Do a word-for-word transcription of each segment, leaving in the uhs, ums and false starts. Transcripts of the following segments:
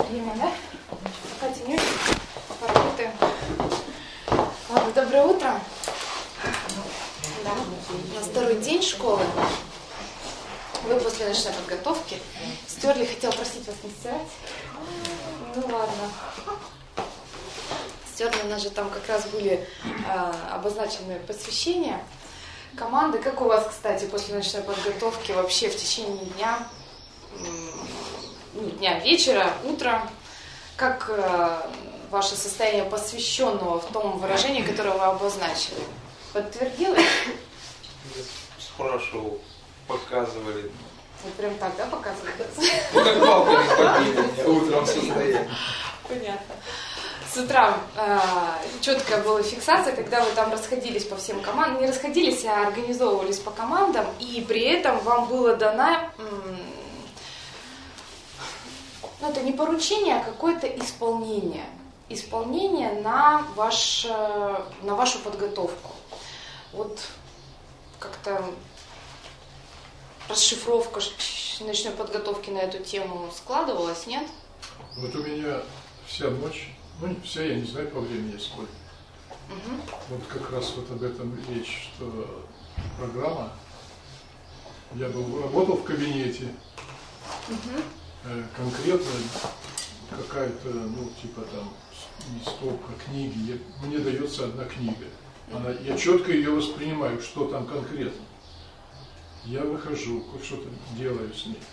время, да? Пока темнёет, поработаем. Ладно, доброе утро. Да. У нас второй день школы. Вы после ночной подготовки стерли, хотела просить вас не стирать. Ну ладно. Стерли, у нас же там как раз были э, обозначены посвящения команды. Как у вас, кстати, после ночной подготовки вообще в течение дня, ну, дня, вечера, утра, как э, ваше состояние посвященного в том выражении, которое вы обозначили? Подтвердилось? Спрашивал, показывали. Вот прям так, да, показывается? Ну, как палками побили утром состояние. Понятно. С утра э, четкая была фиксация, когда вы там расходились по всем командам, не расходились, а организовывались по командам, и при этом вам было дано, м, ну это не поручение, а какое-то исполнение, исполнение на, ваш, на вашу подготовку. Вот как-то расшифровка ночной подготовки на эту тему складывалась, нет? Вот у меня вся ночь, ну не вся, я не знаю по времени сколько. Угу. Вот как раз вот об этом речь, что программа, я был, работал в кабинете, угу. э, конкретно какая-то, ну типа там, стопка книги, я, мне дается одна книга, она, я четко ее воспринимаю, что там конкретно. Я выхожу, что-то делаю с ней.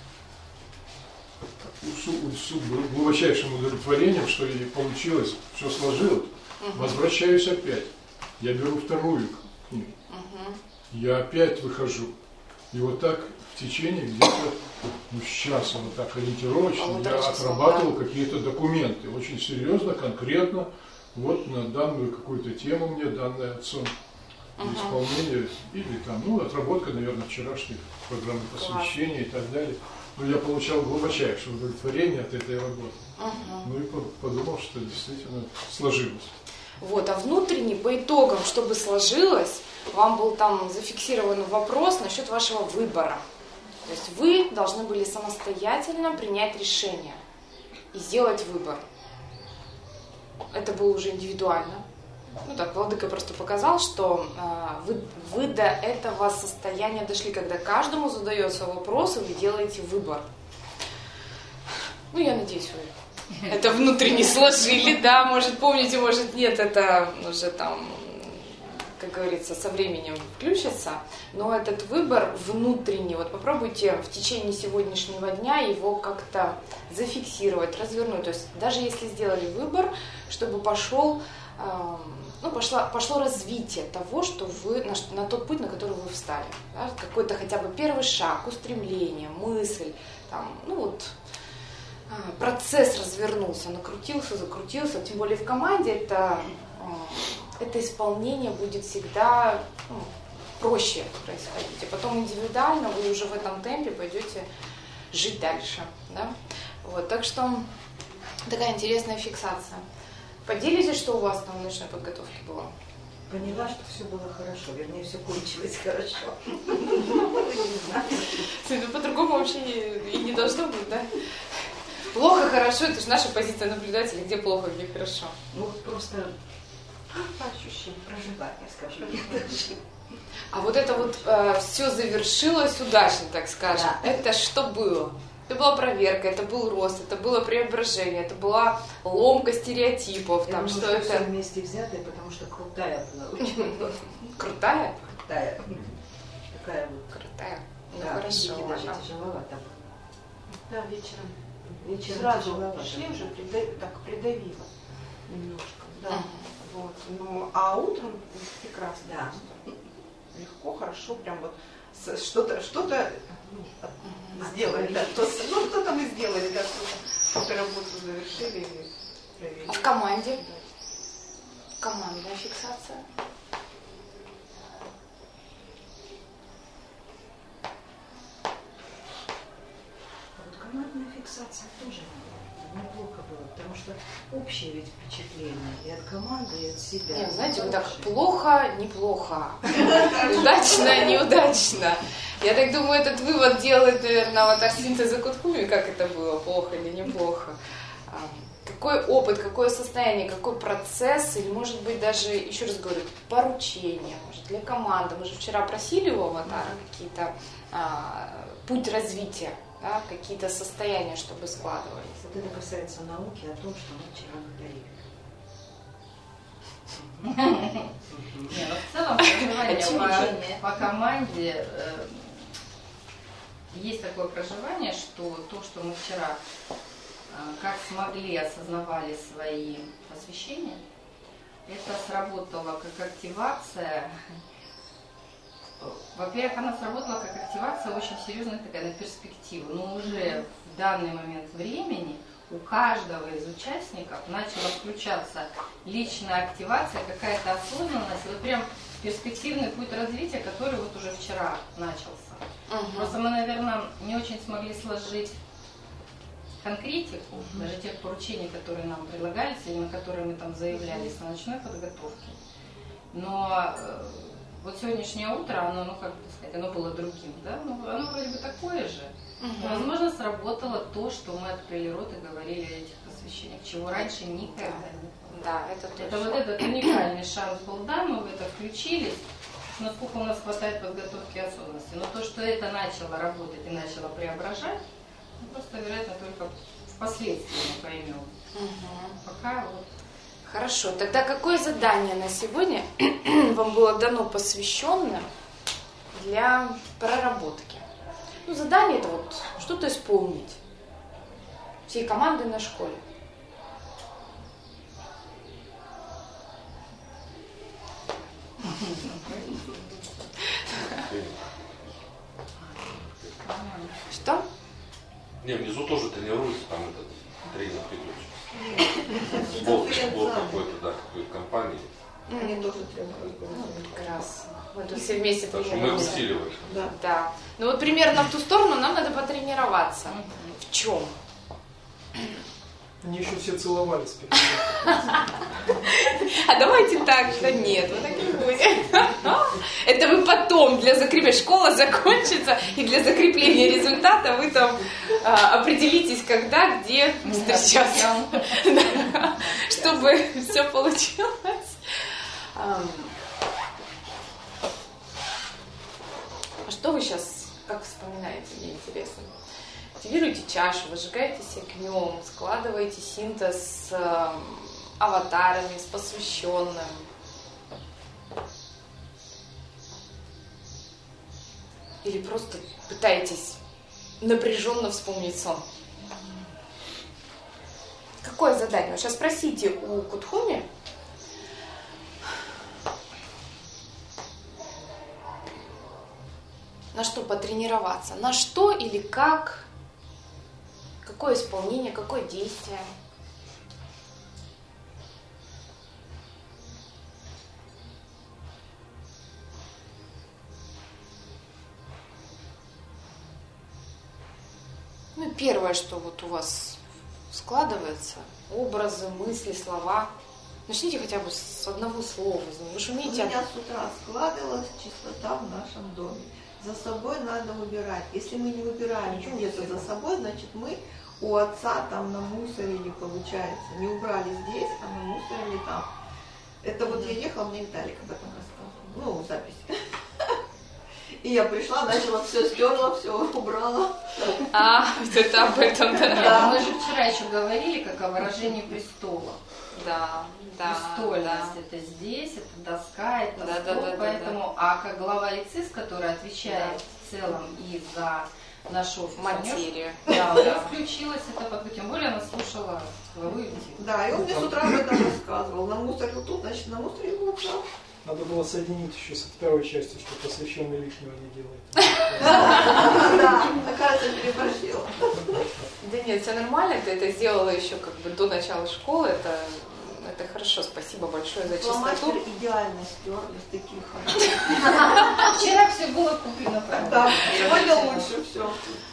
С глубочайшим удовлетворением, что и получилось, все сложилось. Угу. Возвращаюсь опять. Я беру вторую книгу. Угу. Я опять выхожу. И вот так в течение где-то ну, с часа, вот так ориентировочно, я отрабатывал да. какие-то документы. Очень серьезно, конкретно. Вот на данную какую-то тему мне, данная отцом. Uh-huh. Исполнение или там, ну, отработка, наверное, вчерашних программ посвящения и так далее. Но я получал глубочайшее удовлетворение от этой работы. Uh-huh. Ну и подумал, что действительно сложилось. Вот, а внутренне, по итогам, чтобы сложилось, вам был там зафиксирован вопрос насчет вашего выбора. То есть вы должны были самостоятельно принять решение и сделать выбор. Это было уже индивидуально. Ну так, Владыка просто показал, что э, вы, вы до этого состояния дошли, когда каждому задается вопрос, и вы делаете выбор. Ну, я надеюсь, вы это внутренне сложили, да, может, помните, может, нет, это уже там, как говорится, со временем включится, но этот выбор внутренний, вот попробуйте в течение сегодняшнего дня его как-то зафиксировать, развернуть, то есть даже если сделали выбор, чтобы пошел... Э, Ну, пошло, пошло развитие того, что вы, на, на тот путь, на который вы встали. Да? Какой-то хотя бы первый шаг, устремление, мысль, там, ну вот, процесс развернулся, накрутился, закрутился. Тем более в команде это, это исполнение будет всегда ну, проще происходить. И потом индивидуально вы уже в этом темпе пойдете жить дальше. Да? Вот, так что такая интересная фиксация. Поделитесь, что у вас там в ночной подготовке было? Поняла, что все было хорошо, вернее, все кончилось хорошо. Ну, по-другому вообще и не должно быть, да? Плохо, хорошо, это же наша позиция наблюдателя, где плохо, где хорошо. Ну, просто по ощущениям проживания, скажем. А вот это вот э, все завершилось удачно, так скажем. Да. Это что было? Это была проверка, это был рост, это было преображение, это была ломка стереотипов. Я там, думаю, что что это все вместе взятое, потому что крутая была. Крутая? Крутая. Такая вот. Крутая. Ну да, хорошо. даже тяжеловато. Да, вечером. Вечером сразу тяжеловато. шли уже, прида... так придавило немножко. Да. Uh-huh. Вот. Ну, а утром прекрасно. Да. Легко, хорошо, прям вот что-то, что-то ну, сделали, да, что-то, ну, что-то мы сделали, да, что-то работу завершили и проверили. А в команде? Командная фиксация. Вот командная фиксация тоже неплохо было, потому что общее ведь впечатление и от команды, и от себя. Нет, знаете, вот так плохо, неплохо, удачно, неудачно. Я так думаю, этот вывод делает, наверное, аватар синтеза Кутхуми, как это было, плохо или неплохо. какой опыт, какое состояние, какой процесс, или, может быть, даже, еще раз говорю, поручение, может, для команды. Мы же вчера просили у аватара какие-то а, путь развития, да, какие-то состояния, чтобы складывались. Вот это касается науки о том, что мы вчера говорили. Не, ну в целом проживание по, по команде, э, есть такое проживание, что то, что мы вчера э, как смогли осознавали свои посвящения, это сработало как активация. Во-первых, она сработала как активация очень серьезная такая на перспективу, но уже в данный момент времени у каждого из участников начала включаться личная активация, какая-то осознанность, вот прям перспективный путь развития, который вот уже вчера начался. Угу. Просто мы, наверное, не очень смогли сложить конкретику, угу. даже тех поручений, которые нам предлагались, или на которые мы там заявлялись на ночной подготовке. Но э, вот сегодняшнее утро, оно, ну как бы сказать, оно было другим, да? Ну, оно вроде бы такое же. Угу. Возможно, сработало то, что мы открыли рот и говорили о этих посвящениях, чего раньше никогда не было. Да, это точно. Это вот этот уникальный шанс был дан, мы в это включились, насколько у нас хватает подготовки и осознанности. Но то, что это начало работать и начало преображать, ну, просто, вероятно, только впоследствии мы поймем. Угу. Пока вот. Хорошо, тогда какое задание на сегодня вам было дано посвященное для проработки? Ну, задание это вот что-то исполнить всей командой на школе. Что? Не, внизу тоже тренируются, там этот тренинг идет. Сбор, сбор какой-то, да, какой-то компании. Они тоже тренируют. Ну, прекрасно. Мы тут все вместе так что мы усиливаем. Да. Да. Ну вот примерно в ту сторону нам надо потренироваться. В чем? Они еще все целовались перед А давайте так, да нет, вот так не будет. Это вы потом для закрепления, школа закончится, и для закрепления результата вы там а, определитесь, когда, где встречаться, да, чтобы все получилось. А что вы сейчас, как вспоминаете, мне интересно? Активируйте чашу, выжигаетесь огнем, складываете синтез с э, аватарами, с посвященным. Или просто пытаетесь напряженно вспомнить сон. Какое задание? Вы сейчас спросите у Кутхуми. На что потренироваться? На что или как? Какое исполнение, какое действие? Ну, первое, что вот у вас складывается, образы, мысли, слова. Начните хотя бы с одного слова. Вы же умеете... У меня с утра складывалась чистота в нашем доме. За собой надо убирать. Если мы не убираем где-то за собой, значит мы у отца там намусорили, получается. Не убрали здесь, а намусорили там. Это вот я ехала, мне Виталик об этом рассказывал. Ну, запись. И я пришла, начала все стерла, все убрала. А, вот это об этом, да. Да. Мы же вчера еще говорили, как о выражении престола. Да, да. Престольность Да. это здесь, это доска, это Да, стол, да, да, поэтому, да. а как глава ИЦИС, который отвечает Да. в целом и за нашу Материю. да, да. Включилась это под, тем более она слушала главу ИЦИС. Да, и он мне с утра об этом рассказывал. Намусорил тут, значит, намусорил вот так. Надо было соединить еще с второй частью, что посвященный лишнего не делает. Да, оказывается, переборщила. Да нет, все нормально, ты это сделала еще как бы до начала школы, это, это хорошо, спасибо большое за Фломастер чистоту. идеально стерли с таких хороших. Вчера все было куплено, правда? Да, сегодня лучше все.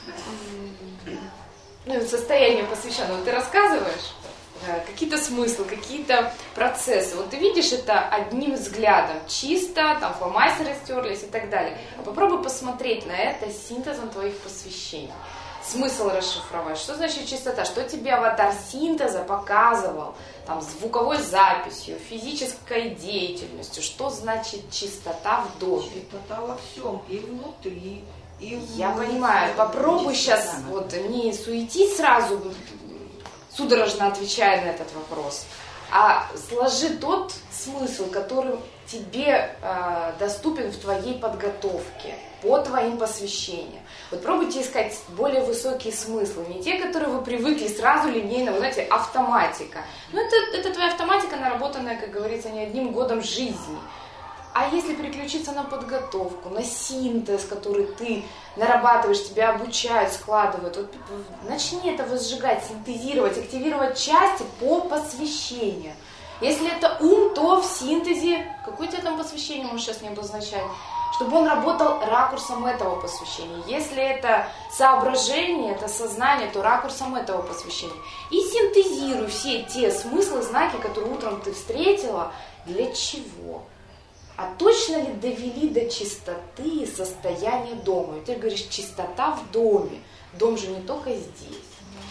Ну и вот состояние посвященного ты рассказываешь? Какие-то смыслы, какие-то процессы. Вот ты видишь это одним взглядом, чисто, там фломастеры стерлись и так далее. А попробуй посмотреть на это синтезом твоих посвящений. смысл расшифровать. Что значит чистота? Что тебе аватар синтеза показывал? Там, звуковой записью, физической деятельностью. Что значит чистота в доме? Чистота во всем, и внутри, и в Я мысли. понимаю. Попробуй Чистота. сейчас вот не суетись сразу, судорожно отвечая на этот вопрос, а сложи тот смысл, который тебе э, доступен в твоей подготовке, по твоим посвящениям. Вот пробуйте искать более высокие смыслы, не те, которые вы привыкли сразу линейно, вы знаете, автоматика. Ну, это, это твоя автоматика, наработанная, как говорится, не одним годом жизни. А если переключиться на подготовку, на синтез, который ты нарабатываешь, тебя обучают, складывают, вот, начни это возжигать, синтезировать, активировать части по посвящению. Если это ум, то в синтезе, какое у тебя там посвящение, можешь сейчас не обозначать, чтобы он работал ракурсом этого посвящения. Если это соображение, это сознание, то ракурсом этого посвящения. И синтезируй все те смыслы, знаки, которые утром ты встретила, для чего? А точно ли довели до чистоты состояние дома? И ты говоришь, чистота в доме. Дом же не только здесь.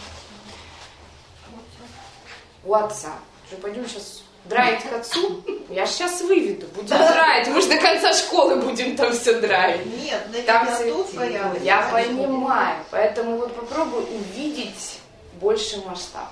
У отца. Что, пойдем сейчас драить к отцу? Я ж сейчас выведу. Будем драить. Мы же до конца школы будем там все драить. Нет, на Там видеоту все- появится. Я понимаю. Поэтому вот попробуй увидеть больший масштаб.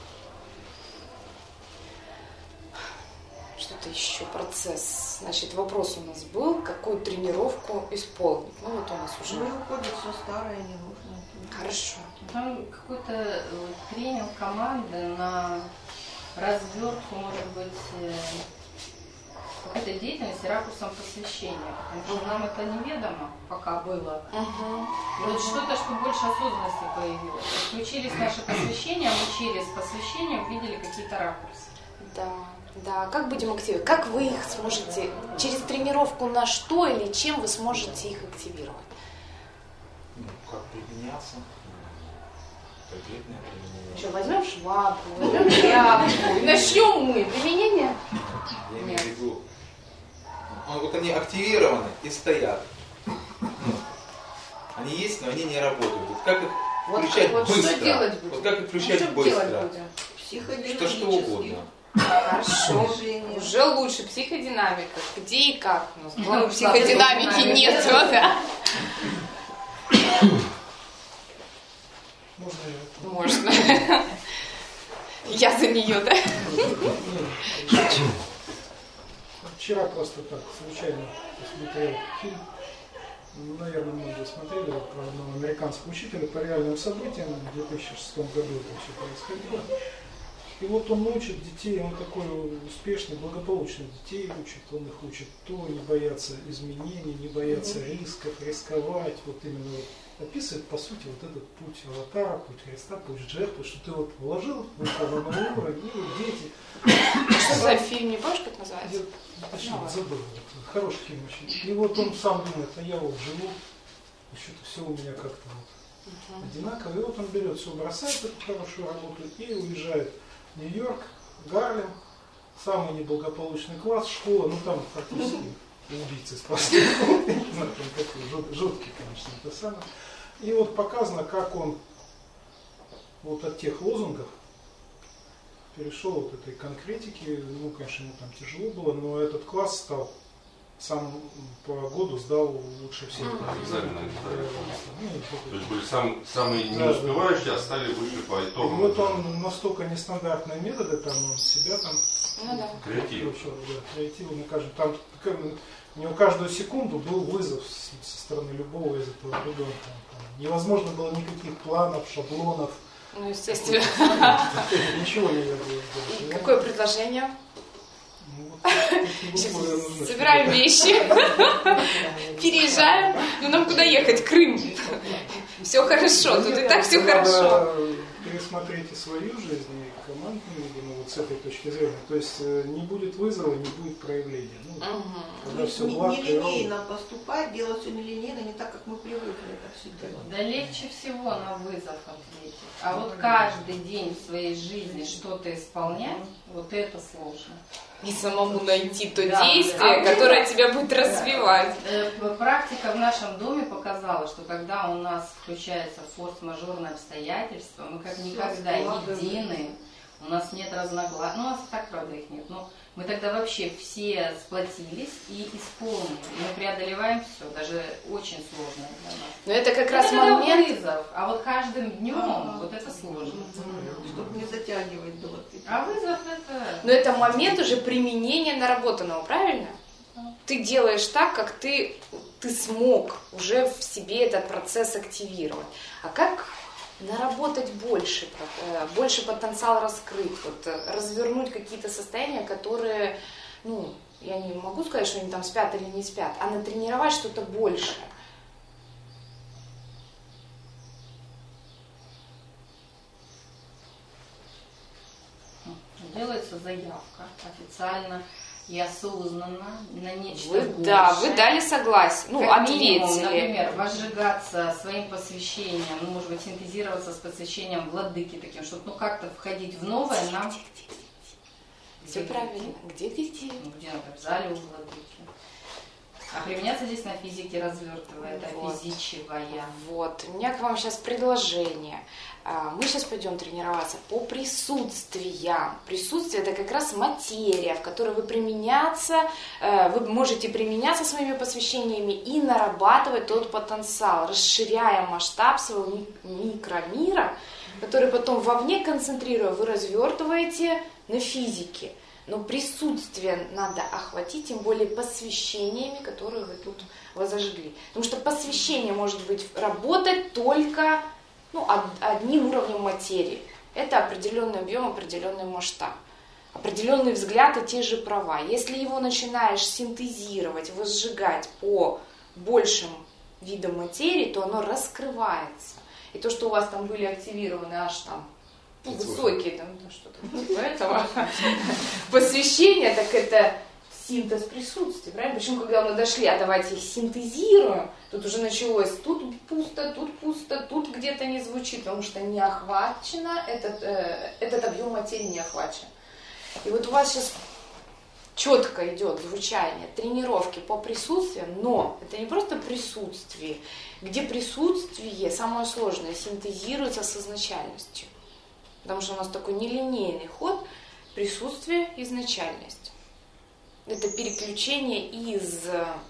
Что-то еще, процесс. Значит, вопрос у нас был, какую тренировку исполнить. Ну вот у нас уже. Ну, уходит все старое, не нужно. Хорошо. Там какой-то э, тренинг команды на развертку, может быть, э, какой-то деятельности ракурсом посвящения, потому что нам это неведомо пока было. Угу. Вот что-то, что больше осознанности появилось. Включились наши посвящения, мы через посвящение увидели какие-то ракурсы. Да, да. Как будем активировать? Как вы их сможете, через тренировку на что или чем вы сможете их активировать? Ну, как применяться? Конкретное применение. Что, возьмем швабру, возьмем тряпку и начнем мы. Применение? Я имею в виду, ну, вот они активированы и стоят. Ну, они есть, но они не работают. Вот как их Вот, включать вот быстро? что делать будем? Вот как их включать Ну, что быстро? делать будем? Что что угодно. Хорошо. Движение. Уже лучше. Психодинамика. Где и как? У нас Ну, главное, психодинамики да, нет. да. Да? Можно я? Можно. Я за нее, да? Вчера просто так случайно посмотрел фильм. Наверное, многие смотрели про одного американского учителя по реальным событиям. В две тысячи шестом году это все происходило. И вот он учит детей, он такой успешный, благополучный детей учит, он их учит то не бояться изменений, не бояться рисков, рисковать, вот именно вот описывает по сути вот этот путь аватара, путь Христа, путь жертвы, что ты вот вложил, вышел на новый уровень, и вот дети. Что за фильм, не помнишь, как называется? Я, точнее, Ну, забыл, вот, хороший фильм очень. И вот он сам думает, а я вот живу, и что-то все у меня как-то вот Угу. одинаково. И вот он берет все, бросает эту хорошую работу и уезжает в Нью-Йорк, Гарлем, самый неблагополучный класс, школа, ну там практически убийцы спасли. Не знаю, там такой жуткий, конечно, это самое. И вот показано, как он вот от тех лозунгов перешел вот этой конкретики. Ну, конечно, ему там тяжело было, но этот класс стал сам по году сдал лучше всех. Экзамены сдали. Ну, То есть были сам, самые Да, не успевающие, а стали выше по и итогам. вот он настолько нестандартные методы, там он себя там Ну да. Креатив. включил, да, креативно каждый. Там как, у него каждую секунду был вызов с- со стороны любого из этого ребенка. Там невозможно было никаких планов, шаблонов, Ну, естественно. ничего нельзя было И сделать. какое предложение? Ну, вот такие Сейчас условия нужны, собираем чтобы- вещи, переезжаем. Ну нам куда ехать? Крым. Все хорошо, тут и так все Надо хорошо. пересмотреть и свою жизнь, и командную, видимо, вот с этой точки зрения. То есть э, не будет вызова, не будет проявления. Ну, Мгм. когда все Не, гладко и ровно. нелинейно поступать, делать все нелинейно, не так, как мы привыкли это все делать. Да легче всего на вызов ответить. А вот каждый день в своей жизни что-то исполнять, вот это сложно. и самому найти то Да, действие, да. которое тебя будет развивать. Э, Практика в нашем доме показала, что когда у нас включается форс-мажорное обстоятельство, мы как никогда едины, у нас нет разногласий, ну у нас так, правда, их нет, но мы тогда вообще все сплотились и исполнили. И мы преодолеваем все, даже очень сложное для нас. Но это как Это раз когда момент... вызов, а вот каждым днем вот это сложно. Чтобы не затягивать до вот этих. А вызов это... Но это момент уже применения наработанного, правильно? Ты делаешь так, как ты, ты смог уже в себе этот процесс активировать. А как наработать больше, э, больше потенциал раскрыть, вот, э, развернуть какие-то состояния, которые, ну, я не могу сказать, что они там спят или не спят, а натренировать что-то большее. Делается заявка официально и осознанно на нечто Вы, большее. да, вы дали согласие, ну, Как минимум, ответили. например, возжигаться своим посвящением, ну, может быть, синтезироваться с посвящением владыки таким, чтобы, ну, как-то входить в новое нам... Все правильно. Где, где, где? Ну, где, например, в зале у владыки. А применяться здесь на физике развертывая, это Вот. физичевая. Вот, у меня к вам сейчас предложение. А, Мы сейчас пойдем тренироваться по присутствиям. Присутствие – это как раз материя, в которой вы применяться, э, вы можете применяться своими посвящениями и нарабатывать тот потенциал, расширяя масштаб своего ми- микромира, который потом вовне концентрируя, вы развертываете на физике. Но присутствие надо охватить, тем более посвящениями, которые вы тут возожгли. Потому что посвящение может быть работать только, ну, од- одним уровнем материи. Это определенный объем, определенный масштаб, определенный взгляд и те же права. Если его начинаешь синтезировать, возжигать по большим видам материи, то оно раскрывается. И то, что у вас там были активированы аж там, ну, высокие, там, ну, что-то типа этого посвящения, так это синтез присутствия, правильно? Причем, когда мы дошли, а давайте их синтезируем, тут уже началось, тут пусто, тут пусто, тут где-то не звучит, потому что не охвачено, этот, э, этот объем материи не охвачен. И вот у вас сейчас четко идет звучание тренировки по присутствию, но это не просто присутствие, где присутствие, самое сложное, синтезируется с изначальностью. Потому что у нас такой нелинейный ход присутствие, изначальность. Это переключение из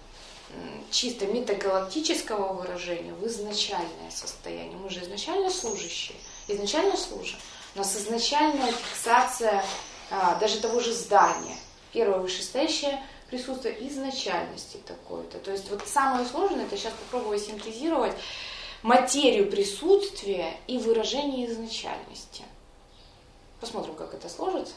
чисто метагалактического выражения в изначальное состояние. Мы же изначально служащие, изначально служим. У нас изначальная фиксация а, даже того же здания. Первое вышестоящее присутствие изначальности такой-то. То есть вот самое сложное, это сейчас попробую синтезировать материю присутствия и выражение изначальности. Посмотрим, как это сложится.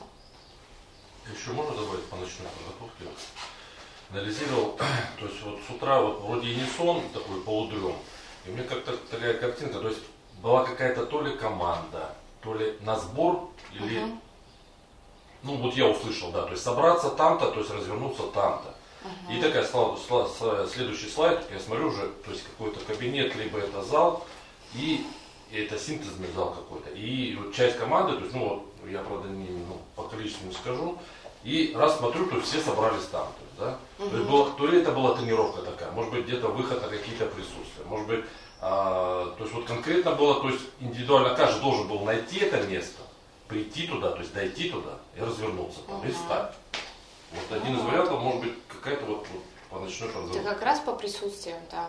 Еще можно добавить по ночной подготовке? Анализировал, то есть вот с утра вот вроде и не сон, такой полудрем, и у меня как-то такая картинка, то есть была какая-то то ли команда, то ли на сбор, или, uh-huh. ну вот я услышал, да, то есть собраться там-то, то есть развернуться там-то. Uh-huh. И такая слава, слава, следующий слайд, я смотрю уже, то есть какой-то кабинет, либо это зал, и это синтезный зал какой-то. И вот часть команды, то есть, ну вот, я, правда, не, ну, по количеству не скажу, и раз смотрю, то все собрались там. То есть, да? Uh-huh. То есть было, то ли это была тренировка такая, может быть, где-то выход на какие-то присутствия, может быть, а, то есть вот конкретно было, то есть индивидуально каждый должен был найти это место, прийти туда, то есть дойти туда и развернуться там, uh-huh. и встать. Вот один uh-huh. из вариантов может быть какая-то вот, вот по ночной подготовке. Это как раз по присутствиям, да.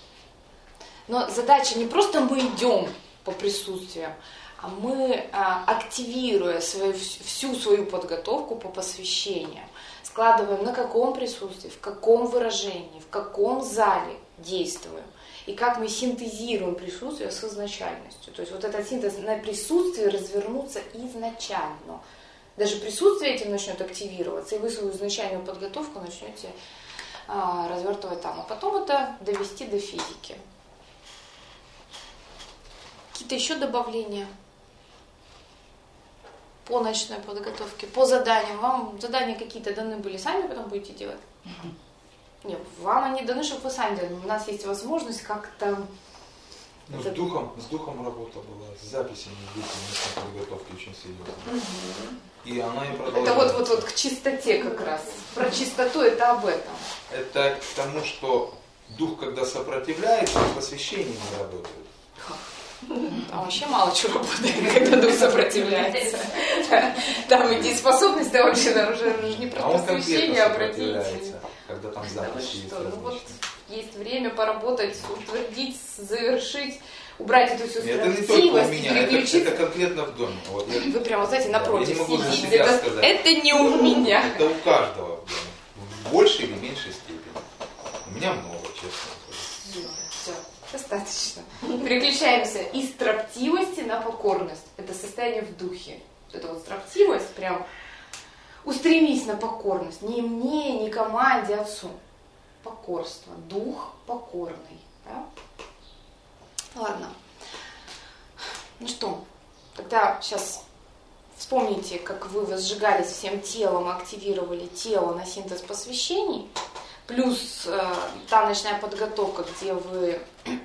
Но задача не просто мы идем по присутствиям, а мы, активируя свою, всю свою подготовку по посвящениям, складываем на каком присутствии, в каком выражении, в каком зале действуем, и как мы синтезируем присутствие с изначальностью. То есть вот этот синтез на присутствии развернуться изначально. Даже присутствие этим начнет активироваться, и вы свою изначальную подготовку начнете а, развертывать там. А потом это довести до физики. Какие-то еще добавления по ночной подготовке, по заданиям? Вам задания какие-то даны были, сами потом будете делать? Нет, вам они даны, чтобы вы сами делали. У нас есть возможность как-то Ну, Это... с духом, с духом работа была, с записями деятельности подготовки очень серьезно. Угу. И она и продолжает. Это вот, вот, вот к чистоте как раз. Про чистоту это об этом. Это к тому, что дух, когда сопротивляется, посвящение не работает. Там вообще мало чего работает, когда дух сопротивляется. Там и дееспособность вообще уже не про посвящение, а про деятельность. Когда там записи есть. Ну вот есть время поработать, утвердить, завершить, убрать эту всю строптивость, это не только у меня, это, это конкретно в доме. Вот я, вы прямо, знаете, напротив я не могу сидите. за себя Это, сказать. это не у меня. Это у каждого в доме. В большей или меньшей степени. У меня много, честно. Все, достаточно. Переключаемся из строптивости на покорность. Это состояние в духе. Это вот строптивость, прям устремись на покорность. Не мне, не команде, отцу. Покорство. Дух покорный. Да? Ладно. Ну что, тогда сейчас вспомните, как вы возжигались всем телом, активировали тело на синтез посвящений, плюс э, та ночная подготовка, где вы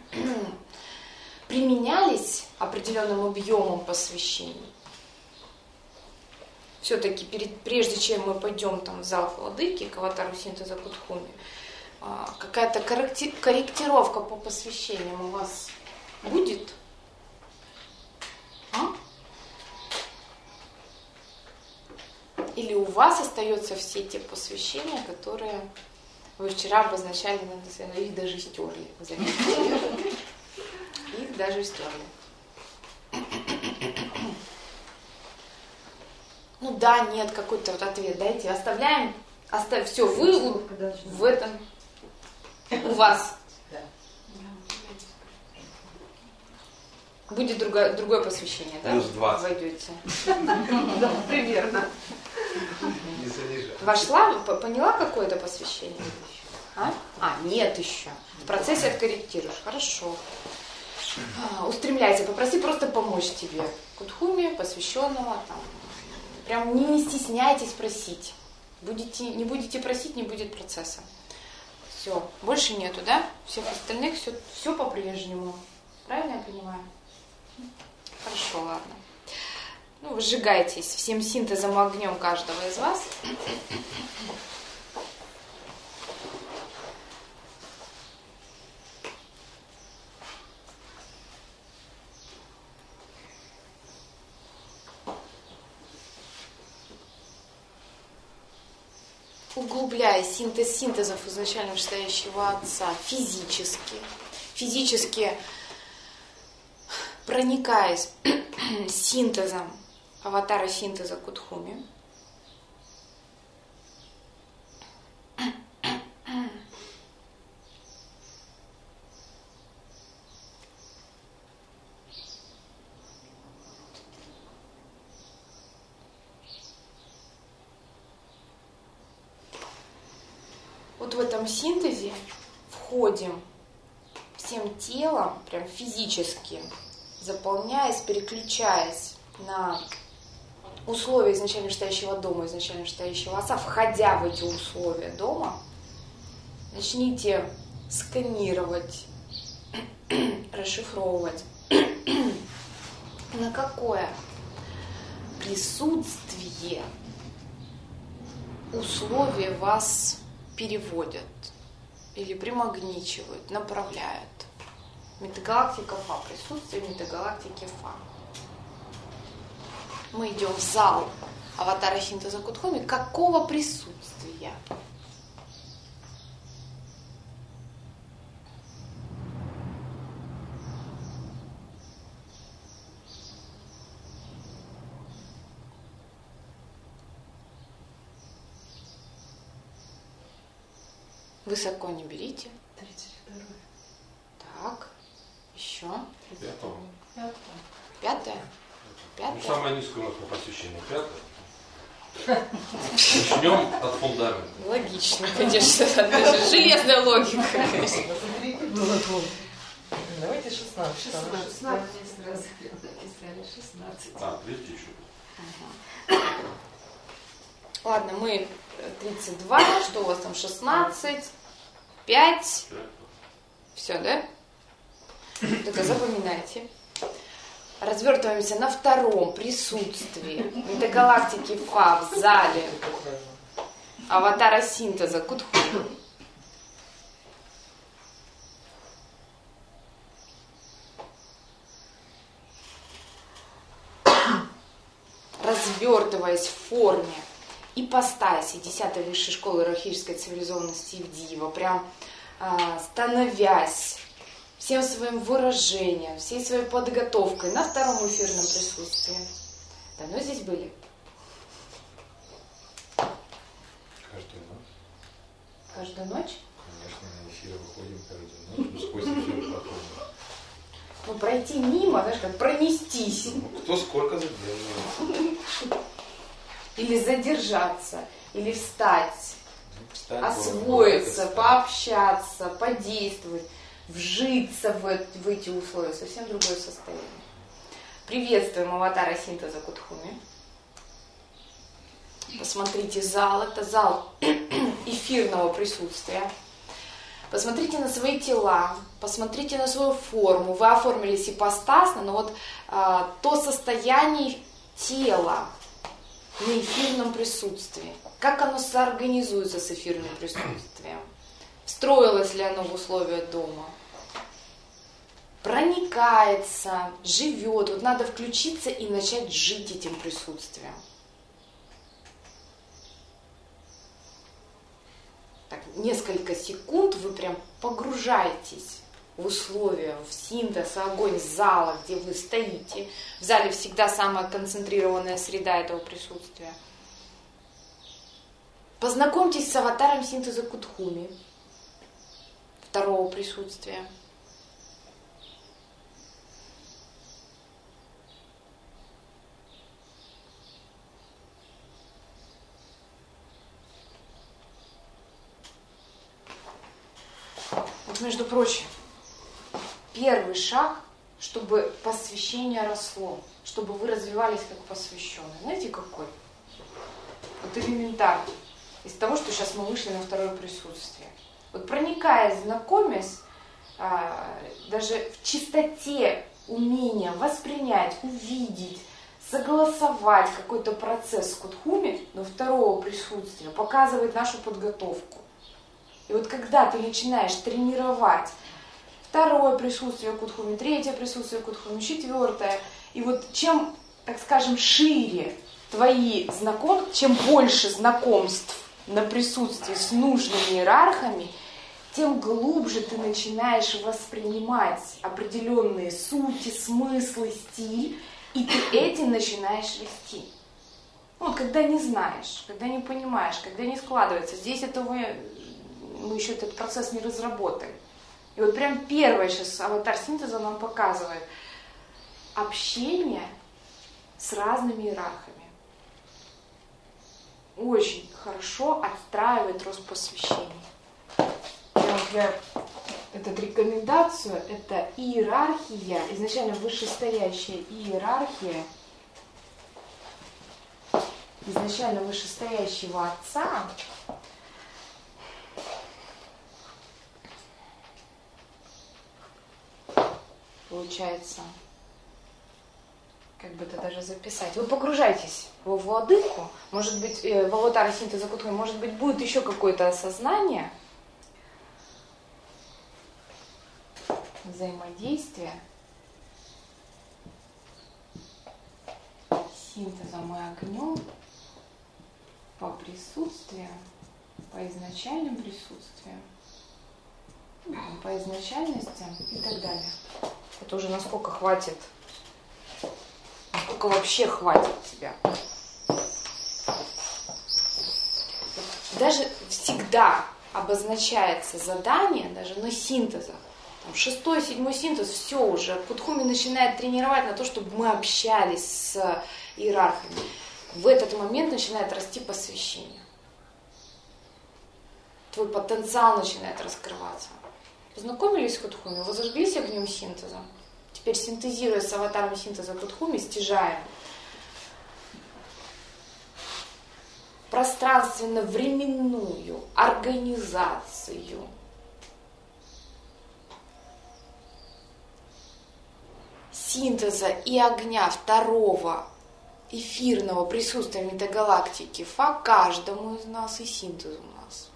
применялись определенным объемом посвящений. Все-таки перед, прежде чем мы пойдем там, в зал владыки, к аватару синтеза Кудхуми, э, какая-то корректи- корректировка по посвящениям у вас будет? А? Или у вас остаются все те посвящения, которые вы вчера обозначали, на их даже стерли. Их даже стерли. Ну да, нет, какой-то вот ответ дайте. Оставляем, оставь, все, вы у, в этом, у вас. Будет другое, другое посвящение, да? Плюс двадцать. Войдете. Да, примерно. Не занижай. Вошла, поняла какое-то посвящение? А? А, нет еще. В процессе откорректируешь. Хорошо. А, устремляйся, попроси просто помочь тебе. Кудхуми, посвященного, там. Прям не, не стесняйтесь просить. Будете, не будете просить, не будет процесса. Все. Больше нету, да? Всех остальных все, все по-прежнему. Правильно я понимаю? Хорошо, ладно. Ну, выжигайтесь всем синтезом и огнем каждого из вас. Углубляя синтез синтезов изначально вышестоящего Отца физически, физически проникаясь синтезом аватара синтеза Кудхуми, вот в этом синтезе входим всем телом, прям физически, заполняясь, переключаясь на условия изначально вышестоящего дома, изначально вышестоящего Отца, входя в эти условия дома, начните сканировать, расшифровывать, на какое присутствие условия вас переводят или примагничивают, направляют. Метагалактика Фа, присутствие метагалактики Фа. Мы идем в зал аватара синтеза Кудхуми. Какого присутствия? Высоко не берите. тридцать второе. Так. Еще. Пятого. Пятое. Ну, Пятое. самое низкое у нас по посвящению пятое. Начнем от фундамента. Логично, конечно. Железная логика, конечно. Давайте шестнадцать. шестнадцать. шестнадцать. А, третий еще. Ага. Ладно, мы тридцать два, что у вас там шестнадцать, пять. Все, да? только запоминайте. Развертываемся на втором присутствии метагалактики Фа в зале аватара синтеза Кутхуми. Развертываясь в форме ипостаси десятой высшей школы иерархической цивилизованности Ивдиева, прям э, становясь всем своим выражением, всей своей подготовкой на втором эфирном присутствии. Давно здесь были? Каждую ночь. Каждую ночь? Конечно, на эфир выходим каждую ночь, сквозь эфир проходим. Ну, пройти мимо, знаешь, как пронестись. Ну, кто сколько задерживается. Или задержаться, или встать, Встать, освоиться, встать. пообщаться, подействовать, вжиться в, в эти условия. Совсем другое состояние. Приветствуем аватара синтеза Кутхуми. Посмотрите зал, это зал эфирного присутствия. Посмотрите на свои тела, посмотрите на свою форму. Вы оформились ипостасно, но вот а, то состояние тела на эфирном присутствии, как оно соорганизуется с эфирным присутствием, встроилось ли оно в условия дома, проникается, живет. Вот надо включиться и начать жить этим присутствием. Так, несколько секунд вы прям погружаетесь в условия, в синтез, огонь зала, где вы стоите. В зале всегда самая концентрированная среда этого присутствия. Познакомьтесь с аватаром синтеза Кутхуми, второго присутствия. Вот, между прочим, первый шаг, чтобы посвящение росло, чтобы вы развивались как посвященные. Знаете, какой? Вот элементарно. Из того, что сейчас мы вышли на второе присутствие. Вот проникая, знакомясь, даже в чистоте умения воспринять, увидеть, согласовать какой-то процесс с Кутхуми, но второго присутствия показывает нашу подготовку. И вот когда ты начинаешь тренировать второе присутствие Кутхуми, третье присутствие Кутхуми, четвертое, и вот чем, так скажем, шире твои знакомства, чем больше знакомств на присутствии с нужными иерархами, тем глубже ты начинаешь воспринимать определенные сути, смыслы, стиль, и ты этим начинаешь расти. Вот когда не знаешь, когда не понимаешь, когда не складывается, здесь этого мы еще этот процесс не разработали. И вот прям первое сейчас аватар синтеза нам показывает общение с разными иерархами. Очень хорошо отстраивает рост посвящений. Я, это рекомендацию, это иерархия, изначально вышестоящая иерархия, изначально вышестоящего отца, получается, как бы это даже записать. Вы погружаетесь во владыку, может быть, в аватара синтеза Кутхуми, может быть, будет еще какое-то осознание, взаимодействие синтезом и огнем по присутствию, по изначальным присутствиям, по изначальностям и так далее. Это уже насколько хватит, насколько вообще хватит тебя. Даже всегда обозначается задание, даже на синтезах. Там, шестой, седьмой синтез, все уже. Кутхуми начинает тренировать на то, чтобы мы общались с иерархами. В этот момент начинает расти посвящение. Твой потенциал начинает раскрываться. Познакомились с Кутхуми, вы зажглись огнем синтеза. Теперь, синтезируя с аватаром синтеза Кутхуми, стяжаем пространственно-временную организацию синтеза и огня второго эфирного присутствия метагалактики Фа каждому из нас и синтез у нас.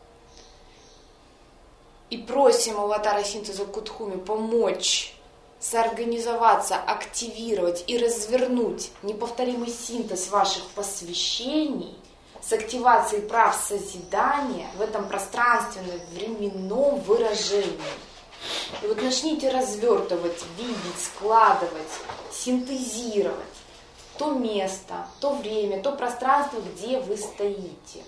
И просим аватара синтеза Кутхуми помочь соорганизоваться, активировать и развернуть неповторимый синтез ваших посвящений с активацией прав созидания в этом пространственно-временном выражении. И вот начните развертывать, видеть, складывать, синтезировать то место, то время, то пространство, где вы стоите.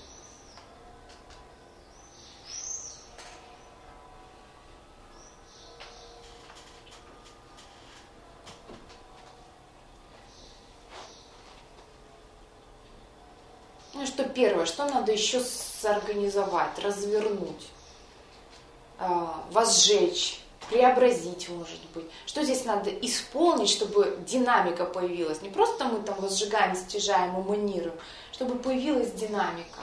Ну что первое, что надо еще сорганизовать, развернуть, возжечь, преобразить, может быть. Что здесь надо исполнить, чтобы динамика появилась? Не просто мы там возжигаем, стяжаем, эманируем, чтобы появилась динамика.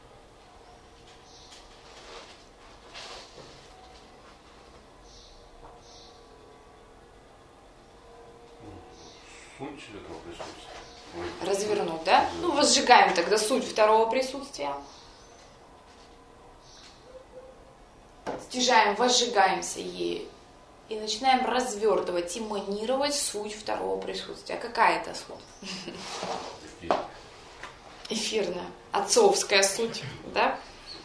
Суть этого присутствия. Развернуть, да? Ну, возжигаем тогда суть второго присутствия. Стяжаем, возжигаемся ею. И начинаем развертывать, эманировать суть второго присутствия. Какая это суть? Эфирная, отцовская суть, да?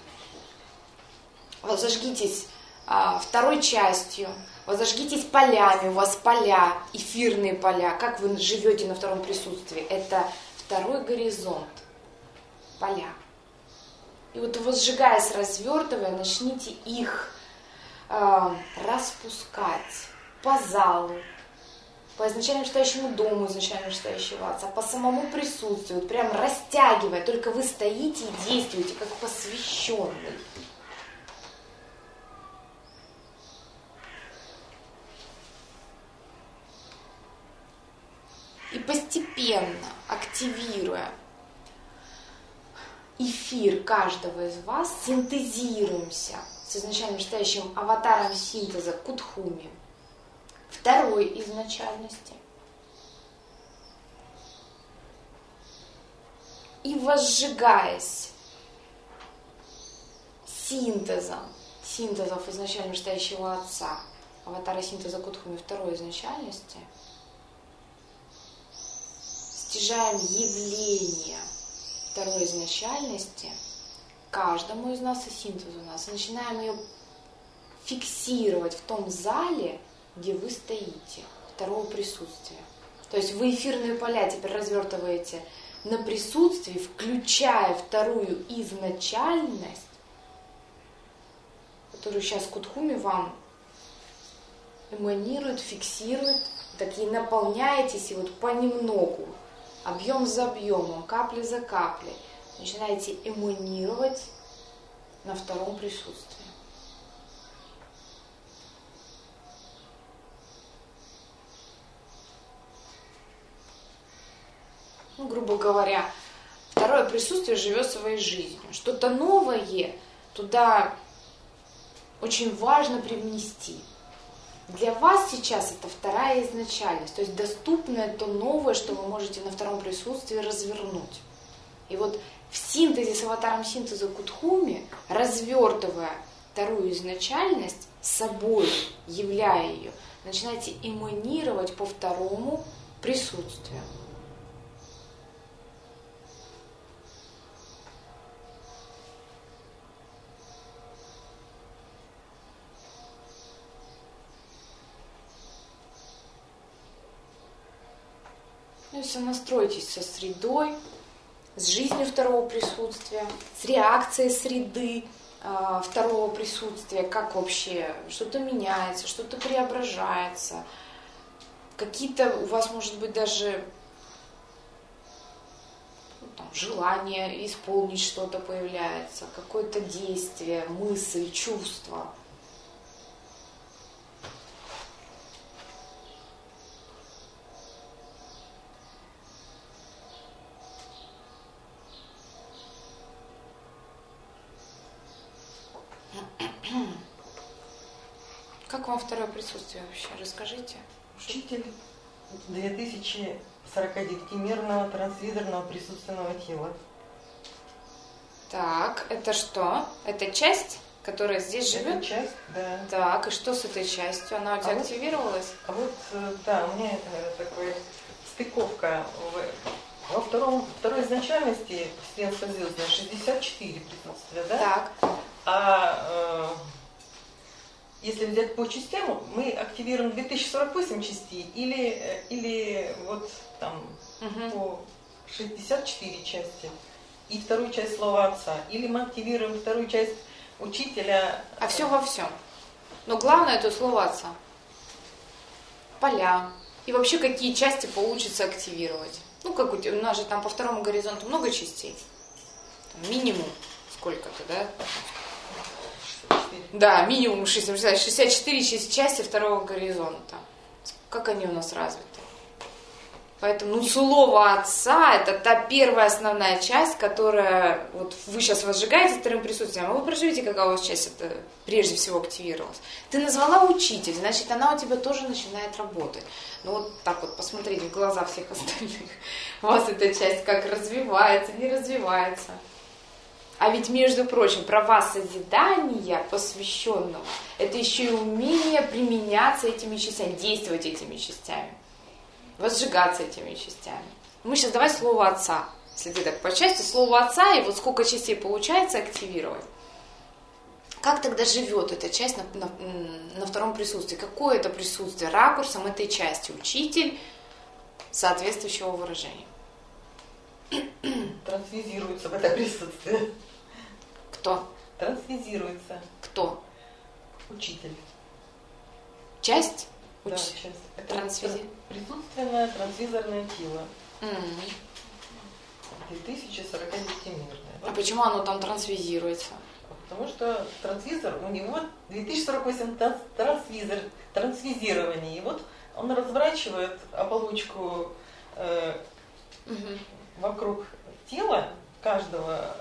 Возожгитесь а, второй частью, возожгитесь полями, у вас поля, эфирные поля. Как вы живете на втором присутствии? Это второй горизонт, поля. И вот возжигаясь, развертывая, начните их э, распускать по залу, по изначально стоящему дому изначально стоящего отца, по самому присутствию, вот прям растягивая, только вы стоите и действуете как посвященный. И постепенно, активируя эфир каждого из вас, синтезируемся с изначально стоящим аватаром синтеза Кутхуми, второй изначальности. И возжигаясь синтезом, синтезов изначально стоящего отца, аватара синтеза Кутхуми второй изначальности, стяжаем явление второй изначальности каждому из нас и синтезу у нас. И начинаем ее фиксировать в том зале, где вы стоите, второго присутствия. То есть вы эфирные поля теперь развертываете на присутствии, включая вторую изначальность, которую сейчас Кутхуми вам эманирует, фиксирует, так и наполняетесь, и вот понемногу, объем за объемом, капля за каплей, начинаете эманировать на втором присутствии. Ну, грубо говоря, второе присутствие живет своей жизнью. Что-то новое туда очень важно привнести. Для вас сейчас это вторая изначальность, то есть доступное то новое, что вы можете на втором присутствии развернуть. И вот в синтезе с аватаром синтеза Кутхуми, развертывая вторую изначальность собой, являя ее, начинаете эманировать по второму присутствию. Ну и сонастройтесь со средой, с жизнью второго присутствия, с реакцией среды э, второго присутствия, как вообще что-то меняется, что-то преображается. Какие-то у вас, может быть, даже ну, там, желание исполнить что-то появляется, какое-то действие, мысль, чувство. Как вам второе присутствие вообще? Расскажите. Учитель. две тысячи сорокадевятимерного трансвизорного присутственного тела. Так, это что? Это часть, которая здесь живет? Это часть, да. Так, и что с этой частью? Она у тебя а активировалась? Вот, а вот, да, у меня это такая стыковка. В, во втором, второй изначальности вселенско-звездной шестьдесят четыре присутствия, да? Так. А э, если взять по частям, мы активируем две тысячи сорок восемь частей или, или вот там угу. по шестьдесят четыре части и вторую часть слова отца. Или мы активируем вторую часть учителя. А все во всем. Но главное это слово отца. Поля. И вообще какие части получится активировать. Ну, как у, тебя, у нас же там по второму горизонту много частей. Там минимум сколько-то, да? Да, минимум шестьдесят четыре части второго горизонта. Как они у нас развиты? Поэтому, ну, слово отца – это та первая основная часть, которая, вот вы сейчас возжигаете вторым присутствием, а вы проживите, какая у вас часть это прежде всего активировалась. Ты назвала учитель, значит, она у тебя тоже начинает работать. Ну, вот так вот посмотреть в глаза всех остальных. У вас эта часть как развивается, не развивается. А ведь, между прочим, права созидания посвященного – это еще и умение применяться этими частями, действовать этими частями, возжигаться этими частями. Мы сейчас давай слово отца. Если ты так по части, слово отца, и вот сколько частей получается активировать. Как тогда живет эта часть на, на, на втором присутствии? Какое это присутствие ракурсом этой части? Учитель соответствующего выражения. Трансвизируется в это присутствие. Кто? Трансвизируется. Кто? Учитель. Часть? Да, Уч... часть. Это Трансвизи... присутственное трансвизорное тело. Mm-hmm. две тысячи сорокадевятимерное. А почему оно там трансвизируется? Потому что трансвизор, у него две тысячи сорок восемь трансвизор, трансвизирование. И вот он разворачивает оболочку э, mm-hmm. вокруг тела каждого,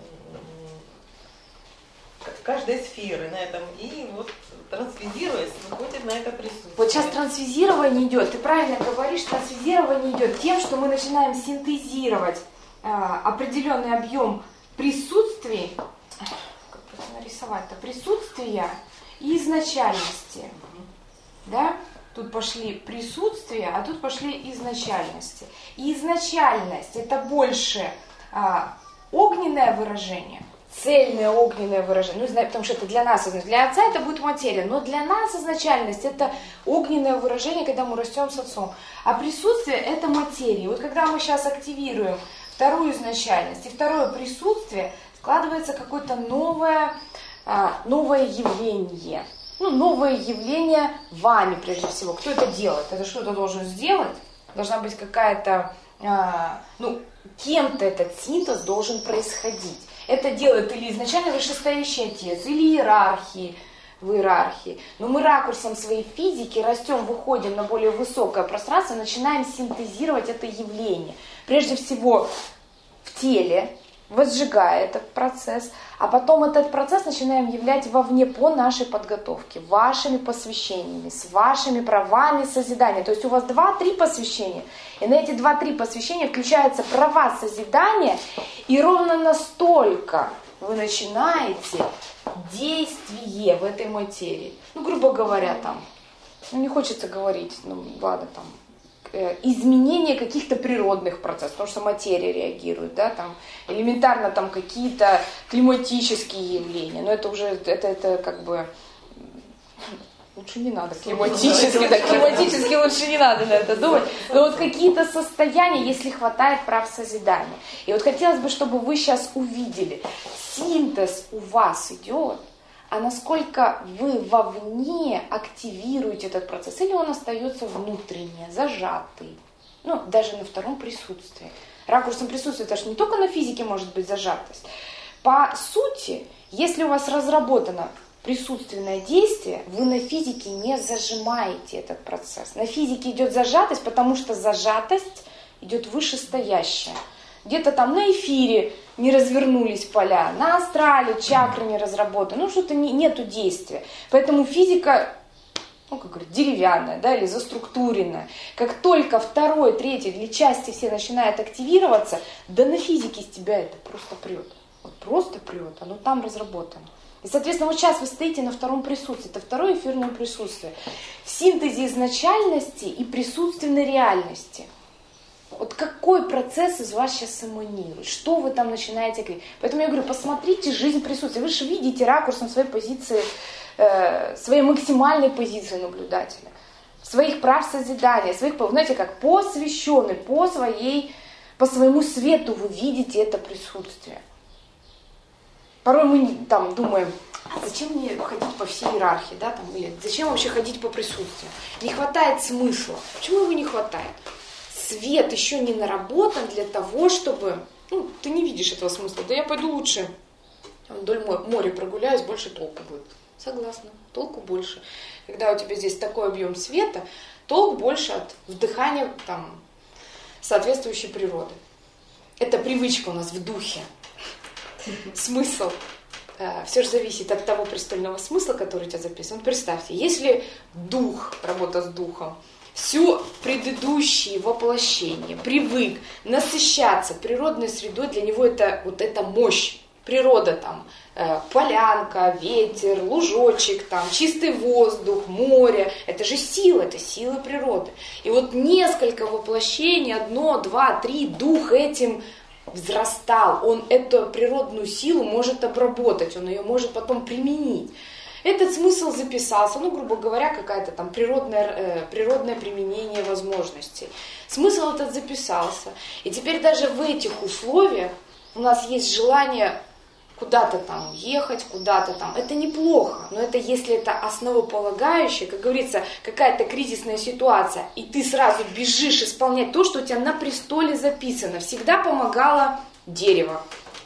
каждой сферы на этом, и вот трансвизируясь, выходит на это присутствие. Вот сейчас трансвизирование идет, ты правильно говоришь, трансвизирование идет тем, что мы начинаем синтезировать э, определенный объем присутствий, как это нарисовать-то, присутствия и изначальности, да? Тут пошли присутствия, а тут пошли изначальности. И изначальность это больше а, огненное выражение, цельное огненное выражение. Ну, потому что это для нас, для отца это будет материя, но для нас изначальность это огненное выражение, когда мы растем с отцом. А присутствие это материя. Вот когда мы сейчас активируем вторую изначальность и второе присутствие, складывается какое-то новое, а, новое явление. Ну, новое явление вами, прежде всего. Кто это делает? Это что-то должен сделать? Должна быть какая-то... А, ну, кем-то этот синтез должен происходить. Это делает или изначально вышестоящий отец, или иерархии, в иерархии. Но мы ракурсом своей физики растем, выходим на более высокое пространство, начинаем синтезировать это явление. Прежде всего в теле, возжигая этот процесс, а потом этот процесс начинаем являть вовне по нашей подготовке, вашими посвящениями, с вашими правами созидания. То есть у вас два-три посвящения, и на эти два-три посвящения включаются права созидания, и ровно настолько вы начинаете действие в этой материи. Ну, грубо говоря, там, ну, не хочется говорить, ну, ладно, там, изменение каких-то природных процессов, потому что материя реагирует, да, там элементарно там какие-то климатические явления, но это уже, это, это как бы лучше не надо климатически, да, климатически лучше не надо на это думать, но вот какие-то состояния, если хватает прав созидания. И вот хотелось бы, чтобы вы сейчас увидели, синтез у вас идет, а насколько вы вовне активируете этот процесс, или он остается внутренне, зажатый, ну, даже на втором присутствии. Ракурсом присутствия, это же не только на физике может быть зажатость. По сути, если у вас разработано присутственное действие, вы на физике не зажимаете этот процесс. На физике идет зажатость, потому что зажатость идет вышестоящая. Где-то там на эфире не развернулись поля, на астрале чакры не разработаны, ну что-то не, нету действия. Поэтому физика ну, как говорят, деревянная, да, или заструктуренная. Как только второй, третий или части все начинают активироваться, да на физике из тебя это просто прет. Вот просто прет, оно там разработано. И, соответственно, вот сейчас вы стоите на втором присутствии, это второе эфирное присутствие. В синтезе изначальности и присутственной реальности. Вот какой процесс из вас сейчас эманирует? Что вы там начинаете говорить? Поэтому я говорю, посмотрите жизнь присутствия. Вы же видите ракурсом своей позиции, э, своей максимальной позиции наблюдателя. Своих прав созидания, своих, знаете, как посвященный, по, своей, по своему свету вы видите это присутствие. Порой мы там думаем, а зачем мне ходить по всей иерархии, да, там, или зачем вообще ходить по присутствию? Не хватает смысла. Почему его не хватает? Свет еще не наработан для того, чтобы... Ну, ты не видишь этого смысла. Да я пойду лучше вдоль моря прогуляюсь, больше толку будет. Согласна, толку больше. Когда у тебя здесь такой объем света, толк больше от вдыхания там, соответствующей природы. Это привычка у нас в духе. Смысл. Все же зависит от того престольного смысла, который у тебя записан. Вот представьте, если дух, работа с духом, все предыдущие воплощения привык насыщаться природной средой, для него это вот эта мощь. Природа там, э, полянка, ветер, лужочек, там, чистый воздух, море. Это же сила, это сила природы. И вот несколько воплощений, одно, два, три, дух этим взрастал. Он эту природную силу может обработать, он ее может потом применить. Этот смысл записался, ну, грубо говоря, какая-то там природное, э, природное применение возможностей. Смысл этот записался. И теперь даже в этих условиях у нас есть желание куда-то там ехать, куда-то там. Это неплохо, но это если это основополагающее, как говорится, какая-то кризисная ситуация, и ты сразу бежишь исполнять то, что у тебя на престоле записано. Всегда помогало дерево.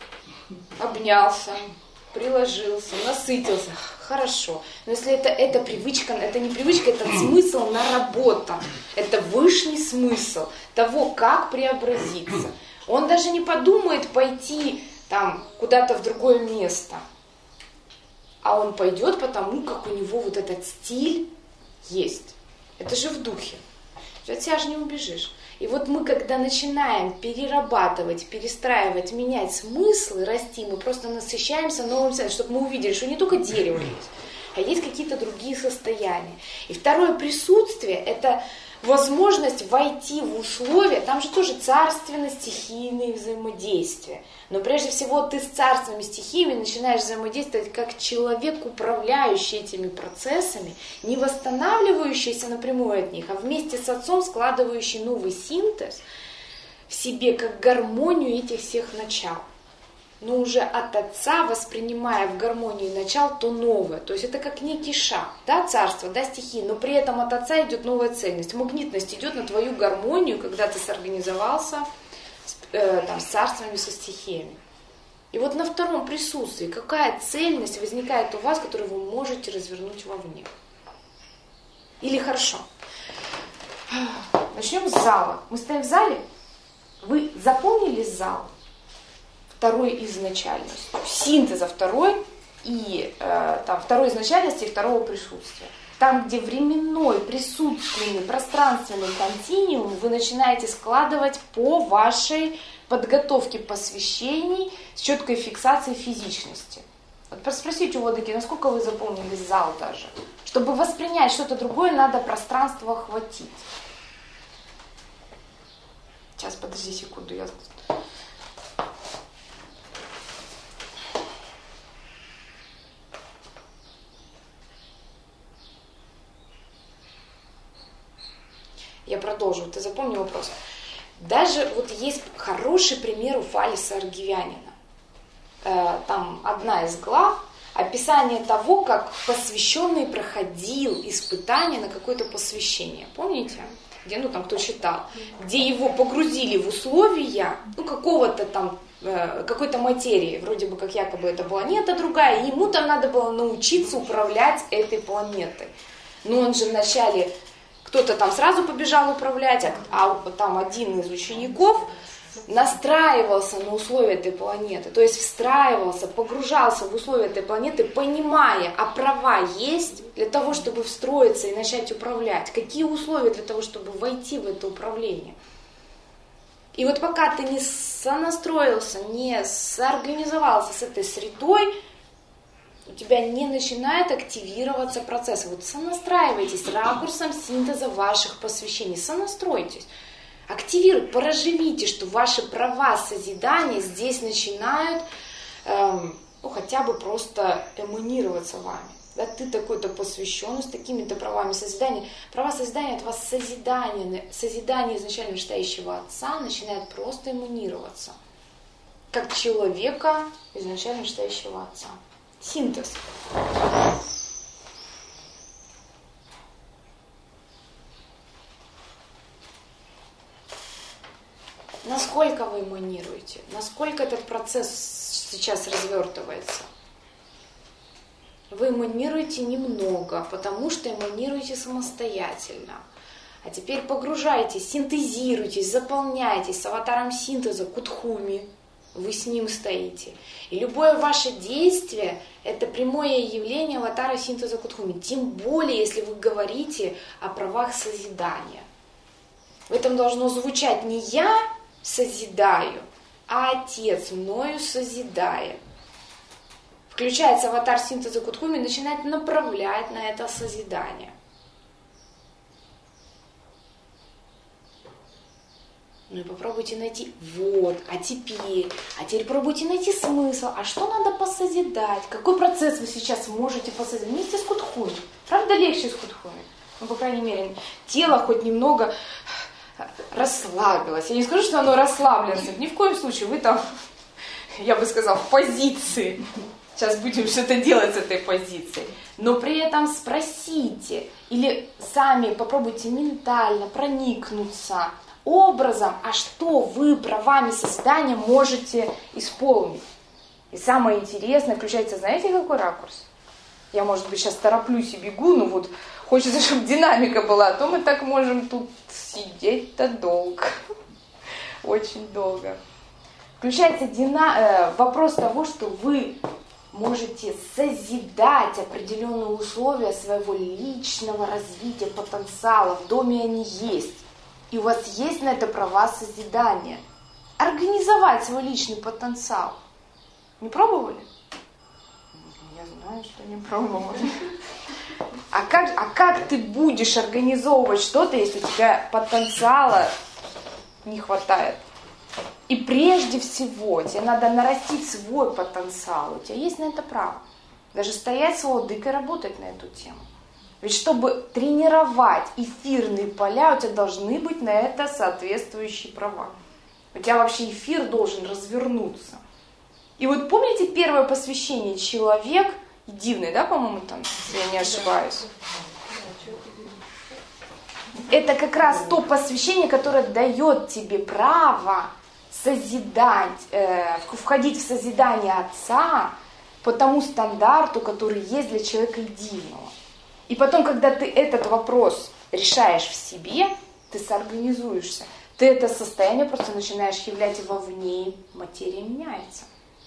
Обнялся, приложился, насытился. Хорошо. Но если это, это привычка, это не привычка, это смысл наработан. Это высший смысл того, как преобразиться. Он даже не подумает пойти там куда-то в другое место. А он пойдет потому, как у него вот этот стиль есть. Это же в духе. От себя же не убежишь. И вот мы, когда начинаем перерабатывать, перестраивать, менять смыслы, расти, мы просто насыщаемся новым светом, чтобы мы увидели, что не только дерево есть, а есть какие-то другие состояния. И второе присутствие – это возможность войти в условия, там же тоже царственно-стихийные взаимодействия. Но прежде всего ты с царственными стихиями начинаешь взаимодействовать как человек, управляющий этими процессами, не восстанавливающийся напрямую от них, а вместе с отцом складывающий новый синтез в себе, как гармонию этих всех начал. Но уже от отца, воспринимая в гармонии начал то новое. То есть это как некий шаг, да, царство, да, стихии, но при этом от отца идет новая цельность. Магнитность идет на твою гармонию, когда ты сорганизовался с, э, там, с царствами, со стихиями. И вот на втором присутствии какая цельность возникает у вас, которую вы можете развернуть вовне. Или хорошо. Начнем с зала. Мы стоим в зале. Вы заполнили зал? Второй изначальности, синтеза второй и э, там, второй изначальности и второго присутствия. Там, где временной, присутственный, пространственный континуум вы начинаете складывать по вашей подготовке посвящений с четкой фиксацией физичности. Вот спросите у Владыки, насколько вы заполнили зал даже. Чтобы воспринять что-то другое, надо пространство охватить. Сейчас, подожди секунду, я... Я продолжу, ты запомни вопрос. Даже вот есть хороший пример у Фалиса Аргивянина. Там одна из глав, описание того, как посвященный проходил испытание на какое-то посвящение. Помните? Где, ну там кто читал, где его погрузили в условия, ну какого-то там, какой-то материи, вроде бы как якобы это планета другая, и ему там надо было научиться управлять этой планетой. Но он же вначале... Кто-то там сразу побежал управлять, а там один из учеников настраивался на условия этой планеты, то есть встраивался, погружался в условия этой планеты, понимая, а права есть для того, чтобы встроиться и начать управлять, какие условия для того, чтобы войти в это управление. И вот пока ты не сонастроился, не соорганизовался с этой средой, у тебя не начинает активироваться процесс. Вот сонастраивайтесь ракурсом синтеза ваших посвящений, сонастройтесь. Активируйте, проживите, что ваши права созидания здесь начинают эм, ну, хотя бы просто эманироваться вами. Да, ты такой-то посвященный, с такими-то правами созидания. Права созидания от вас созидание, созидание изначально вышестоящего Отца начинает просто эманироваться. Как человека изначально вышестоящего Отца. Синтез. Насколько вы эманируете? Насколько этот процесс сейчас развертывается? Вы эманируете немного, потому что эманируете самостоятельно. А теперь погружайтесь, синтезируйтесь, заполняйтесь с аватаром синтеза Кудхуми. Вы с ним стоите. И любое ваше действие – это прямое явление аватара синтеза Кудхуми. Тем более, если вы говорите о правах созидания. В этом должно звучать не «я созидаю», а «Отец мною созидает». Включается аватар синтеза Кудхуми и начинает направлять на это созидание. Ну и попробуйте найти, вот, а теперь, а теперь пробуйте найти смысл, а что надо посозидать, какой процесс вы сейчас можете посозидать вместе с Кудхуми. Правда, легче с Кудхуми? Ну, по крайней мере, тело хоть немного расслабилось. Я не скажу, что оно расслаблено, ни в коем случае, вы там, я бы сказала, в позиции. Сейчас будем что-то делать с этой позицией. Но при этом спросите, или сами попробуйте ментально проникнуться образом, а что вы правами созидания можете исполнить. И самое интересное включается, знаете, какой ракурс? Я, может быть, сейчас тороплюсь и бегу, но вот хочется, чтобы динамика была, а то мы так можем тут сидеть-то долго. Очень долго. Включается дина... э, вопрос того, что вы можете созидать определенные условия своего личного развития, потенциала. В доме они есть. И у вас есть на это права созидания. Организовать свой личный потенциал. Не пробовали? Я знаю, что не пробовали. А как, а как ты будешь организовывать что-то, если у тебя потенциала не хватает? И прежде всего, тебе надо нарастить свой потенциал. У тебя есть на это право. Даже стоять с владыкой и работать на эту тему. Ведь чтобы тренировать эфирные поля, у тебя должны быть на это соответствующие права. У тебя вообще эфир должен развернуться. И вот помните первое посвящение «Человек» дивный, да, по-моему, там, если я не ошибаюсь? Это как раз то посвящение, которое дает тебе право созидать, э, входить в созидание Отца по тому стандарту, который есть для человека дивного. И потом, когда ты этот вопрос решаешь в себе, ты соорганизуешься. Ты это состояние просто начинаешь являть вовне, и материя меняется.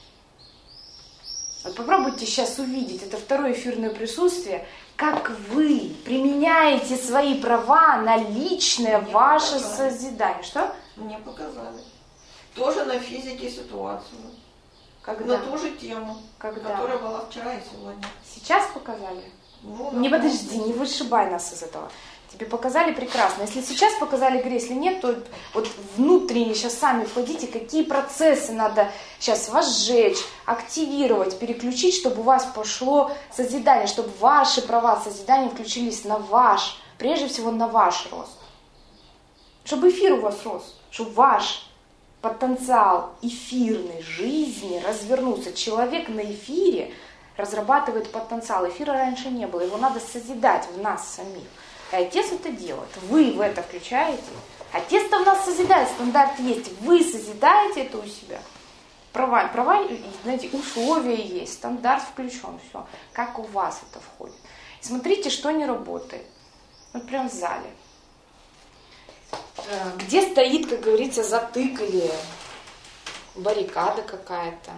Вот попробуйте сейчас увидеть, это второе эфирное присутствие, как вы применяете свои права на личное Мне ваше показали. созидание. Что? Мне показали. Тоже на физике ситуацию. Когда? На ту же тему, Когда? которая была вчера и сегодня. Сейчас показали? Ну, Не да, подожди, не вышибай нас из этого. Тебе показали прекрасно. Если сейчас показали грязь, если нет, то вот внутренне сейчас сами входите, какие процессы надо сейчас возжечь, активировать, переключить, чтобы у вас пошло созидание, чтобы ваши права созидания включились на ваш, прежде всего на ваш рост. Чтобы эфир у вас рос, чтобы ваш потенциал эфирной жизни развернулся. Человек на эфире разрабатывает потенциал. Эфира раньше не было, его надо созидать в нас самих. И Отец это делает. Вы в это включаете. Отец-то в нас созидает, стандарт есть. Вы созидаете это у себя. Права, права, знаете, условия есть, стандарт включен, все. Как у вас это входит. И смотрите, что не работает. Вот прям в зале. Где стоит, как говорится, затык или баррикада какая-то?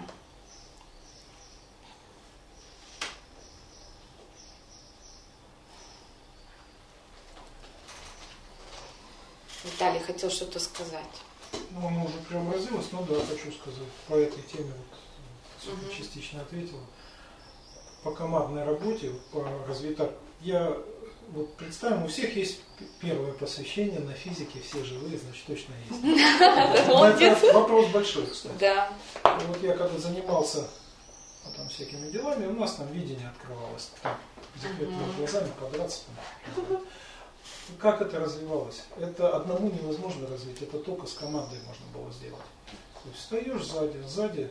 Виталий хотел что-то сказать. Ну, оно уже преобразилось, но да, хочу сказать. По этой теме вот, угу. частично ответила. По командной работе, по развитию. Я вот представим, у всех есть первое посвящение на физике, все живые, значит точно есть. Это вопрос большой, кстати. Да. Вот я когда занимался там всякими делами, у нас там видение открывалось. Там, закрытыми глазами, подраться. Как это развивалось? Это одному невозможно развить, это только с командой можно было сделать. То есть встаешь сзади, сзади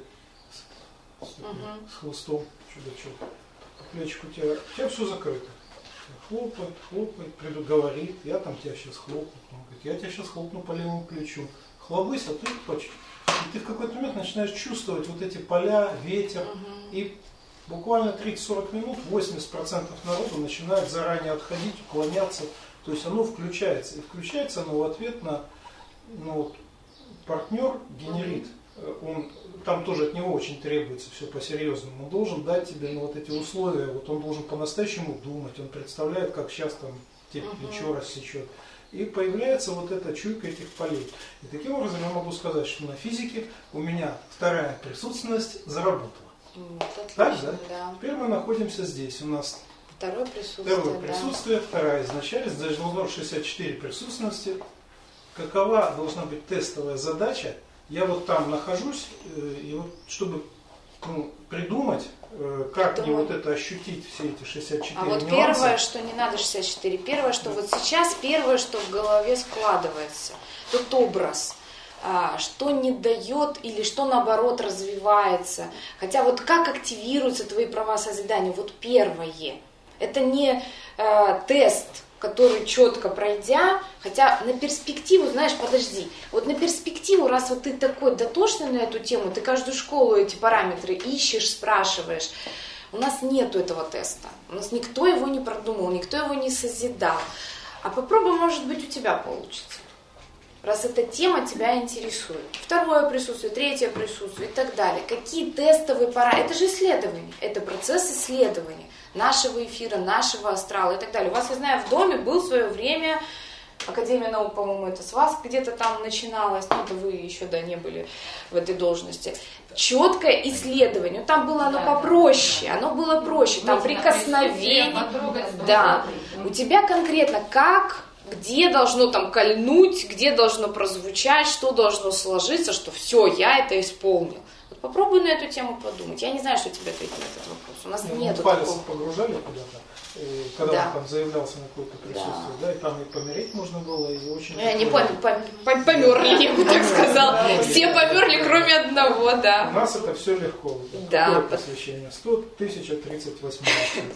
с, с, uh-huh. с хвостом, чудачок, по плечику у тебя, у тебя все закрыто. Хлопает, хлопает, придут, говорит, я там тебя сейчас хлопну, он говорит, я тебя сейчас хлопну по левому плечу. Хлобысь, а ты хочешь. И ты в какой-то момент начинаешь чувствовать вот эти поля, ветер, uh-huh. и буквально тридцать-сорок минут восемьдесят процентов народу начинает заранее отходить, уклоняться. То есть оно включается. И включается оно в ответ на, ну, вот, партнер генерит. Он, там тоже от него очень требуется все по-серьезному. Он должен дать тебе ну, вот эти условия. Вот он должен по-настоящему думать. Он представляет, как сейчас там тебе плечо рассечет. И появляется вот эта чуйка этих полей. И таким образом я могу сказать, что на физике у меня вторая присутственность заработала. Вот, отлично, так, да? да? Теперь мы находимся здесь. У нас Второе присутствие. Второе присутствие, да. Вторая изначальность, значит, должно быть шестьдесят четыре присутственности. Какова должна быть тестовая задача? Я вот там нахожусь, и вот чтобы ну, придумать, как мне вот это ощутить, все эти шестьдесят четыре А вот нюанса. Первое, что не надо шестьдесят четыре, первое, что вот сейчас, первое, что в голове складывается, тот образ, что не дает или что наоборот развивается. Хотя вот как активируются твои права созидания, вот первое. Это не э, тест, который четко пройдя, хотя на перспективу, знаешь, подожди, вот на перспективу, раз вот ты такой дотошный на эту тему, ты каждую школу эти параметры ищешь, спрашиваешь, у нас нету этого теста, у нас никто его не продумал, никто его не созидал, а попробуй, может быть, у тебя получится. Раз эта тема тебя интересует. Второе присутствие, третье присутствие и так далее. Какие тестовые параметры? Это же исследование. Это процесс исследования нашего эфира, нашего астрала и так далее. У вас, я знаю, в доме был в свое время Академия наук, по-моему, это с вас где-то там начиналось. Ну, это вы еще, да, не были в этой должности. Четкое исследование. Ну, там было оно да, попроще. Да. Оно было проще. Там прикосновение. Да. У тебя конкретно как... Где должно там кольнуть, где должно прозвучать, что должно сложиться, что все, я это исполнил. Вот попробуй на эту тему подумать. Я не знаю, что тебе ответить на этот вопрос. У нас ну, нет палец такого. Погружали куда-то, когда да. он там заявлялся на какое-то присутствие, да. да, и там и помереть можно было, и очень... Я не помню, померли, я бы так сказала. Все померли, кроме одного, да. У нас это все легко. Да. Какое посвящение? сто тысяча тридцать восемь.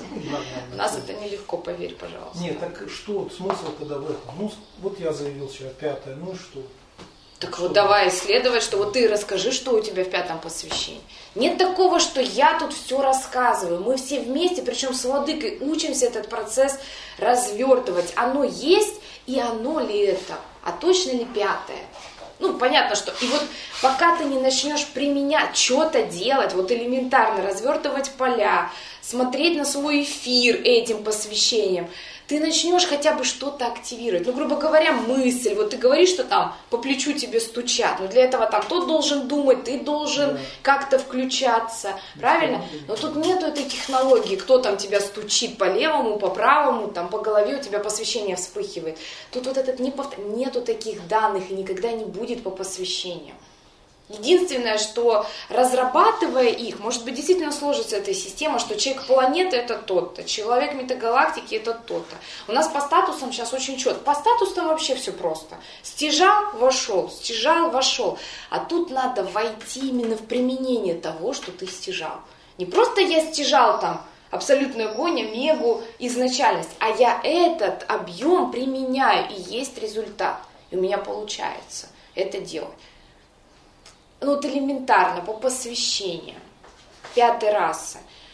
У нас это нелегко, поверь, пожалуйста. Нет, так что, смысл тогда в этом? Ну, вот я заявил вчера пятое, ну что? Так что? Вот давай исследовать, что вот ты расскажи, что у тебя в пятом посвящении. Нет такого, что я тут все рассказываю. Мы все вместе, причем с владыкой, учимся этот процесс развертывать. Оно есть, и оно ли это? А точно ли пятое? Ну, понятно, что. И вот пока ты не начнешь применять, что-то делать, вот элементарно развертывать поля, смотреть на свой эфир этим посвящением, ты начнешь хотя бы что-то активировать. Ну, грубо говоря, мысль. Вот ты говоришь, что там по плечу тебе стучат. Но для этого там тот должен думать, ты должен да. как-то включаться. Правильно? Но тут нету этой технологии. Кто там тебя стучит по левому, по правому, там по голове у тебя посвящение вспыхивает. Тут вот этот не повтор... нету таких данных и никогда не будет по посвящению. Единственное, что разрабатывая их, может быть, действительно сложится эта система, что человек планеты это тот-то, человек метагалактики это тот-то. У нас по статусам сейчас очень четко. По статусам вообще все просто. Стяжал, вошел, стяжал, вошел. А тут надо войти именно в применение того, что ты стяжал. Не просто я стяжал там абсолютную огонь, мегу, изначальность, а я этот объем применяю, и есть результат. И у меня получается это делать. Ну вот элементарно, по посвящениям, пятой расы.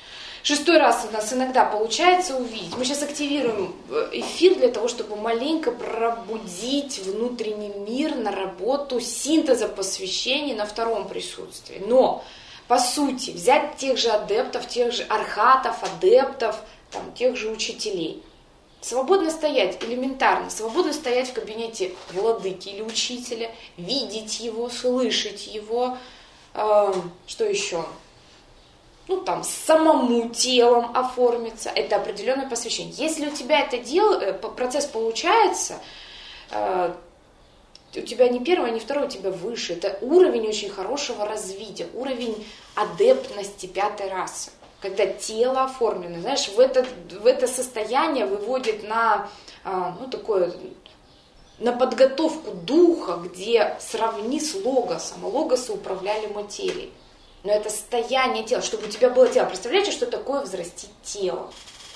Шестой раз у нас иногда получается увидеть. Мы сейчас активируем эфир для того, чтобы маленько пробудить внутренний мир на работу синтеза посвящений на втором присутствии. Но, по сути, взять тех же адептов, тех же архатов, адептов, там, тех же учителей. Свободно стоять, элементарно, свободно стоять в кабинете владыки или учителя, видеть его, слышать его, э, что еще? Ну, там, самому телом оформиться, это определенное посвящение. Если у тебя это дело, процесс получается, э, у тебя не первое, не второе, у тебя выше. Это уровень очень хорошего развития, уровень адептности пятой расы. Когда тело оформлено, знаешь, в это, в это состояние выводит на, э, ну, такое, на подготовку духа, где сравни с логосом, а логосы управляли материей. Но это состояние тела, чтобы у тебя было тело. Представляете, что такое взрастить тело?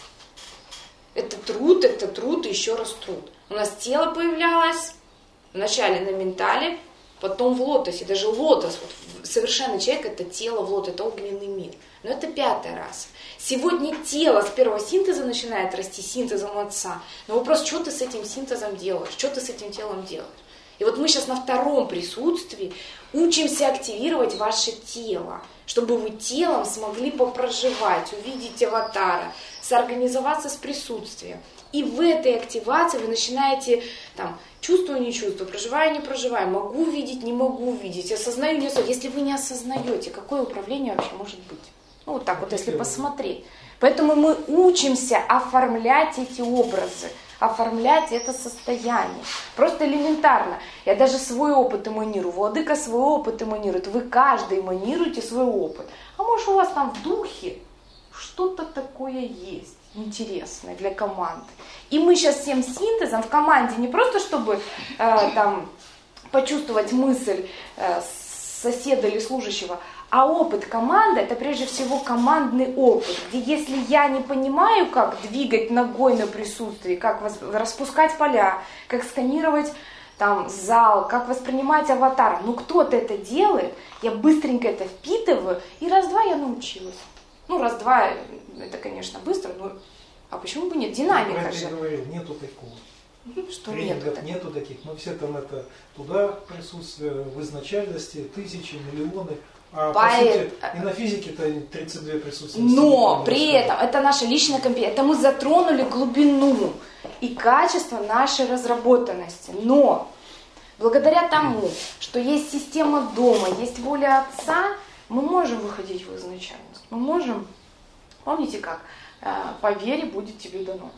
Это труд, это труд и еще раз труд. У нас тело появлялось вначале на ментале, потом в лотосе. Даже лотос, вот, совершенный человек, это тело в лотосе, это огненный мир. Но это пятая раса. Сегодня тело с первого синтеза начинает расти синтезом отца. Но вопрос, что ты с этим синтезом делаешь? Что ты с этим телом делаешь? И вот мы сейчас на втором присутствии учимся активировать ваше тело, чтобы вы телом смогли попроживать, увидеть аватара, соорганизоваться с присутствием. И в этой активации вы начинаете, там, чувствую, не чувствую, проживаю, не проживаю, могу видеть, не могу видеть, осознаю, не осознаю. Если вы не осознаете, какое управление вообще может быть? Ну, вот так вот, если посмотреть. Поэтому мы учимся оформлять эти образы, оформлять это состояние. Просто элементарно. Я даже свой опыт эманирую. Владыка свой опыт эманирует. Вы каждый эманируете свой опыт. А может у вас там в духе что-то такое есть интересное для команды. И мы сейчас всем синтезом в команде не просто чтобы э, там почувствовать мысль э, соседа или служащего, а опыт команды, это прежде всего командный опыт, где если я не понимаю, как двигать ногой на присутствии, как распускать поля, как сканировать там зал, как воспринимать аватар, ну кто-то это делает, я быстренько это впитываю, и раз-два я научилась. Ну раз-два, это, конечно, быстро, но а почему бы нет? Динамика я же. Я говорил, нету такого. Что тренингов нету, нету таких. Мы все там это туда присутствие в изначальности, тысячи, миллионы. А Поэт... по сути, и на физике-то тридцать два присутствия. Но при этом это наша личная компетенция. Это мы затронули глубину и качество нашей разработанности. Но благодаря тому, что есть система дома, есть воля Отца, мы можем выходить в изначальность. Мы можем, помните как, по вере будет тебе дано.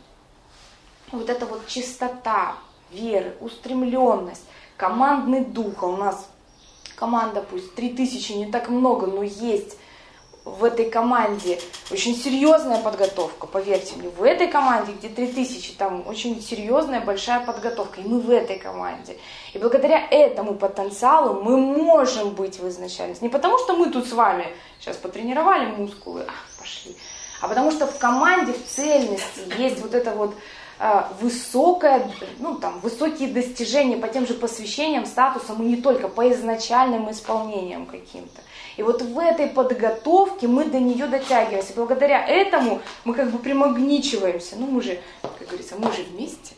Вот эта вот чистота веры, устремленность, командный дух. У нас команда, пусть три тысячи, не так много, но есть в этой команде очень серьезная подготовка, поверьте мне. В этой команде, где три тысячи, там очень серьезная, большая подготовка. И мы в этой команде. И благодаря этому потенциалу мы можем быть в изначальности. Не потому, что мы тут с вами сейчас потренировали мускулы, а, пошли, а потому что в команде, в цельности есть вот это вот высокое, ну, там, высокие достижения по тем же посвящениям, статусам, и не только по изначальным исполнениям каким-то. И вот в этой подготовке мы до нее дотягиваемся. Благодаря этому мы как бы примагничиваемся. Ну, мы же, как говорится, мы же вместе.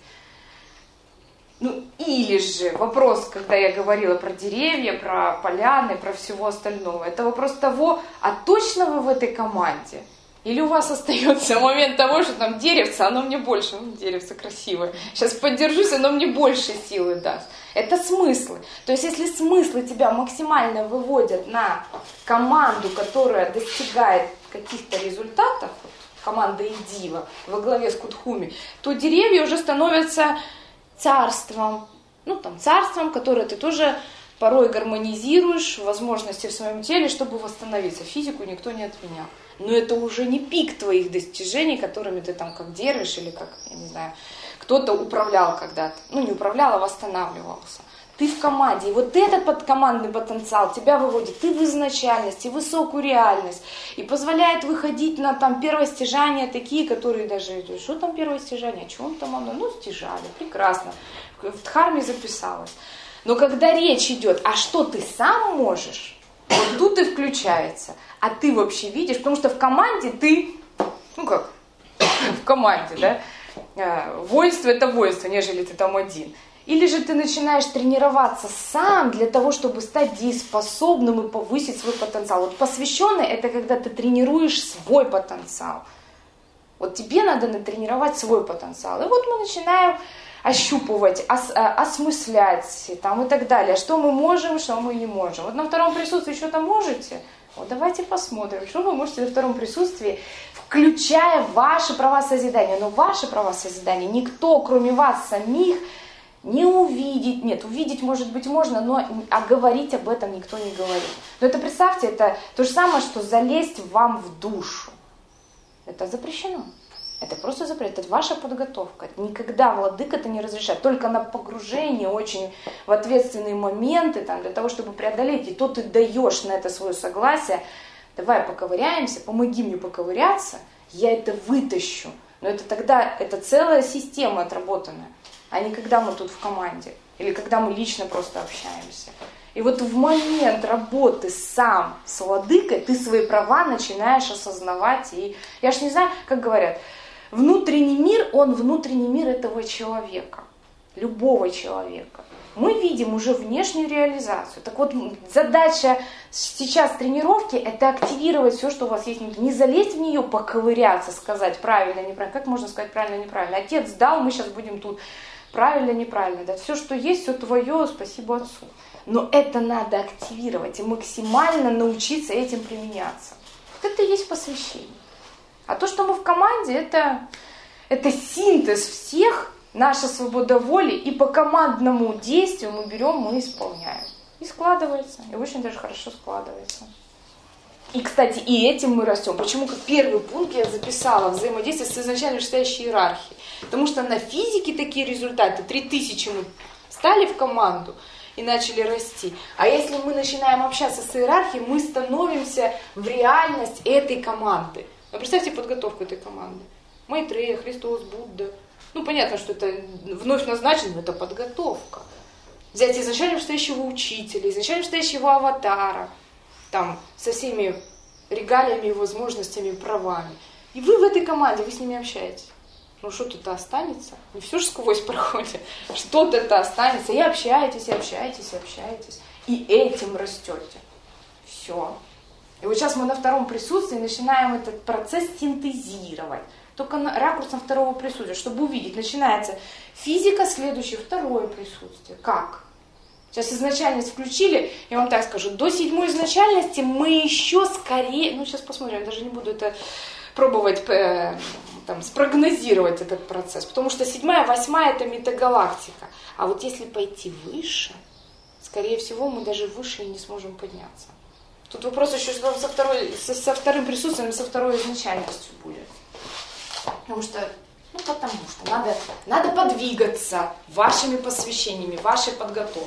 Ну, или же вопрос, когда я говорила про деревья, про поляны, про всего остального, это вопрос того, а точно вы в этой команде? Или у вас остается момент того, что там деревце, оно мне больше, ну, деревце красивое, сейчас поддержусь, оно мне больше силы даст. Это смыслы. То есть, если смыслы тебя максимально выводят на команду, которая достигает каких-то результатов, команда Идива во главе с Кутхуми, то деревья уже становятся царством. Ну, там, царством, которое ты тоже порой гармонизируешь возможности в своем теле, чтобы восстановиться. Физику никто не отменял. Но это уже не пик твоих достижений, которыми ты там как дервиш или как, я не знаю, кто-то управлял когда-то. Ну, не управлял, а восстанавливался. Ты в команде. И вот этот подкомандный потенциал тебя выводит и в изначальность, и в высокую реальность. И позволяет выходить на там первое стяжание такие, которые даже, что там первое стяжание, о чем там оно? Ну, стяжали, прекрасно. В Дхарме записалось. Но когда речь идет, а что ты сам можешь, вот тут и включается. А ты вообще видишь, потому что в команде ты ну как, в команде, да, воинство это воинство, нежели ты там один. Или же ты начинаешь тренироваться сам для того, чтобы стать дееспособным и повысить свой потенциал. Вот посвященный это когда ты тренируешь свой потенциал. Вот тебе надо натренировать свой потенциал. И вот мы начинаем ощупывать, ос, осмыслять там, и так далее. Что мы можем, что мы не можем. Вот на втором присутствии что-то можете? Вот давайте посмотрим, что вы можете на втором присутствии, включая ваши права созидания. Но ваши права созидания никто, кроме вас самих, не увидеть. Нет, увидеть, может быть, можно, но а говорить об этом никто не говорит. Но это, представьте, это то же самое, что залезть вам в душу. Это запрещено. Это просто запрет, это ваша подготовка. Никогда владыка это не разрешает. Только на погружение очень в ответственные моменты, там, для того, чтобы преодолеть, и то ты даешь на это свое согласие. Давай поковыряемся, помоги мне поковыряться, я это вытащу. Но это тогда, это целая система отработанная, а не когда мы тут в команде, или когда мы лично просто общаемся. И вот в момент работы сам с владыкой ты свои права начинаешь осознавать. И я ж не знаю, как говорят, внутренний мир, он внутренний мир этого человека, любого человека. Мы видим уже внешнюю реализацию. Так вот, задача сейчас тренировки – это активировать все, что у вас есть. Не залезть в нее, поковыряться, сказать правильно, неправильно. Как можно сказать правильно, неправильно? Отец дал, мы сейчас будем тут правильно, неправильно. Да, все, что есть, все твое, спасибо отцу. Но это надо активировать и максимально научиться этим применяться. Вот это и есть посвящение. А то, что мы в команде, это, это синтез всех, наша свобода воли, и по командному действию мы берем, мы исполняем. И складывается, и очень даже хорошо складывается. И, кстати, и этим мы растем. Почему как первый пункт я записала взаимодействие с изначально вышестоящей иерархией? Потому что на физике такие результаты, три тысячи мы стали в команду и начали расти. А если мы начинаем общаться с иерархией, мы становимся в реальность этой команды. Ну, представьте подготовку этой команды. Майтрея, Христос, Будда. Ну, понятно, что это вновь назначено, но это подготовка. Взять изначально вышестоящего учителя, изначально вышестоящего аватара, там, со всеми регалиями, возможностями, правами. И вы в этой команде, вы с ними общаетесь. Ну, что-то останется. Не все же сквозь проходит. Что-то останется. И общаетесь, и общаетесь, и общаетесь. И этим растете. Все. И вот сейчас мы на втором присутствии начинаем этот процесс синтезировать. Только на, ракурсом второго присутствия, чтобы увидеть. Начинается физика, следующее второе присутствие. Как? Сейчас изначальность включили, я вам так скажу, до седьмой изначальности мы еще скорее, ну сейчас посмотрим, я даже не буду это пробовать э, там, спрогнозировать этот процесс, потому что седьмая, восьмая это метагалактика. А вот если пойти выше, скорее всего мы даже выше и не сможем подняться. Тут вопрос еще со, второй, со, со вторым присутствием, со второй изначальностью будет. Потому что, ну потому что надо, надо подвигаться вашими посвящениями, вашей подготовкой.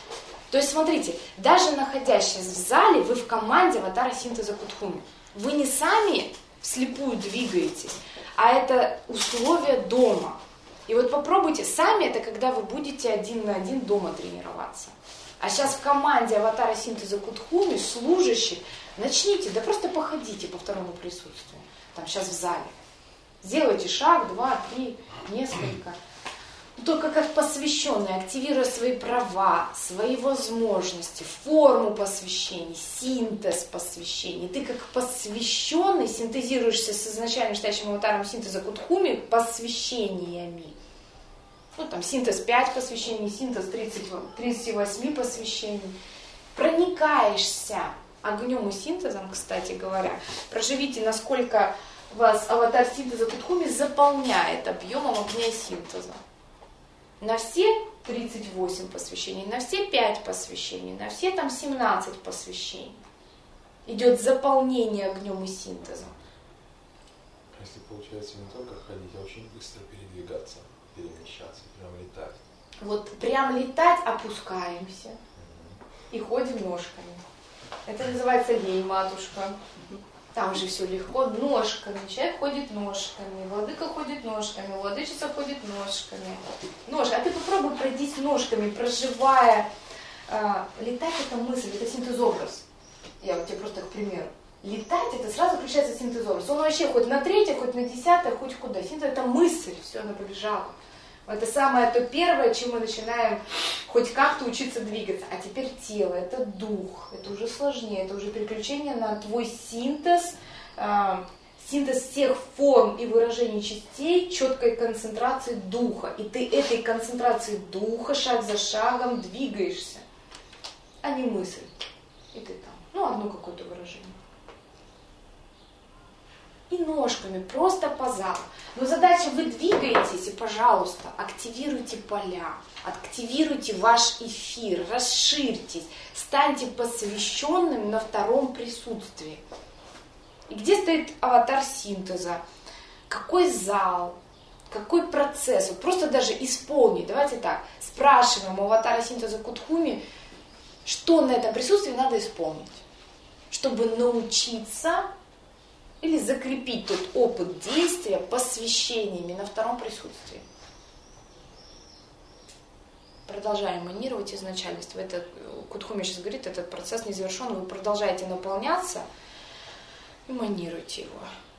То есть, смотрите, даже находящись в зале, вы в команде аватара синтеза Кутхуми. Вы не сами вслепую двигаетесь, а это условия дома. И вот попробуйте сами, это когда вы будете один на один дома тренироваться. А сейчас в команде аватара синтеза Кутхуми, служащих, начните, да просто походите по второму присутствию, там сейчас в зале. Сделайте шаг, два, три, несколько. Только как посвященный, активируя свои права, свои возможности, форму посвящений, синтез посвящений. Ты как посвященный синтезируешься с изначально вышестоящим аватаром синтеза Кутхуми посвящениями. Ну там синтез пять посвящений, синтез тридцать, тридцать восемь посвящений. Проникаешься огнем и синтезом, кстати говоря. Проживите, насколько вас аватар синтеза Кутхуми заполняет объемом огня и синтеза. На все тридцать восемь посвящений, на все пять посвящений, на все там семнадцать посвящений. Идет заполнение огнем и синтезом. Если получается не только ходить, а очень быстро передвигаться, перемещаться, прям летать. Вот прям летать, опускаемся и ходим ножками. Это называется лей, матушка. Там же все легко, ножками. Человек ходит ножками, владыка ходит ножками, владычица ходит ножками. Нож, а ты попробуй пройдись ножками, проживая. Э, летать это мысль, это синтез-образ. Я вот тебе просто к примеру. летать, это сразу включается синтезобраз. Он вообще хоть на третье, хоть на десятое, хоть куда. Синтез это мысль, все, она побежала. Это самое то первое, чем мы начинаем хоть как-то учиться двигаться. А теперь тело, это дух, это уже сложнее, это уже переключение на твой синтез, э, синтез всех форм и выражений частей, четкой концентрации духа. И ты этой концентрацией духа шаг за шагом двигаешься, а не мысль. И ты там, ну, одно какое-то выражение. И ножками, просто по залу. Но задача, вы двигаетесь, и, пожалуйста, активируйте поля, активируйте ваш эфир, расширьтесь, станьте посвященным на втором присутствии. И где стоит аватар синтеза? Какой зал? Какой процесс? Вот просто даже исполнить. Давайте так, спрашиваем у аватара синтеза Кутхуми, что на этом присутствии надо исполнить, чтобы научиться или закрепить тот опыт действия посвящениями на втором присутствии. Продолжаем манировать изначальность. Это, Кутхуми сейчас говорит, этот процесс не завершен, вы продолжаете наполняться и манируйте его.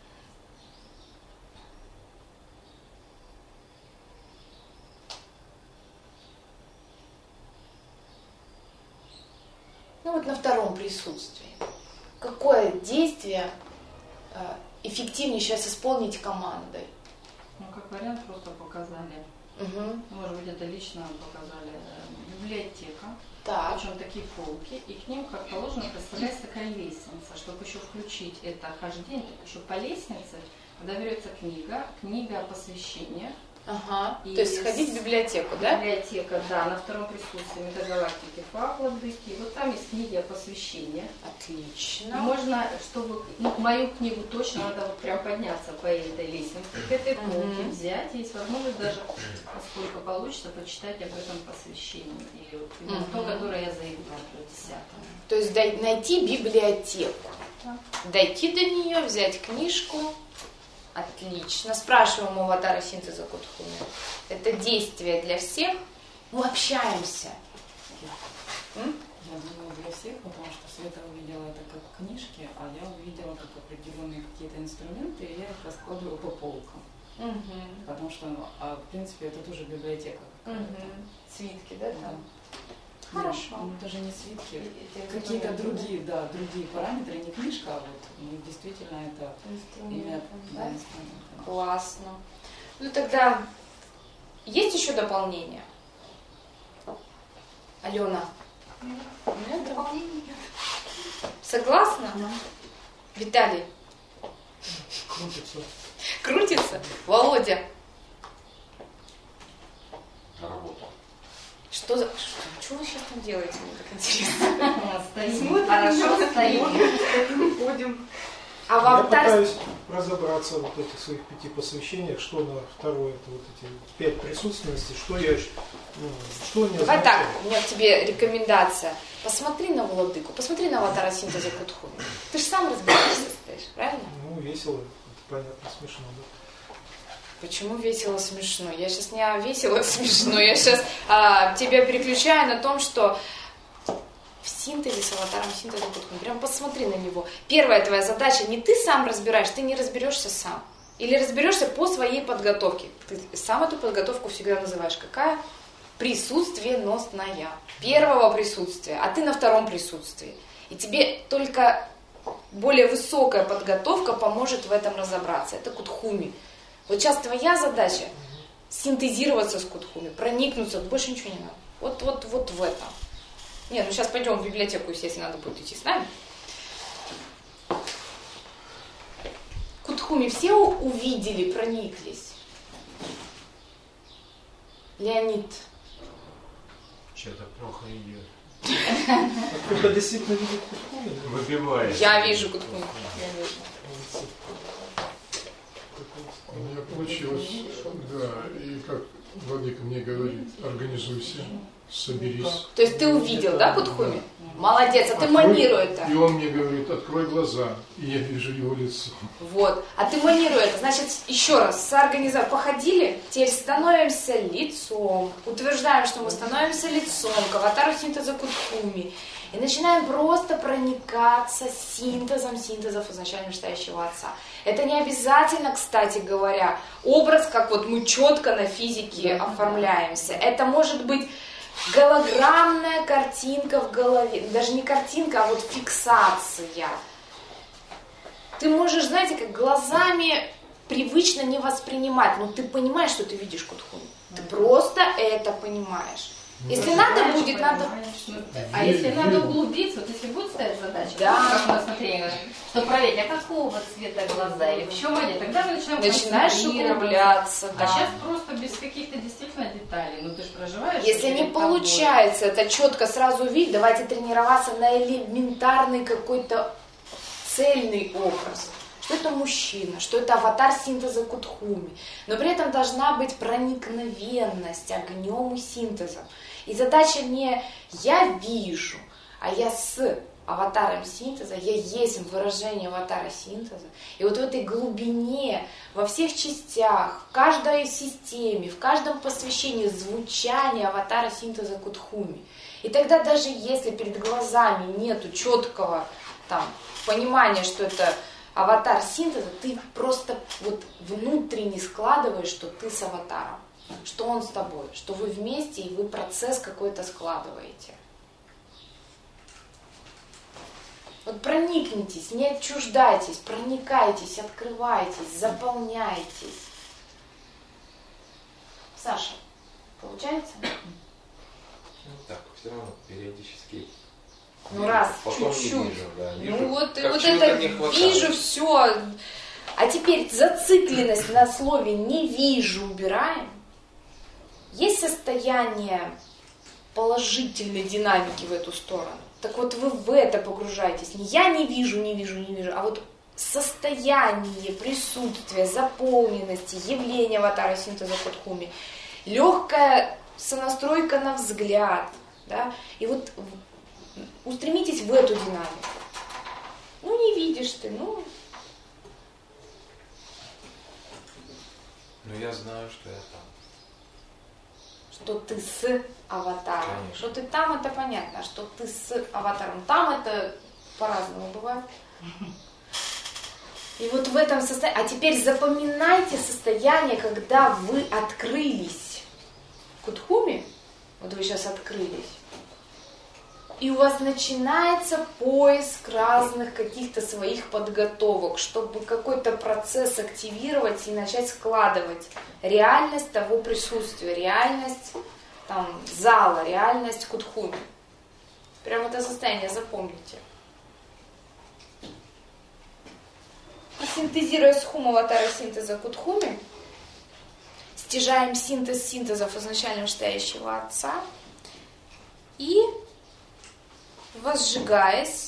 Ну вот на втором присутствии. Какое действие эффективнее сейчас исполнить командой? Ну, как вариант, просто показали. Угу. Может быть, это лично показали. Библиотека. Так. Причем такие полки. И к ним, как положено, представляется такая лестница. Чтобы еще включить это хождение, так еще по лестнице, когда берется книга, книга о посвящениях. Ага. И то есть сходить в библиотеку, да? Библиотека, да, на втором присутствии метагалактики Фа Владыки. И вот там есть книги о посвящениях. Отлично. Можно, чтобы, ну, мою книгу точно надо вот прям подняться по этой лестнице, к этой полке, mm-hmm. взять. Есть возможность даже, насколько получится, почитать об этом посвящении. Или вот mm-hmm. то, которое я заявила, десятое. То есть дай, найти библиотеку. Да. Дойти до нее, взять книжку. Отлично. Спрашиваем у аватара синтеза Кутхуми. Это действие для всех. Мы общаемся. М? Я думаю, для всех, потому что Света увидела это как книжки, а я увидела как определенные какие-то инструменты, и я их раскладываю по полкам. Угу. Потому что, ну, а, в принципе, это тоже библиотека. Угу. Свитки, да, там? Хорошо. Ну, даже не свитки, какие-то другие, да, другие параметры, не книжка, а вот ну, действительно это имя, да, инструмент. Классно. Ну тогда есть еще дополнение? Алена? Нет дополнения. Согласна? Да. Виталий? Крутится. Крутится? Володя? Работа. Что за... Что, что вы сейчас там делаете? Мне так интересно. Стоим. Хорошо стоим. Ходим. А вам Я пытаюсь разобраться в вот этих своих пяти посвящениях, что на второе, это вот эти пять присутственностей, что я, ну, что они Давай означают. так, у меня к тебе рекомендация. Посмотри на Владыку, посмотри на аватара синтеза Кутхуми. Ты же сам разбираешься, стоишь, правильно? Ну, весело, это понятно, смешно, да. Почему весело смешно? Я сейчас не о весело смешно, я сейчас а, тебя переключаю на том, что в синтезе с аватаром синтеза Кутхуми, прям посмотри на него. Первая твоя задача, не ты сам разбираешь, ты не разберешься сам. Или разберешься по своей подготовке. Ты сам эту подготовку всегда называешь какая? Присутственностная. Первого присутствия, а ты на втором присутствии. И тебе только более высокая подготовка поможет в этом разобраться. Это Кутхуми. Вот сейчас твоя задача синтезироваться с Кутхуми, проникнуться, больше ничего не надо. Вот, вот, вот в этом. Нет, ну сейчас пойдем в библиотеку, естественно, надо будет идти с нами. Кутхуми все увидели, прониклись? Леонид? Что-то плохо идет. А кто-то действительно видит Кутхуми? Выбивает. Я вижу Кутхуми. Я вижу. У меня получилось, да, и как Владыка мне говорит, организуйся, соберись. То есть ты увидел, да, Кутхуми? Молодец, а ты манируй это. И он мне говорит, открой глаза, и я вижу его лицо. Вот, а ты манируй это. Значит, еще раз, соорганизовали, походили, теперь становимся лицом. Утверждаем, что мы становимся лицом к аватару синтеза Кутхуми. И начинаем просто проникаться синтезом синтезов изначально мечтающего отца. Это не обязательно, кстати говоря, образ, как вот мы четко на физике оформляемся. Это может быть голограммная картинка в голове. Даже не картинка, а вот фиксация. Ты можешь, знаете, как глазами привычно не воспринимать, но ты понимаешь, что ты видишь Кутхуми. Ты просто это понимаешь. Если ну, надо будет, надо... А если надо углубиться, вот если будет ставить задачу, да. как у нас на тренинге, что проверить, а какого цвета глаза или в чем они, тогда мы начинаем начинаешь углубляться. Да. А сейчас просто без каких-то действительно деталей. Ну ты же проживаешь. Если не получается это четко сразу увидеть, давайте тренироваться на элементарный какой-то цельный образ. Что это мужчина, что это аватар синтеза Кутхуми. Но при этом должна быть проникновенность огнем и синтезом. И задача не «я вижу», а «я с аватаром синтеза», «я есть выражение аватара синтеза». И вот в этой глубине, во всех частях, в каждой системе, в каждом посвящении звучания аватара синтеза Кутхуми. И тогда даже если перед глазами нету четкого там, понимания, что это аватар синтеза, ты просто вот внутренне складываешь, что ты с аватаром, что он с тобой, что вы вместе и вы процесс какой-то складываете. Вот проникнитесь, не отчуждайтесь, проникайтесь, открывайтесь, заполняйтесь. Саша, получается? Ну так, все равно периодически. Ну раз, потом чуть-чуть. Не вижу, да. Вижу, ну вот, вот это вижу все. А теперь зацикленность на слове «не вижу» убираем. Есть состояние положительной динамики в эту сторону. Так вот вы в это погружаетесь. Не я не вижу, не вижу, не вижу, а вот состояние присутствия, заполненности, явления аватара синтеза Кутхуми. Легкая сонастройка на взгляд. Да? И вот устремитесь в эту динамику. Ну, не видишь ты, ну... Ну, я знаю, что я там. Что ты с аватаром. Конечно. Что ты там, это понятно. Что ты с аватаром. Там это по-разному бывает. И вот в этом состоянии... А теперь запоминайте состояние, когда вы открылись. Кутхуми, вот вы сейчас открылись. И у вас начинается поиск разных каких-то своих подготовок, чтобы какой-то процесс активировать и начать складывать реальность того присутствия, реальность там, зала, реальность Кутхуми. Прям это состояние запомните. И синтезируя схему аватара синтеза Кутхуми, стяжаем синтез синтезов изначально вышестоящего отца и возжигаясь,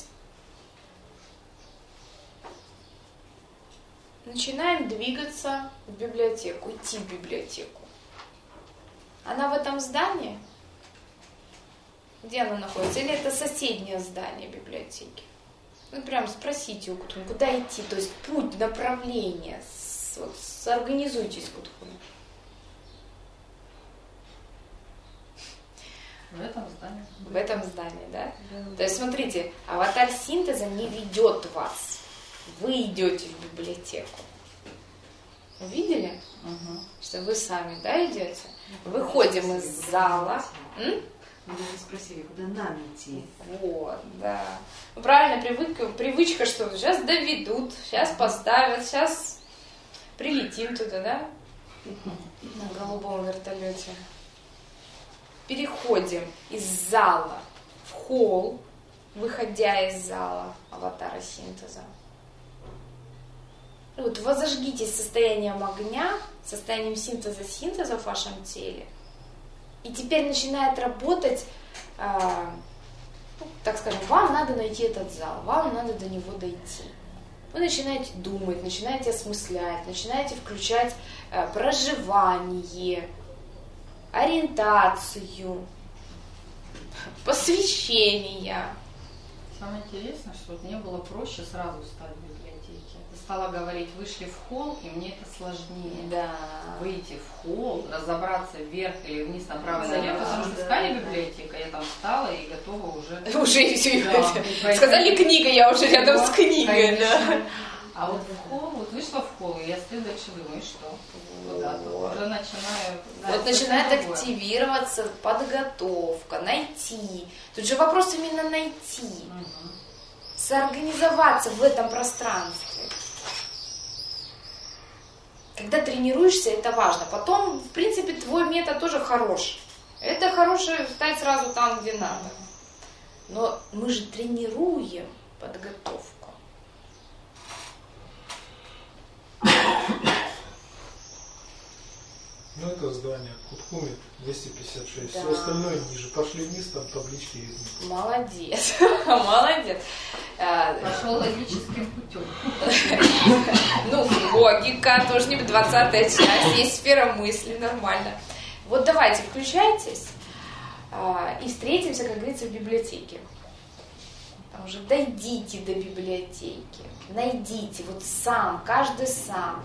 начинаем двигаться в библиотеку, идти в библиотеку. Она в этом здании? Где она находится? Или это соседнее здание библиотеки? Ну, прям спросите у Кутхуми, куда идти, то есть путь, направление, вот, соорганизуйтесь, Кутхуми. В этом здании. В этом здании, да? да? То есть, смотрите, аватар синтеза не ведет вас. Вы идете в библиотеку. Увидели? Угу. Что вы сами, да, идете? Выходим из зала. М? Мы спросили, куда нам идти. Вот, да. Ну, правильно, привычка, привычка, что сейчас доведут, сейчас поставят, сейчас прилетим туда, да? На голубом вертолете. Переходим из зала в холл, выходя из зала аватара синтеза. И вот возожгитесь состоянием огня, состоянием синтеза синтеза в вашем теле. И теперь начинает работать, э, ну, так скажем, вам надо найти этот зал, вам надо до него дойти. Вы начинаете думать, начинаете осмыслять, начинаете включать э, проживание, ориентацию. посвящения. Самое интересное, что вот мне было проще сразу встать в библиотеке. Ты стала говорить, вышли в холл, и мне это сложнее. Да. Выйти в холл, разобраться вверх или вниз, направо и Да, налево, потому что да, искали да. библиотека, я там встала и готова уже... Уже все. Да, Сказали книга, я уже рядом с книгой, да. А вот в холл, вот вышла в холл, и я стою дальше думаю, что? Куда-то уже начинаю... Да, Вот начинает другое. активироваться подготовка, найти. Тут же вопрос именно найти. Угу. Соорганизоваться в этом пространстве. Когда тренируешься, это важно. Потом, в принципе, твой метод тоже хорош. Это хорошее стать сразу там, где надо. Но мы же тренируем подготовку. Ну это здание, Кутхуми, двести пятьдесят шесть. Да. Все остальное ниже. Пошли вниз, там таблички видны. Молодец, молодец. Пошел логическим путем. Ну, логика, тоже не двадцатая часть, есть сфера мысли, нормально. Вот давайте, включайтесь и встретимся, как говорится, в библиотеке. Там уже дойдите до библиотеки, найдите, вот сам, каждый сам.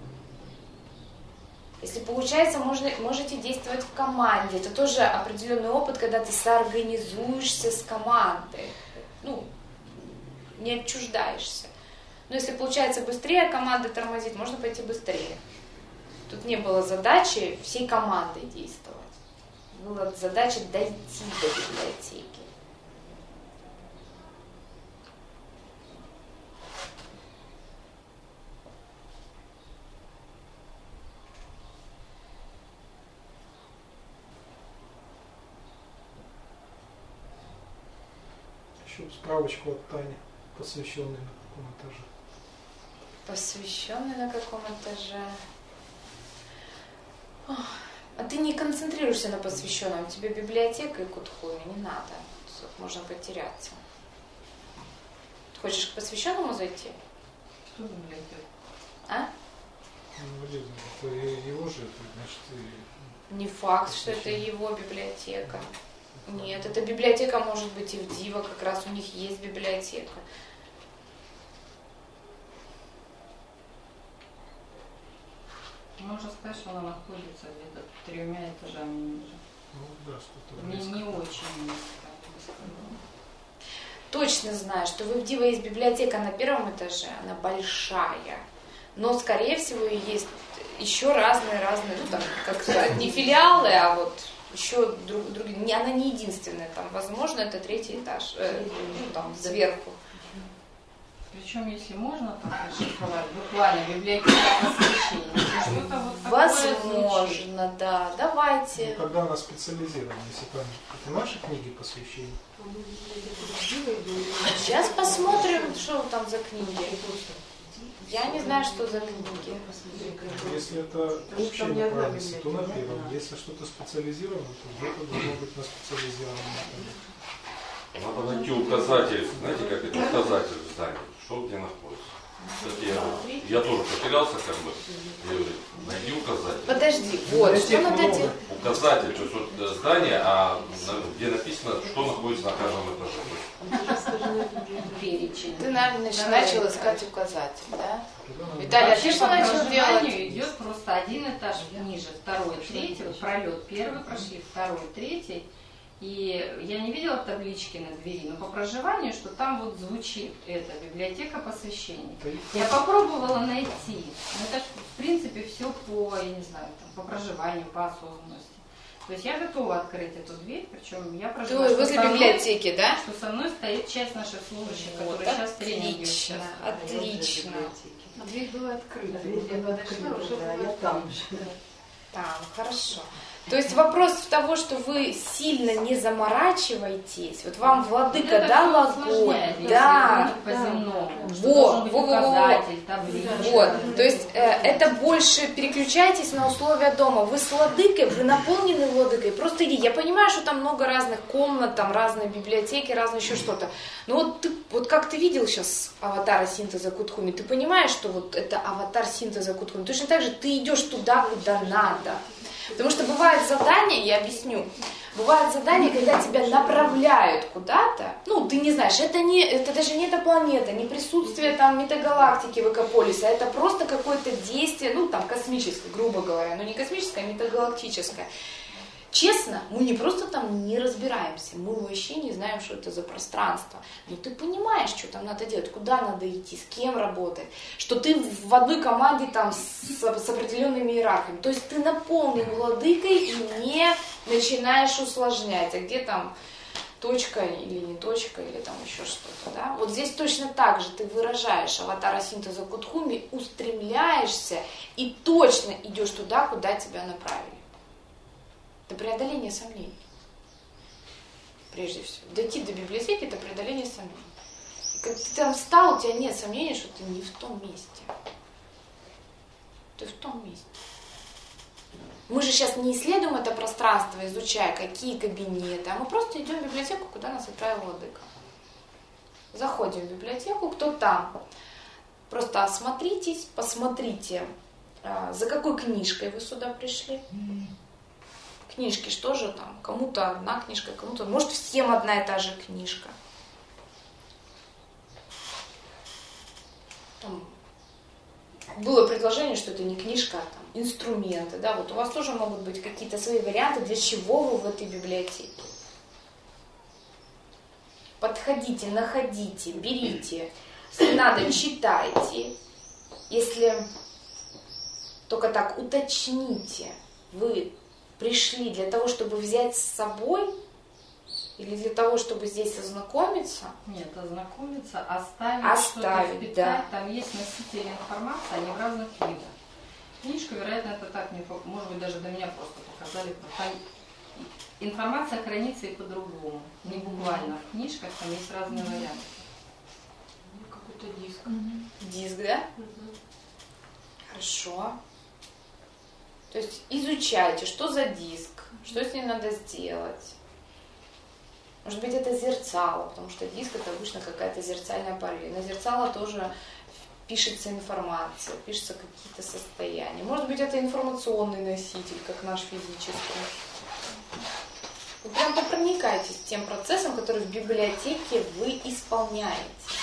Если получается, можно, можете действовать в команде. Это тоже определенный опыт, когда ты соорганизуешься с командой. Ну, не отчуждаешься. Но если получается быстрее, команда тормозит, можно пойти быстрее. Тут не было задачи всей командой действовать. Была задача дойти до библиотеки. Еще справочку от Тани, посвященной на каком этаже. Посвященный на каком этаже? Ох, а ты не концентрируешься на посвященном. Тебе библиотека и Кутхуми не надо. Тут можно потеряться. Ты хочешь к посвященному зайти? Что библиотека? А? Ну, Лиза, это его же, это, значит, и... Не факт, что это его библиотека. Нет, эта библиотека может быть и в Диво, как раз у них есть библиотека. Можно сказать, что она находится где-то тремя этажами ниже. Ну да, что-то Не, близко. не очень низко. Точно знаю, что в Диво есть библиотека на первом этаже, она большая. Но, скорее всего, есть еще разные-разные, ну там, как сказать, не филиалы, а вот еще друг, другие. Не, она не единственная, там, возможно, это третий этаж, э, ну там, сверху. Причем, если можно так расшифровать, буквально библиотека посвящения, что-то вот такое звучит. Возможно, да. Давайте. Ну, когда она специализирована, если там это наши книги посвящения. Сейчас посмотрим, что там за книги. Я не знаю, что за книги. Если это общая направленность, то на первом. Если что-то специализировано, то где-то должно быть на специализированном. Надо найти указатель, знаете, как это указатель в здании, что где находится. Кстати, я, я тоже потерялся, как бы. Я говорю, найди указатель. Подожди, вот, что надо делать? Указатель, то есть вот здание, а где написано, что находится на каждом этаже. Перечень. Ты, наверное, Давай, начал да. искать указатель, да? Виталий, а ты Вообще что по начал проживанию делать? идет просто один этаж ниже, второй, третий, вот пролет первый прошли, второй, третий. И я не видела таблички на двери, но по проживанию, что там вот звучит это, библиотека посвящений. Я попробовала найти, но это, в принципе, все по, я не знаю, там, по проживанию, по осознанности. То есть я готова открыть эту дверь, причем я проживаю. Ты возле библиотеки, да? Что со мной стоит часть наших служащих, Вот, которые сейчас тренинги отлично, участвуют. отлично. Дверь была открыта. Я подошла, уже да, я там же. Там, хорошо. То есть вопрос в того, что вы сильно не заморачиваетесь. Вот вам владыка Это дал всё огонь. усложняет, Да. если по-земному. Что Вот, должен быть во, во, во, во. указатель, табличка. Вот, то есть э, это больше переключайтесь на условия дома. Вы с владыкой, вы наполнены владыкой. Просто иди. Я понимаю, что там много разных комнат, там разные библиотеки, разные еще что-то. Но вот ты, вот как ты видел сейчас аватара синтеза Кутхуми, ты понимаешь, что вот это аватар синтеза Кутхуми. Точно так же ты идешь туда, куда надо. Потому что бывает задание, я объясню, Бывают задания, когда тебя направляют куда-то, ну, ты не знаешь, это, не, это даже не эта планета, не присутствие там метагалактики в Экополисе, а это просто какое-то действие, ну, там, космическое, грубо говоря, но не космическое, а метагалактическое. Честно, мы не просто там не разбираемся, мы вообще не знаем, что это за пространство. Но ты понимаешь, что там надо делать, куда надо идти, с кем работать, что ты в одной команде там с, с определенными иерархами. То есть ты наполнен владыкой и не начинаешь усложнять, а где там точка или не точка, или там еще что-то. Да? Вот здесь точно так же ты выражаешь аватара синтеза Кудхуми, устремляешься и точно идешь туда, куда тебя направили. Это преодоление сомнений. Прежде всего. Дойти до библиотеки – это преодоление сомнений. И когда ты там встал, у тебя нет сомнений, что ты не в том месте. Ты в том месте. Мы же сейчас не исследуем это пространство, изучая, какие кабинеты, а мы просто идем в библиотеку, куда нас отправил владыка. Заходим в библиотеку, кто там? Просто осмотритесь, посмотрите, за какой книжкой вы сюда пришли. Книжки, что же там? Кому-то одна книжка, кому-то... Может, всем одна и та же книжка. Там было предложение, что это не книжка, а там инструменты. Да? Вот у вас тоже могут быть какие-то свои варианты, для чего вы в этой библиотеке. Подходите, находите, берите. Если надо, читайте. Если только так уточните, вы пришли для того, чтобы взять с собой или для того, чтобы здесь ознакомиться? Нет, ознакомиться, оставить, оставить что-то впитать. Да. Там есть носители информации, они в разных видах. Книжка, вероятно, это так, может быть, даже до меня просто показали. Там информация хранится и по-другому, не буквально. В книжках там есть разные mm-hmm. варианты. Какой-то диск. Mm-hmm. Диск, да? Mm-hmm. Хорошо. То есть изучайте, что за диск, что с ним надо сделать. Может быть, это зерцало, потому что диск это обычно какая-то зерцальная параллель. На зерцало тоже пишется информация, пишутся какие-то состояния. Может быть, это информационный носитель, как наш физический. Вы прям попроникайтесь тем процессом, который в библиотеке вы исполняете.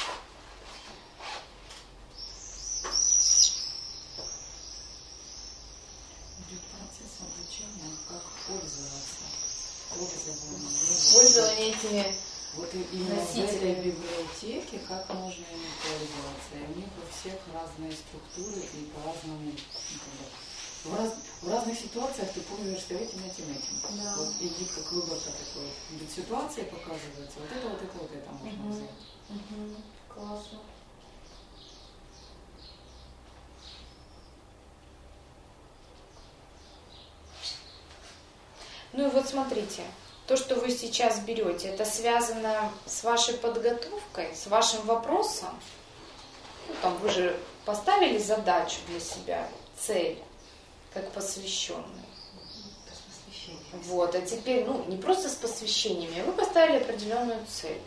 Пользование этими вот именно в этой библиотеке, как можно ими пользоваться. И у них у всех разные структуры и по-разному. В, раз, в разных ситуациях ты пользуешься этим, этим, этим. Да. Вот идет как выборка такой. Идет ситуация показывается. Вот это, вот это, вот это можно угу. взять. Угу. Классно. Ну и вот смотрите. То, что вы сейчас берете, это связано с вашей подготовкой, с вашим вопросом. Ну, там вы же поставили задачу для себя, цель, как посвященный. Вот, а теперь, ну, не просто с посвящениями, а вы поставили определенную цель.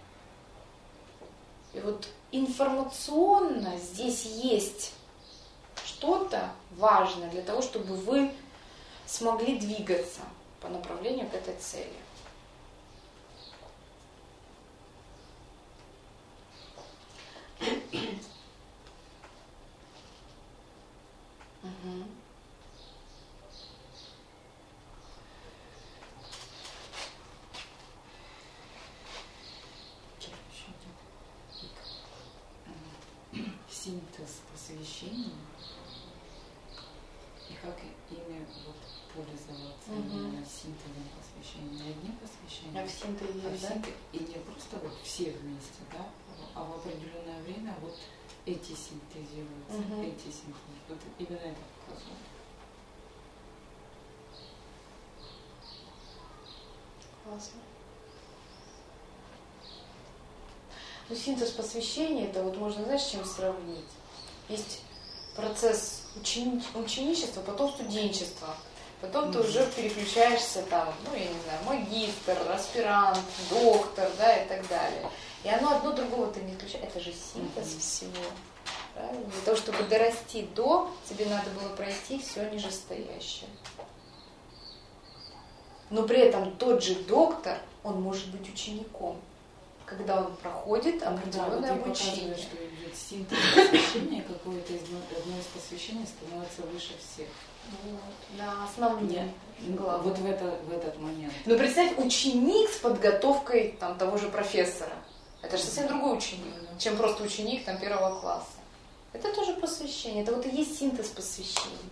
И вот информационно здесь есть что-то важное для того, чтобы вы смогли двигаться по направлению к этой цели. Угу. Синтез посвящения и как ими вот пользоваться угу. именно синтезом посвящения, не одним посвящением, а в синтезе, а в да? синтез, и не просто вот все вместе, да, а в определенное время вот эти синтезируются, угу. эти синтезируются. Вот именно это показывает. Классно. Ну, синтез посвящения, это вот можно, знаешь, с чем сравнить? Есть процесс учени... ученичества, потом студенчества. Потом mm-hmm. ты уже переключаешься там, ну, я не знаю, магистр, аспирант, доктор, да, и так далее. И оно одно другого-то не исключает. Это же синтез mm-hmm. всего. Правильно? Для того, чтобы дорасти до, тебе надо было пройти все нижестоящее. Но при этом тот же доктор, он может быть учеником, когда он проходит определенное да, вот обучение. Что идет синтез посвящения, какое-то из, одно из посвящений становится выше всех. Вот, да, основные. Вот в, это, в этот момент. Но представь, ученик с подготовкой там, того же профессора. Это же совсем другой ученик, чем просто ученик там, первого класса. Это тоже посвящение. Это вот и есть синтез посвящений.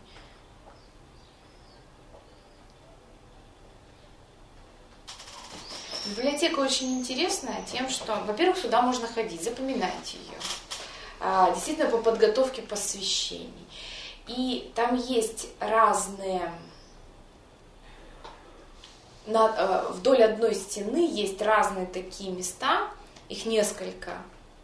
Библиотека очень интересная тем, что, во-первых, сюда можно ходить, запоминайте ее. А, действительно, по подготовке посвящений. И там есть разные... На, вдоль одной стены есть разные такие места, их несколько,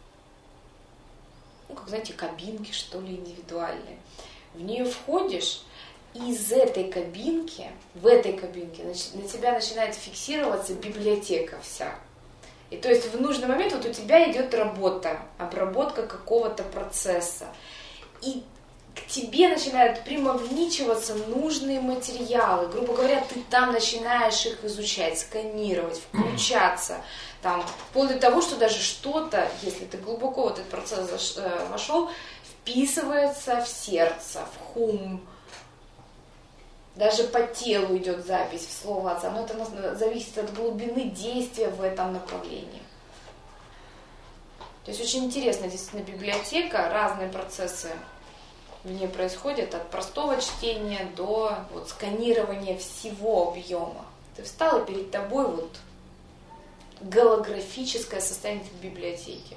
ну, как, знаете, кабинки, что ли, индивидуальные. В нее входишь, и из этой кабинки, в этой кабинке на тебя начинает фиксироваться библиотека вся. И то есть в нужный момент вот у тебя идет работа, обработка какого-то процесса. И к тебе начинают примагничиваться нужные материалы. Грубо говоря, ты там начинаешь их изучать, сканировать, включаться. Там, вплоть до того, что даже что-то, если ты глубоко в этот процесс вошел, вписывается в сердце, в хум. Даже по телу идет запись в слово отца. Но это зависит от глубины действия в этом направлении. То есть очень интересная действительно библиотека, разные процессы в ней происходят, от простого чтения до вот, сканирования всего объема. Ты встал, и перед тобой вот голографическое состояние в библиотеке.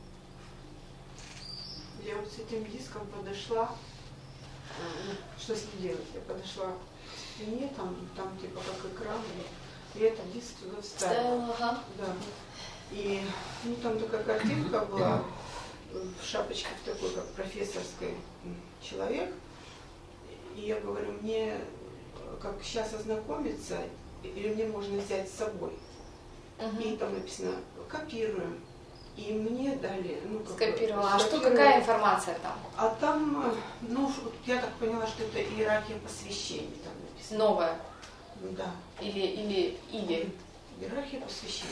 Я вот с этим диском подошла, что с ним делать? Я подошла к стене, там, там типа как экран, и я этот диск туда вставила. Ага. Да. И ну, там такая картинка была, в шапочке в такой, как профессорской, человек. И я говорю, мне как сейчас ознакомиться, или мне можно взять с собой. Uh-huh. И там написано, копируем. И мне дали, ну, как скопировала. А что, какая информация там? А там, ну, я так поняла, что это иерархия посвящений там написано. Новая? Да. Или, или, или? Иерархия посвящений.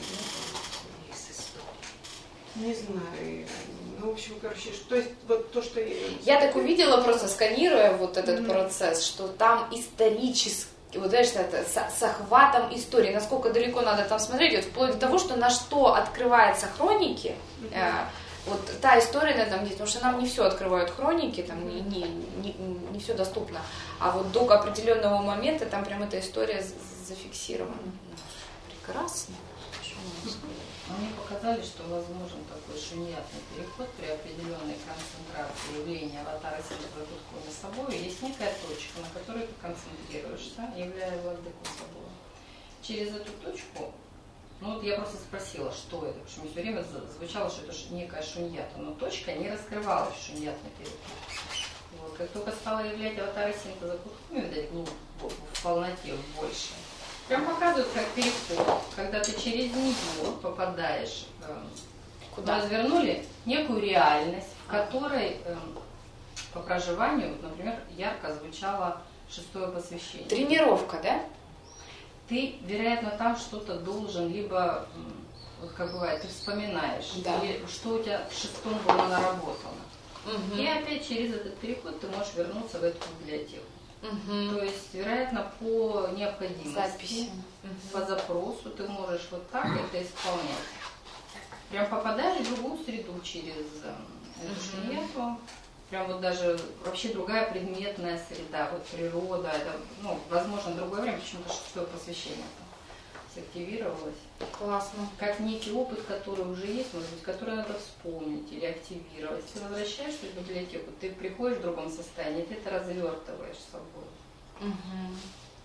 Не знаю. Ну, в общем, короче, что, то есть вот то, что я... Я так увидела, просто сканируя вот этот mm-hmm. процесс, что там исторически, вот знаешь, это, с, с охватом истории, насколько далеко надо там смотреть, вот, вплоть до того, что на что открываются хроники, mm-hmm. э, вот та история на этом есть, потому что нам не все открывают хроники, там не, не, не, не все доступно, а вот до определенного момента там прям эта история зафиксирована. Прекрасно. Мне показали, что возможен такой шуньятный переход при определенной концентрации явления аватара Сиддхартха на собой. Есть некая точка, на которой ты концентрируешься, являя владыку собой. Через эту точку, ну вот я просто спросила, что это, потому что мне все время звучало, что это некая шуньята, но точка не раскрывалась в шуньятный переход. Вот. Как только стала являть аватара Сиддхартха, видать, ну, в полноте, в большей, прям показывают как переход, когда ты через него попадаешь, э, куда развернули некую реальность, в которой э, по проживанию, вот, например, ярко звучало шестое посвящение. Тренировка, да? Ты, вероятно, там что-то должен, либо, вот как бывает, ты вспоминаешь, да. или что у тебя в шестом было наработано. Угу. И опять через этот переход ты можешь вернуться в эту библиотеку. Угу. То есть, вероятно, по необходимости, записи. По угу. запросу ты можешь вот так это исполнять. Прям попадаешь в другую среду через эту шуньяту. Прям вот даже вообще другая предметная среда, вот природа, это, ну, возможно, другое время, почему-то шестое посвящение там активировалось. Классно. Как некий опыт, который уже есть, может быть, который надо вспомнить или активировать. Ты возвращаешься в библиотеку, ты приходишь в другом состоянии, ты это развертываешь с собой. Угу.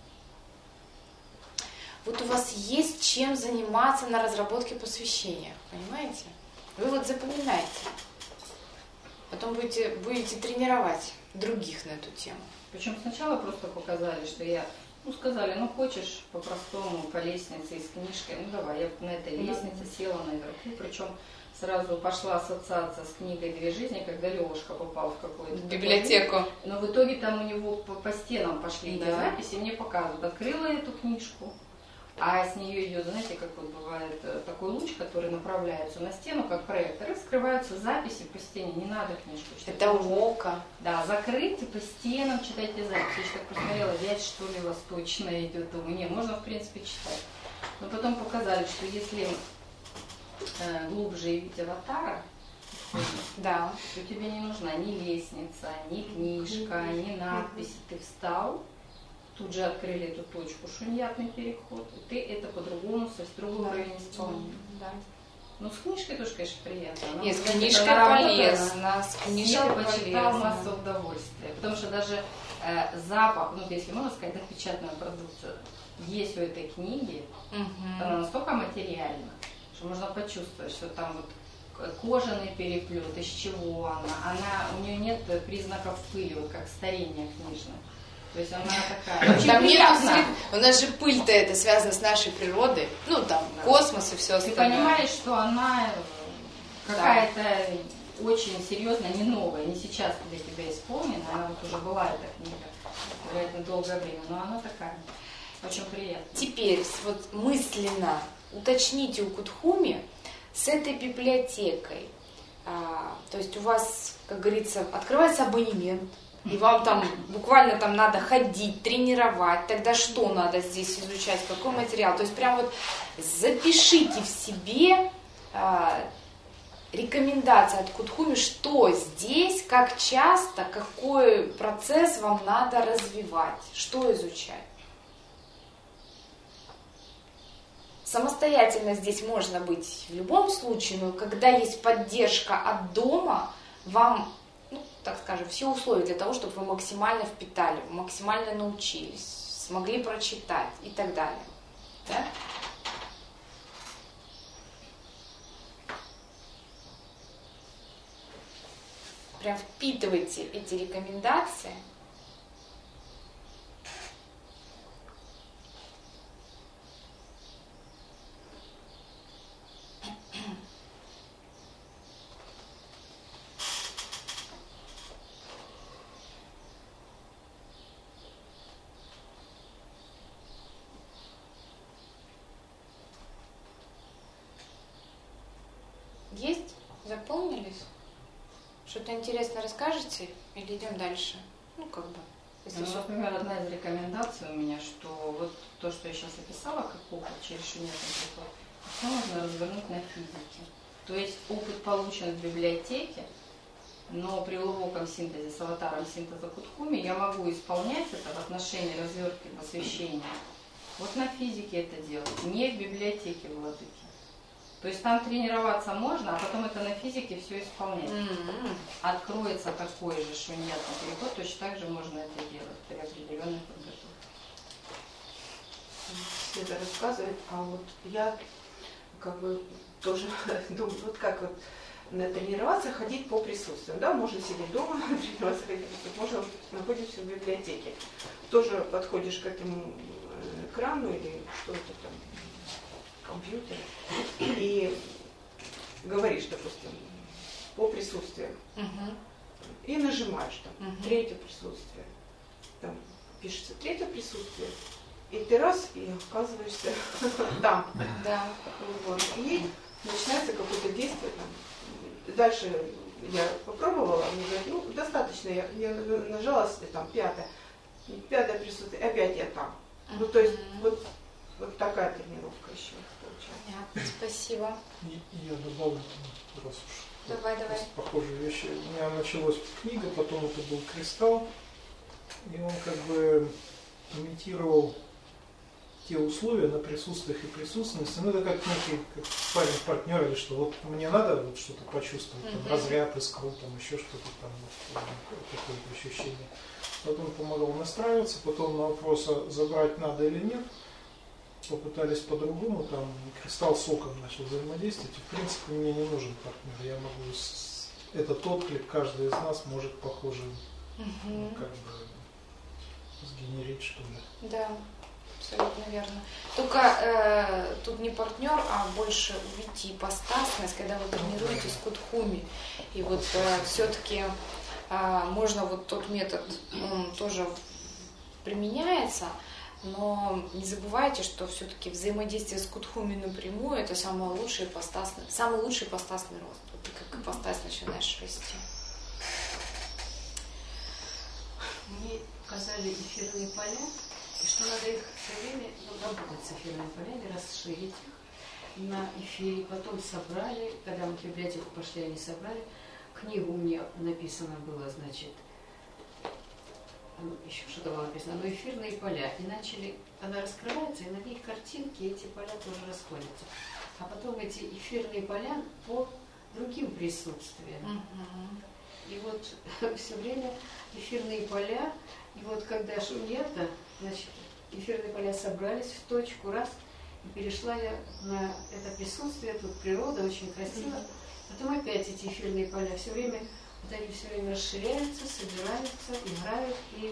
Вот у вас есть чем заниматься на разработке посвящения, понимаете? Вы вот запоминаете. Потом будете, будете тренировать других на эту тему. Причем сначала просто показали, что я, ну сказали, ну хочешь по-простому, по лестнице и с книжкой, ну давай, я на этой лестнице села наверху, причем сразу пошла ассоциация с книгой «Две жизни», когда Левушка попал в какую-то библиотеку. Но в итоге там у него по, по стенам пошли да. эти записи, мне показывают. Открыла эту книжку, а с нее идет, знаете, как вот бывает такой луч, который направляется на стену, как проектор, и скрываются записи по стене, не надо книжку читать. Это око. Да, закрыть и по стенам читайте записи. Я еще так посмотрела, вязь что ли восточная идет, думаю, не, можно в принципе читать. Но потом показали, что если э, глубже явить аватара, да, то тебе не нужна ни лестница, ни книжка, ни надписи. Ты встал, тут же открыли эту точку, шуньятный переход, и ты это по-другому, со другого уровня исполнения. Да. Ну, с книжкой тоже, конечно, приятно. Нет, с книжкой полезно, с книжкой почитал массу удовольствия. Потому что даже э, запах, ну, если можно сказать, напечатанную продукцию, есть у этой книги, угу. она настолько материальна, что можно почувствовать, что там вот кожаный переплет, из чего она. Она, у нее нет признаков пыли, вот как старение книжное. То есть она такая. Там нет, у нас же пыль-то это связано с нашей природой, ну там космос и все остальное. Ты понимаешь, что она какая-то да. очень серьезная, не новая, не сейчас для тебя исполнена, она вот уже была эта книга, вероятно, долгое время, но она такая, очень приятная. Теперь вот мысленно уточните у Кутхуми с этой библиотекой, а, то есть у вас, как говорится, открывается абонемент, и вам там буквально там надо ходить, тренировать, тогда что надо здесь изучать, какой материал. То есть прям вот запишите в себе а, рекомендации от Кутхуми, что здесь, как часто, какой процесс вам надо развивать, что изучать. Самостоятельно здесь можно быть в любом случае, но когда есть поддержка от дома, вам, ну, так скажем, все условия для того, чтобы вы максимально впитали, максимально научились, смогли прочитать и так далее. Да? Прям впитывайте эти рекомендации. Есть? Заполнились? Что-то интересное расскажете или идем дальше? Ну, как бы. Если ну, все... Например, одна из рекомендаций у меня, что вот то, что я сейчас описала, как опыт через шуньятный переход, все можно развернуть на физике. То есть опыт получен в библиотеке, но при глубоком синтезе с аватаром синтеза Кутхуми я могу исполнять это в отношении развертки посвящения. Вот на физике это делать, не в библиотеке владыки. То есть там тренироваться можно, а потом это на физике все исполнять. Mm-hmm. Откроется такой же шуньятный переход, точно так же можно это делать при определенной подготовке. Света рассказывает, а вот я как бы тоже думаю, вот как вот тренироваться, ходить по присутствию. Да, можно сидеть дома, тренироваться, ходить, можно находиться в библиотеке. Тоже подходишь к этому экрану или что-то там, компьютер, и говоришь, допустим, по присутствию. Uh-huh. И нажимаешь там, uh-huh. третье присутствие. Там пишется третье присутствие, и ты раз, и оказываешься там. Да. Вот. И начинается какое-то действие там. Дальше я попробовала, мне говорят, ну, достаточно, я, я нажала там пятое, пятое присутствие, опять я там. Uh-huh. Ну, то есть, вот, вот такая тренировка еще. Понятно, спасибо. И, и я добавлю, раз уж давай, давай. похожие вещи. У меня началась книга, потом это был кристалл, и он как бы имитировал те условия на присутствиях и присутственности. Ну, это как некий как парень-партнер, или что вот мне надо вот что-то почувствовать, там, mm-hmm. разряд, искру, там еще что-то там, вот, какое-то ощущение. Потом помогал настраиваться, потом на вопрос, забрать надо или нет, попытались по-другому, там кристалл соком начал взаимодействовать, и в принципе мне не нужен партнер, я могу с... этот отклик каждый из нас может похожим угу. как бы сгенерить, что ли. Да, абсолютно верно. Только э, тут не партнер, а больше увидите ипостасность, когда вы тренируетесь с Кутхуми. И вот э, все-таки э, можно вот тот метод, он тоже применяется. Но не забывайте, что все-таки взаимодействие с Кудхуми напрямую – это самый лучший ипостасный, самый лучший ипостасный рост. Вот ты как ипостась начинаешь расти. Мне показали эфирные поля, и что надо их все время ну, работать с эфирными полями, расширить их на эфире. Потом собрали, когда мы в библиотеку пошли, они собрали. Книгу у меня написано было, значит, еще что-то было написано, но эфирные поля. И начали, она раскрывается, и на ней картинки, и эти поля тоже расходятся. А потом эти эфирные поля по другим присутствиям. Uh-huh. И вот все время эфирные поля, и вот когда шуньята, значит, эфирные поля собрались в точку, раз, и перешла я на это присутствие, тут природа, очень красиво. Uh-huh. Потом опять эти эфирные поля все время, вот они все время расширяются, собираются, играют. И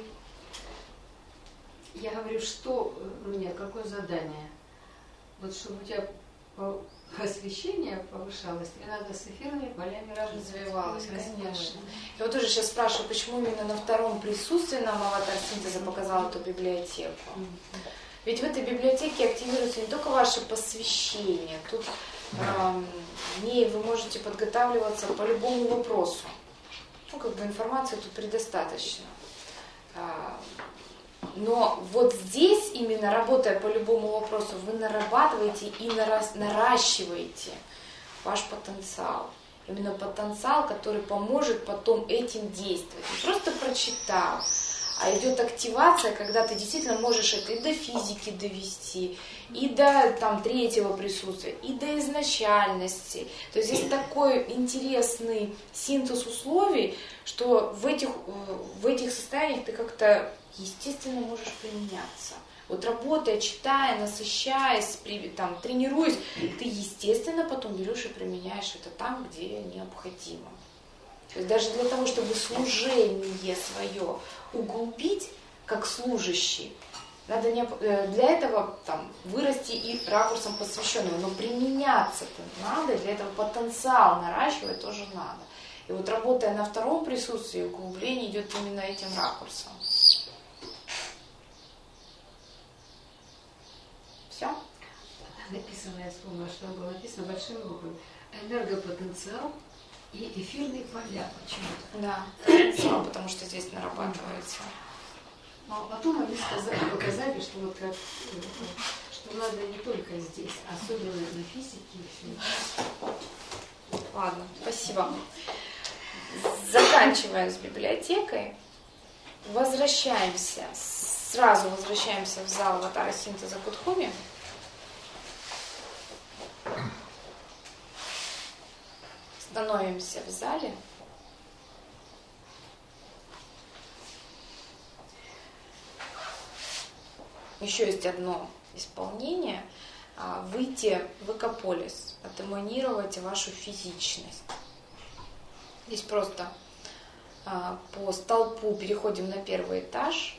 я говорю, что у меня, какое задание? Вот чтобы у тебя освещение повышалось, и надо с эфирными полями развивалось, конечно. Я вот тоже сейчас спрашиваю, почему именно на втором присутствии нам аватар синтеза показал эту библиотеку. Ведь в этой библиотеке активируется не только ваше посвящение, тут э, в ней вы можете подготавливаться по любому вопросу. Ну, как бы информации тут предостаточно. Но вот здесь, именно работая по любому вопросу, вы нарабатываете и наращиваете ваш потенциал. Именно потенциал, который поможет потом этим действовать. Не просто прочитал, а идет активация, когда ты действительно можешь это и до физики довести, и до там, третьего присутствия, и до изначальности. То есть здесь такой интересный синтез условий, что в этих, в этих состояниях ты как-то естественно можешь применяться. Вот работая, читая, насыщаясь, там, тренируясь, ты естественно потом берешь и применяешь это там, где необходимо. То есть даже для того, чтобы служение свое углубить, как служащий, надо не, для этого там, вырасти и ракурсом посвященного, но применяться-то надо, для этого потенциал наращивать тоже надо. И вот работая на втором присутствии, углубление идет именно этим ракурсом. Все? Написано, я вспомнила, что было написано большими буквами. Энергопотенциал и эфирные поля почему-то. Да, потенциал, потому что здесь нарабатывается. Но потом они сказали, показали, что вот как, что надо не только здесь, особенно на физике и все. Ладно, спасибо. Заканчивая с библиотекой, возвращаемся, сразу возвращаемся в зал аватара синтеза Кудхуми. Становимся в зале. Еще есть одно исполнение. Выйти в экополис, отэманировать вашу физичность. Здесь просто по столпу переходим на первый этаж.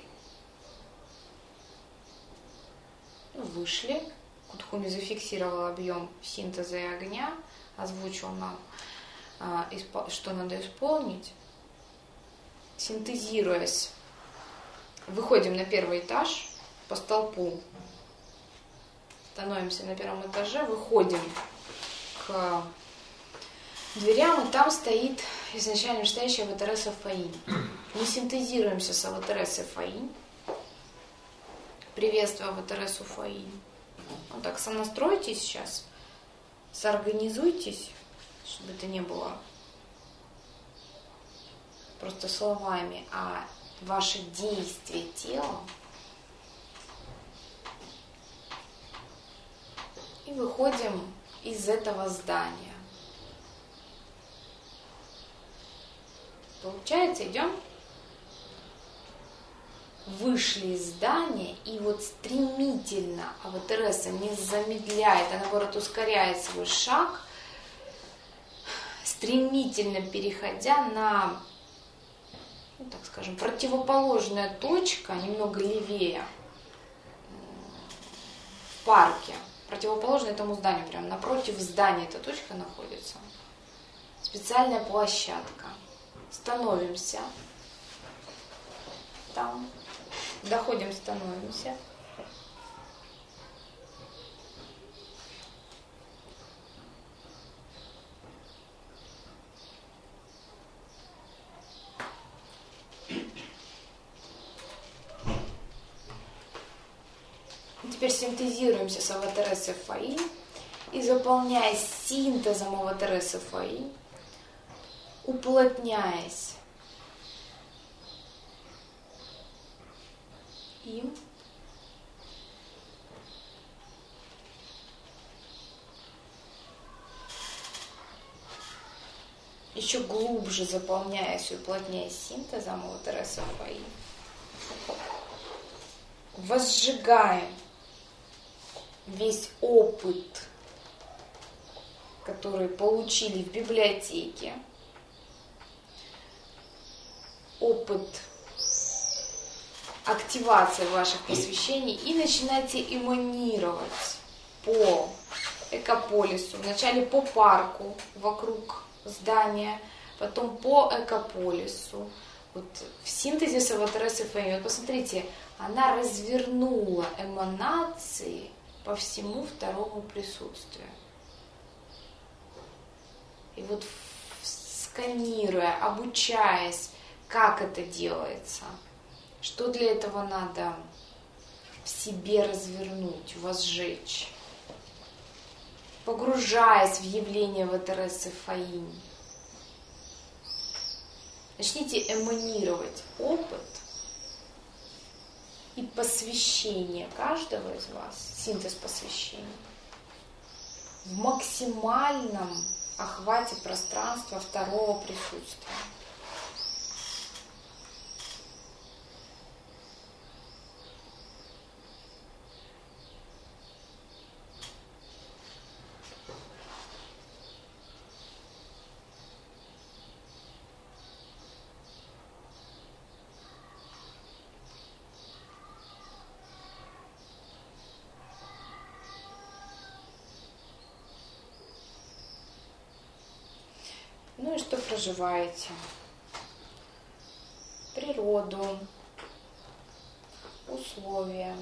Вышли. Кудхуми зафиксировал объем синтеза и огня, озвучил нам, что надо исполнить. Синтезируясь, выходим на первый этаж по столпу, становимся на первом этаже, выходим к дверям, и там стоит изначально стоящий аватар Сафаинь. Мы синтезируемся с аватаром Сафаинь. Приветствую аватар Сафаинь. Вот так, сонастройтесь сейчас, соорганизуйтесь, чтобы это не было просто словами, а ваше действие телом. И выходим из этого здания. Получается, идем? Вышли из здания, и вот стремительно аватареса не замедляет, а наоборот ускоряет свой шаг, стремительно переходя на, ну, так скажем, противоположная точка, немного левее, в парке, противоположная этому зданию, прямо напротив здания эта точка находится. Специальная площадка. Становимся там. Доходим, становимся. теперь синтезируемся с АВТР СФАИ и, заполняясь синтезом АВТР СФАИ, уплотняясь им, еще глубже заполняясь и уплотняясь синтезом АВТР СФАИ, возжигаем весь опыт, который получили в библиотеке, опыт активации ваших посвящений, и начинаете эманировать по экополису, вначале по парку вокруг здания, потом по экополису. Вот в синтезе с АВТР СФАИ, вот посмотрите, она развернула эманации по всему второму присутствию. И вот сканируя, обучаясь, как это делается, что для этого надо в себе развернуть, возжечь, погружаясь в явление АВТР СФАИ, начните эманировать опыт и посвящение каждого из вас, синтез посвящений, в максимальном охвате пространства второго присутствия. Ну и что проживаете? Природу, условия,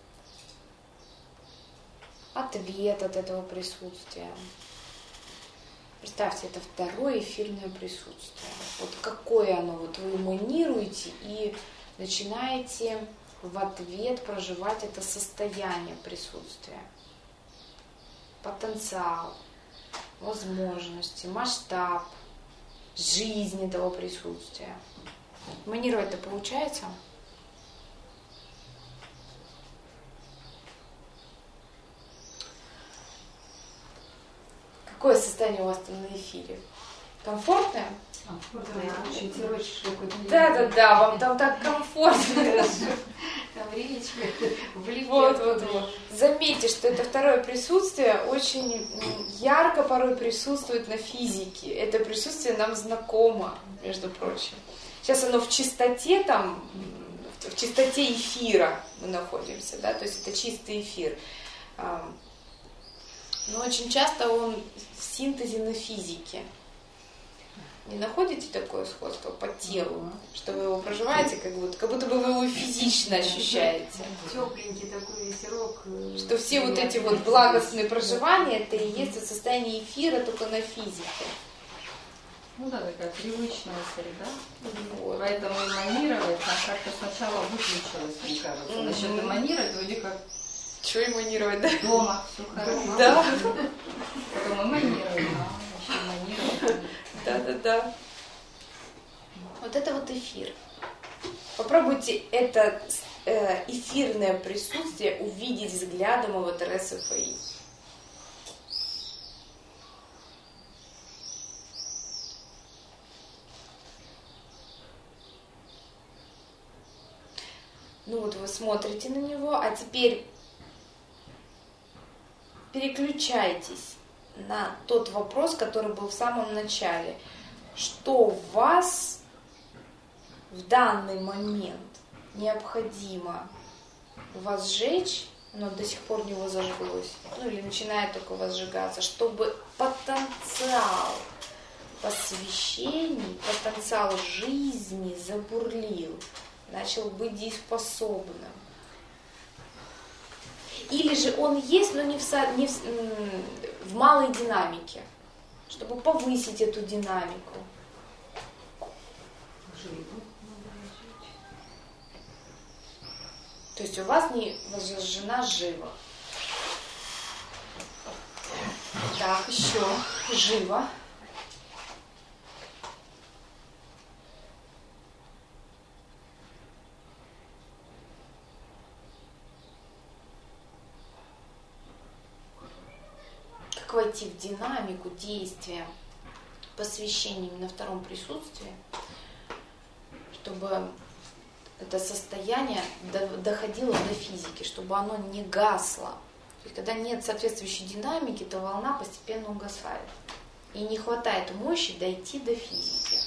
ответ от этого присутствия. Представьте, это второе эфирное присутствие. Вот какое оно, вот вы эманируете и начинаете в ответ проживать это состояние присутствия. Потенциал, возможности, масштаб, жизнь этого присутствия. Эманировать-то получается? Какое состояние у вас там на эфире? Комфортное? Комфортное, очень Да, да, да, вам там так комфортно. Там речка, вот, вот, вот. Заметьте, что это второе присутствие очень ярко порой присутствует на физике. Это присутствие нам знакомо, между прочим. Сейчас оно в чистоте там, в чистоте эфира мы находимся, да, то есть это чистый эфир. Но очень часто он в синтезе на физике. Не находите такое сходство по телу, что вы его проживаете, как будто, как будто бы вы его физично ощущаете? Тепленький такой ветерок. Что все вот эти вот благостные проживания, это и есть состояние эфира, только на физике. Ну да, такая привычная среда. Вот. Поэтому эманировать, а как-то сначала выключилось, мне кажется. Mm-hmm. Насчет эманировать, вроде как... Что эманировать, да? Дома, все хорошо. Да. Потом эманировать, да, еще эманировать. Да, да, да. Вот это вот эфир. Попробуйте это э, эфирное присутствие увидеть взглядом АВТР СФАИ. Ну вот вы смотрите на него, а теперь переключайтесь на тот вопрос, который был в самом начале. Что вас в данный момент необходимо возжечь, но до сих пор не возожглось, ну или начинает только возжигаться, чтобы потенциал посвящений, потенциал жизни забурлил, начал быть дееспособным. Или же он есть, но не в, не в, в малой динамике, чтобы повысить эту динамику. То есть у вас не возжжена жива. Так, еще жива. Как войти в динамику действия посвящения именно втором присутствии, чтобы это состояние доходило до физики, чтобы оно не гасло. То есть, когда нет соответствующей динамики, то волна постепенно угасает. И не хватает мощи дойти до физики.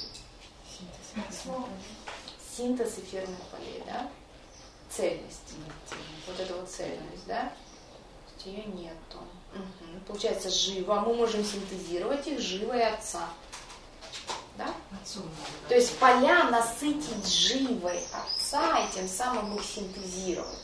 Синтез эфирных полей, да? Цельность. Вот это вот цельность, да? То есть ее нету. Угу. Получается, живо. Мы можем синтезировать их живо и отца. Да? Отцом, да. То есть поля насытить живой отца и тем самым их синтезировать.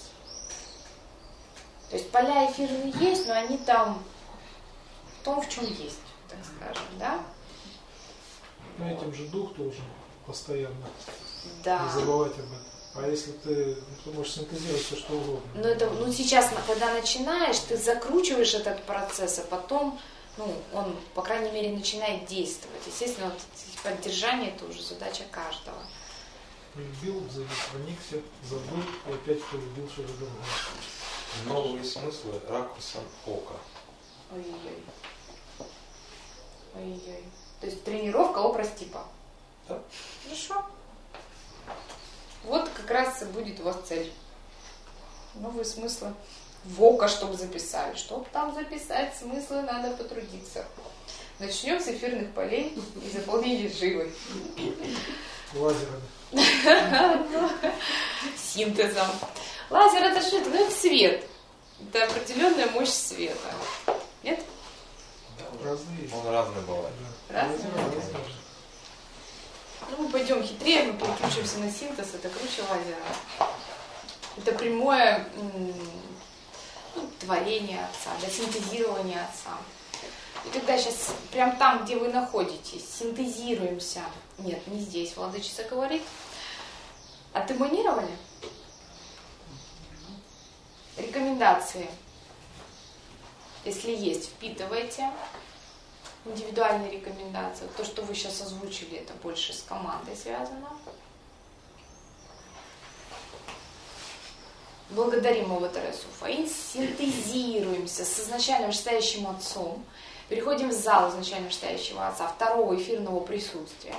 То есть поля эфирные есть, но они там в том, в чем есть, так скажем, да? Но этим же дух должен постоянно. Да. Не забывать об этом. А если ты, ты можешь синтезировать все, что угодно. Ну, это, ну сейчас, когда начинаешь, ты закручиваешь этот процесс, а потом, ну, он, по крайней мере, начинает действовать. Естественно, вот поддержание это уже задача каждого. Полюбил, проникся, забыл и опять полюбил что-то другое. Новые смыслы ракурсом ока. Ой-ой-ой. Ой-ой. То есть тренировка образ типа. Да. Хорошо. Вот как раз и будет у вас цель. Новые смыслы в око, чтобы записали. Чтобы там записать смыслы, надо потрудиться. Начнем с эфирных полей и заполнили живой. Лазером. Синтезом. Лазер это что? Это, ну, это свет. Это определенная мощь света. Нет? Разные. Он разный бывает. Разные? Ну, мы пойдем хитрее, мы переключимся на синтез, это круче лазера. Это прямое ну, творение отца, да, синтезирование отца. И когда сейчас, прям там, где вы находитесь, синтезируемся, нет, не здесь, владычица говорит, отэманировали? Рекомендации, если есть, впитывайте. Индивидуальные рекомендации. То, что вы сейчас озвучили, это больше с командой связано. Благодарим его Тересу Фаин, синтезируемся с изначально вышестоящим отцом, переходим в зал изначально вышестоящего отца, второго эфирного присутствия.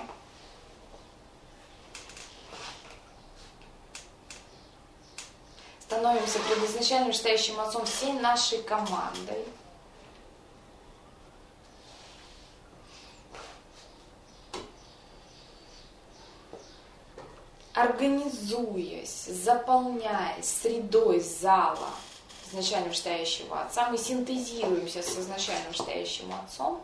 Становимся перед изначально вышестоящим отцом всей нашей командой. Организуясь, заполняясь средой зала изначально вышестоящего отца, мы синтезируемся с изначально вышестоящим отцом.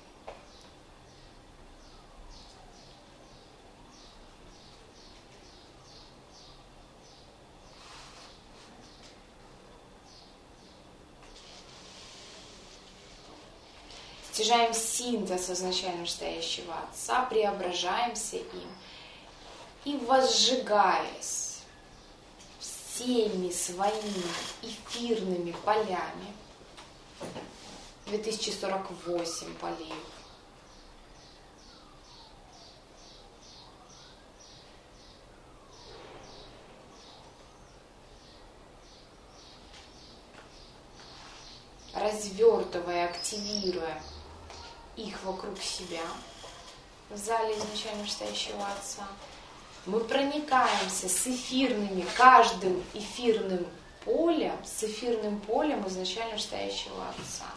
Стяжаем синтез изначально вышестоящего отца, преображаемся им. И возжигаясь всеми своими эфирными полями, две тысячи сорок восемь полей, развертывая, активируя их вокруг себя в зале изначально вышестоящего отца, мы проникаемся с эфирными, каждым эфирным полем, с эфирным полем изначально вышестоящего отца.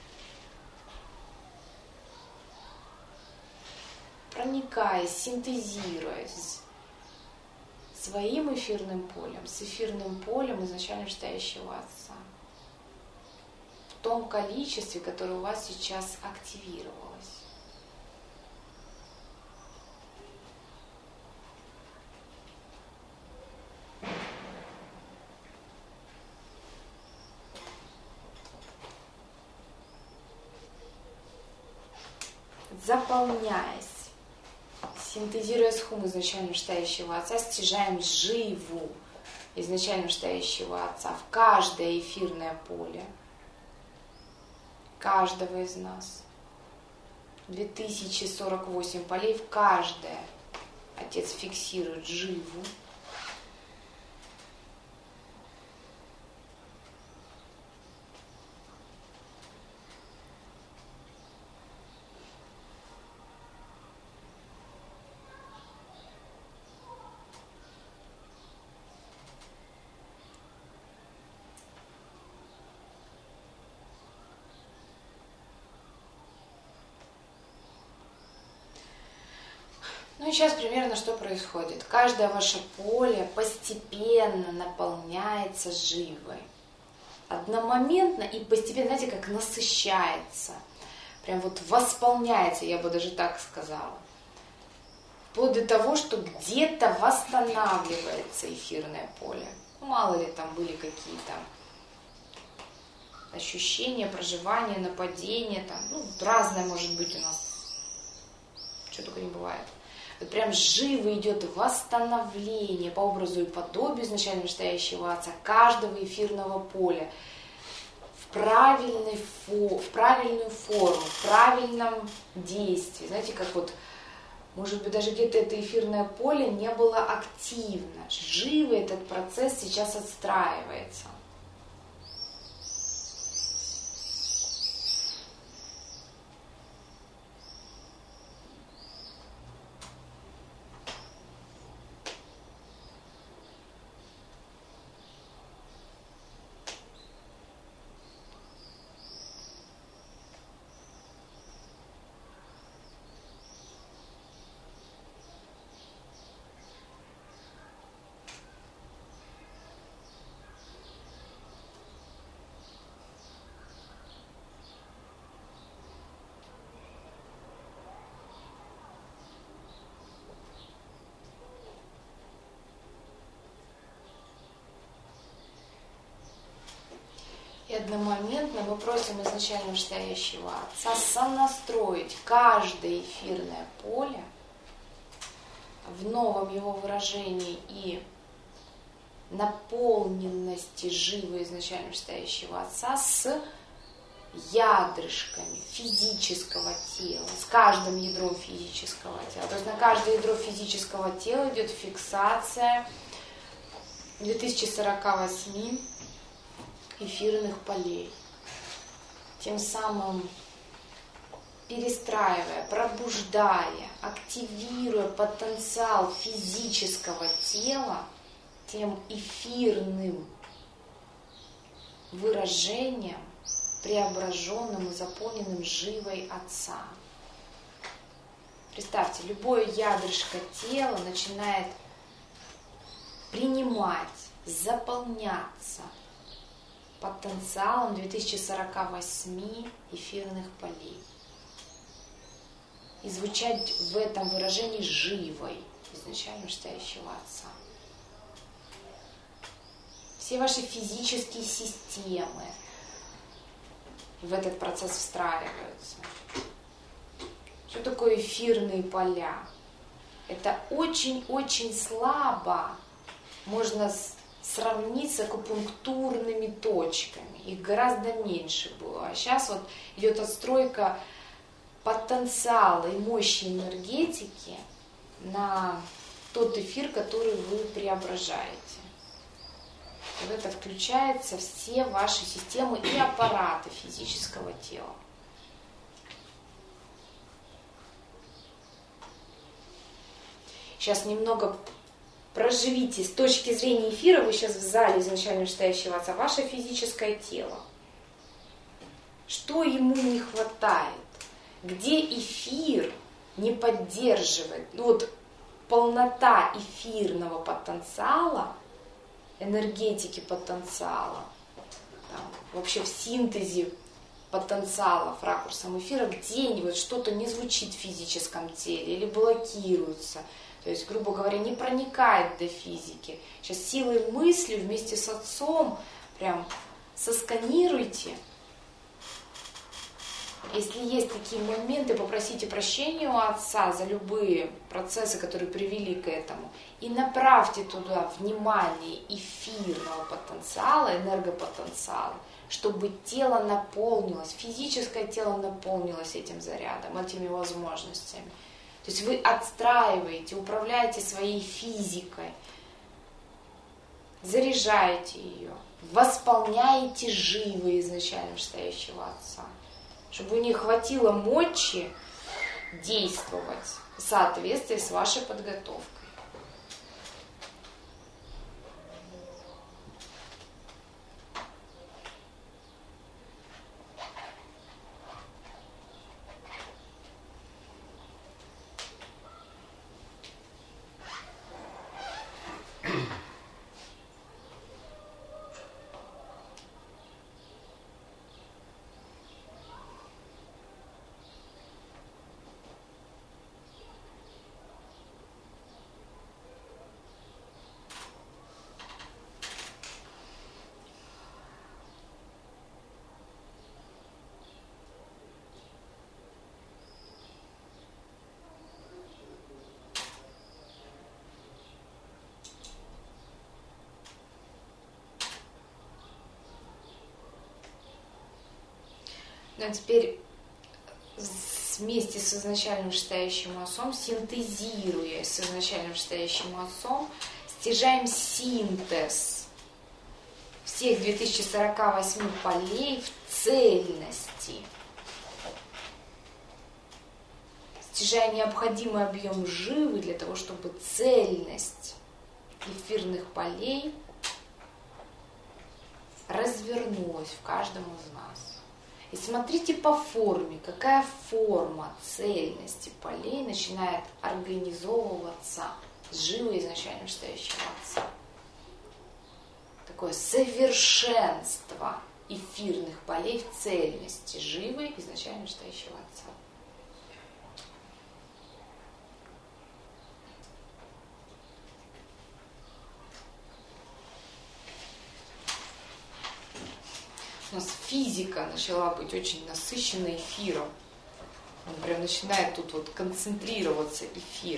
Проникаясь, синтезируясь своим эфирным полем, с эфирным полем изначально вышестоящего отца. В том количестве, которое у вас сейчас активировалось. Заполняясь, синтезируя с хум изначально вышестоящего отца, стяжаем живу изначально стоящего Отца в каждое эфирное поле каждого из нас. две тысячи сорок восемь полей в каждое. Отец фиксирует живу. Ну и сейчас примерно что происходит. Каждое ваше поле постепенно наполняется живой. Одномоментно и постепенно, знаете, как насыщается. Прям вот восполняется, я бы даже так сказала. Вплоть до того, что где-то восстанавливается эфирное поле. Ну, мало ли там были какие-то ощущения, проживания, нападения. Там, ну, разное может быть у нас. Что только не бывает. Вот прям живо идет восстановление по образу и подобию изначально настоящего Отца каждого эфирного поля в, правильной фо, в правильную форму, в правильном действии. Знаете, как вот, может быть, даже где-то это эфирное поле не было активно. Живо этот процесс сейчас отстраивается. И одномоментно мы просим изначально настоящего Отца сонастроить каждое эфирное поле в новом его выражении и наполненности живо изначально настоящего Отца с ядрышками физического тела, с каждым ядром физического тела. То есть на каждое ядро физического тела идет фиксация две тысячи сорока восьми эфирных полей, тем самым перестраивая, пробуждая, активируя потенциал физического тела тем эфирным выражением, преображенным и заполненным живой Отца. Представьте, любое ядрышко тела начинает принимать, заполняться потенциалом две тысячи сорока восьми эфирных полей. И звучать в этом выражении живой, изначально настоящего Отца. Все ваши физические системы в этот процесс встраиваются. Что такое эфирные поля? Это очень-очень слабо можно сравнить с акупунктурными точками. Их гораздо меньше было. А сейчас вот идет отстройка потенциала и мощи энергетики на тот эфир, который вы преображаете. В это включаются все ваши системы и аппараты физического тела. Сейчас немного проживите с точки зрения эфира, вы сейчас в зале изначально настоящего Отца, ваше физическое тело. Что ему не хватает? Где эфир не поддерживает? Ну вот полнота эфирного потенциала, энергетики потенциала, там, вообще в синтезе потенциалов ракурсом эфира, где-нибудь что-то не звучит в физическом теле или блокируется. То есть, грубо говоря, не проникает до физики. Сейчас силой мысли вместе с Отцом прям сосканируйте Если есть такие моменты, попросите прощения у Отца за любые процессы, которые привели к этому. И направьте туда внимание эфирного потенциала, энергопотенциала, чтобы тело наполнилось, физическое тело наполнилось этим зарядом, этими возможностями. То есть вы отстраиваете, управляете своей физикой, заряжаете ее, восполняете живо изначально вышестоящего Отца, чтобы у них хватило мочи действовать в соответствии с вашей подготовкой. Ну, а теперь вместе с изначальным вышестоящим Отцом, синтезируя с изначальным вышестоящим Отцом, стяжаем синтез всех две тысячи сорока восьми полей в цельности. Стяжая необходимый объем живы для того, чтобы цельность эфирных полей развернулась в каждом из нас. И смотрите по форме, какая форма цельности полей начинает организовываться с живо изначально вышестоящего Отца. Такое совершенство эфирных полей в цельности живы изначально вышестоящего Отца. У нас физика начала быть очень насыщенной эфиром. Он прям начинает тут вот концентрироваться, эфир.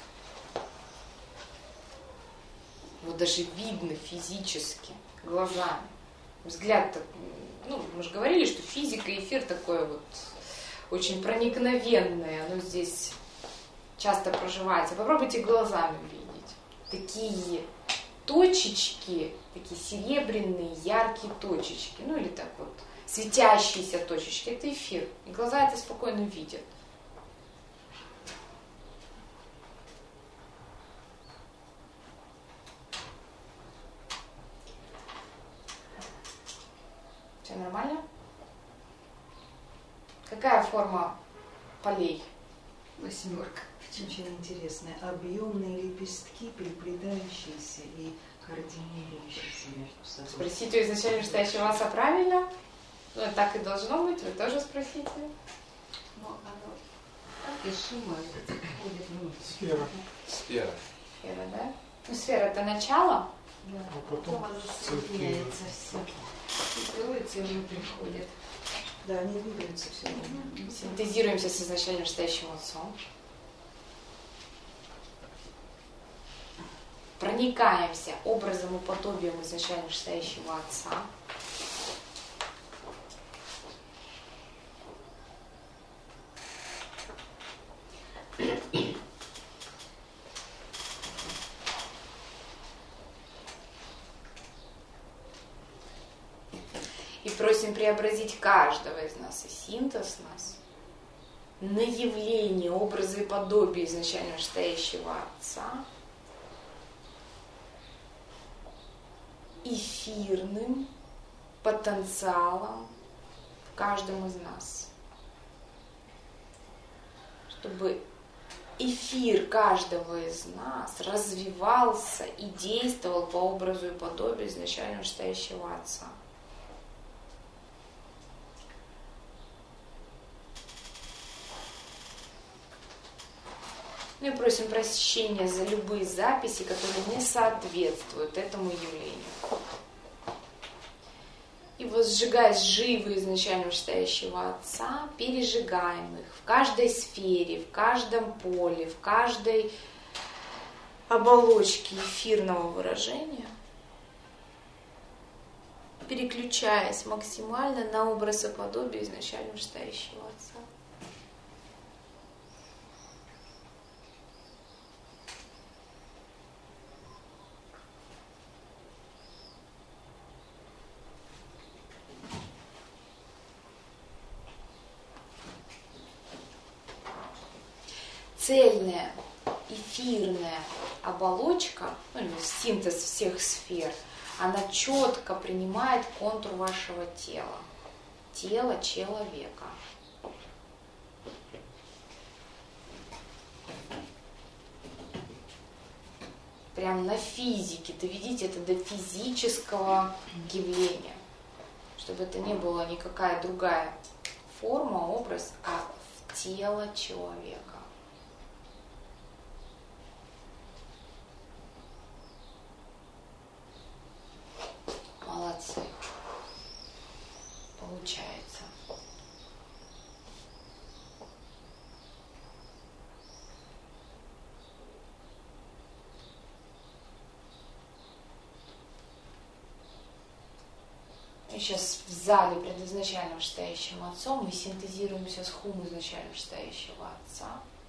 Вот даже видно физически, глазами. Взгляд, ну, мы же говорили, что физика и эфир такое вот очень проникновенное. Оно здесь часто проживается. Попробуйте глазами увидеть. Такие точечки, такие серебряные, яркие точечки, ну или так вот, светящиеся точечки, это эфир. И глаза это спокойно видят. Все нормально? Какая форма полей? Восьмерка. Очень интересно. Объемные лепестки, переплетающиеся и координирующиеся между собой. Спросите у изначально вышестоящего Отца правильно? Ну, так и должно быть, вы тоже спросите. Ну, оно как решимо входит в Сфера. Сфера. Сфера, да? Ну, сфера это начало. Да. А потом оно соединяется все. Устроится и внутрь входит. Да, они двигаются все время. Синтезируемся с изначально вышестоящим Отцом. Проникаемся образом и подобием изначально вышестоящего Отца. И просим преобразить каждого из нас, и синтез нас, на явление образа и подобия изначально вышестоящего Отца, эфирным потенциалом в каждом из нас. Чтобы эфир каждого из нас развивался и действовал по образу и подобию изначально вышестоящего Отца. Ну и просим прощения за любые записи, которые не соответствуют этому явлению. И возжигая живы изначально вышестоящего Отца, пережигаем их в каждой сфере, в каждом поле, в каждой оболочке эфирного выражения, переключаясь максимально на образ и подобие изначально вышестоящего Отца. Цельная, эфирная оболочка, ну, или синтез всех сфер, она четко принимает контур вашего тела, тела человека. Прям на физике, доведите это до физического явления, чтобы это не была никакая другая форма, образ, а тело человека. Молодцы. Получается. И сейчас в зале предизначально вышестоящим Отцом мы синтезируемся с хум изначально вышестоящего Отца.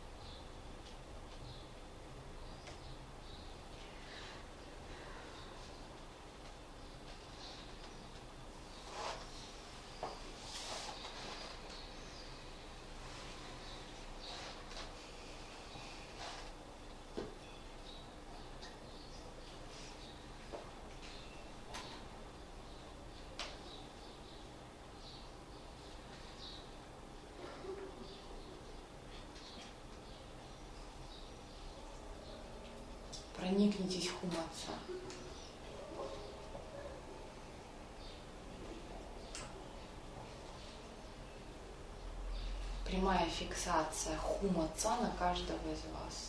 Проникнитесь хум Отца. Прямая фиксация хум Отца на каждого из вас.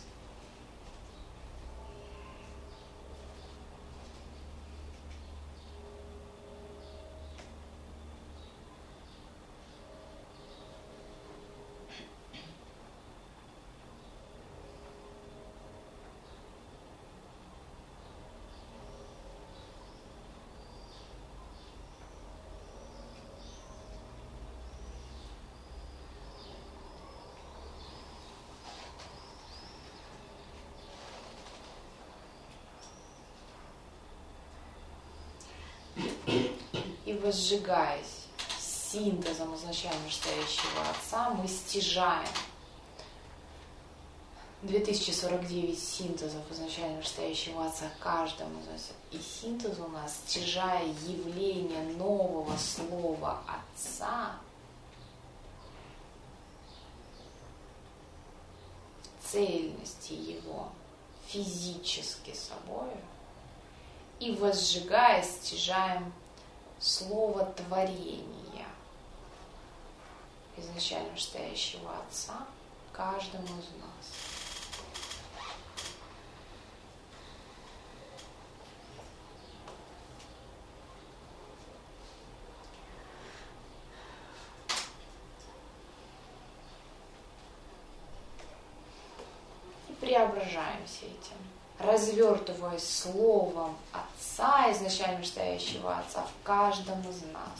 И возжигаясь синтезом изначально вышестоящего Отца, мы стяжаем две тысячи сорок девять синтезов изначально вышестоящего Отца каждому из нас. И синтез у нас, стяжая явление нового слова Отца в цельности его физически собою, и возжигая, стяжаем слово творения изначально вышестоящего Отца каждому из нас. И преображаемся этим, развертываясь словом Отца, изначально вышестоящего Отца, в каждом из нас.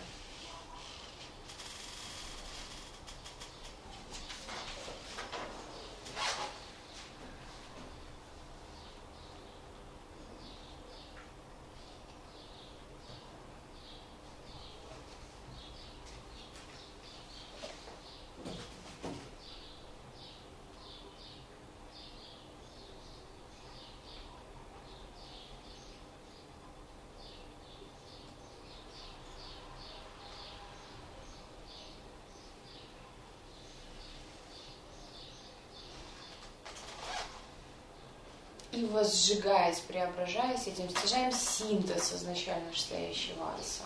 И возжигаясь, преображаясь, этим стяжаем синтез изначально вышестоящего Отца.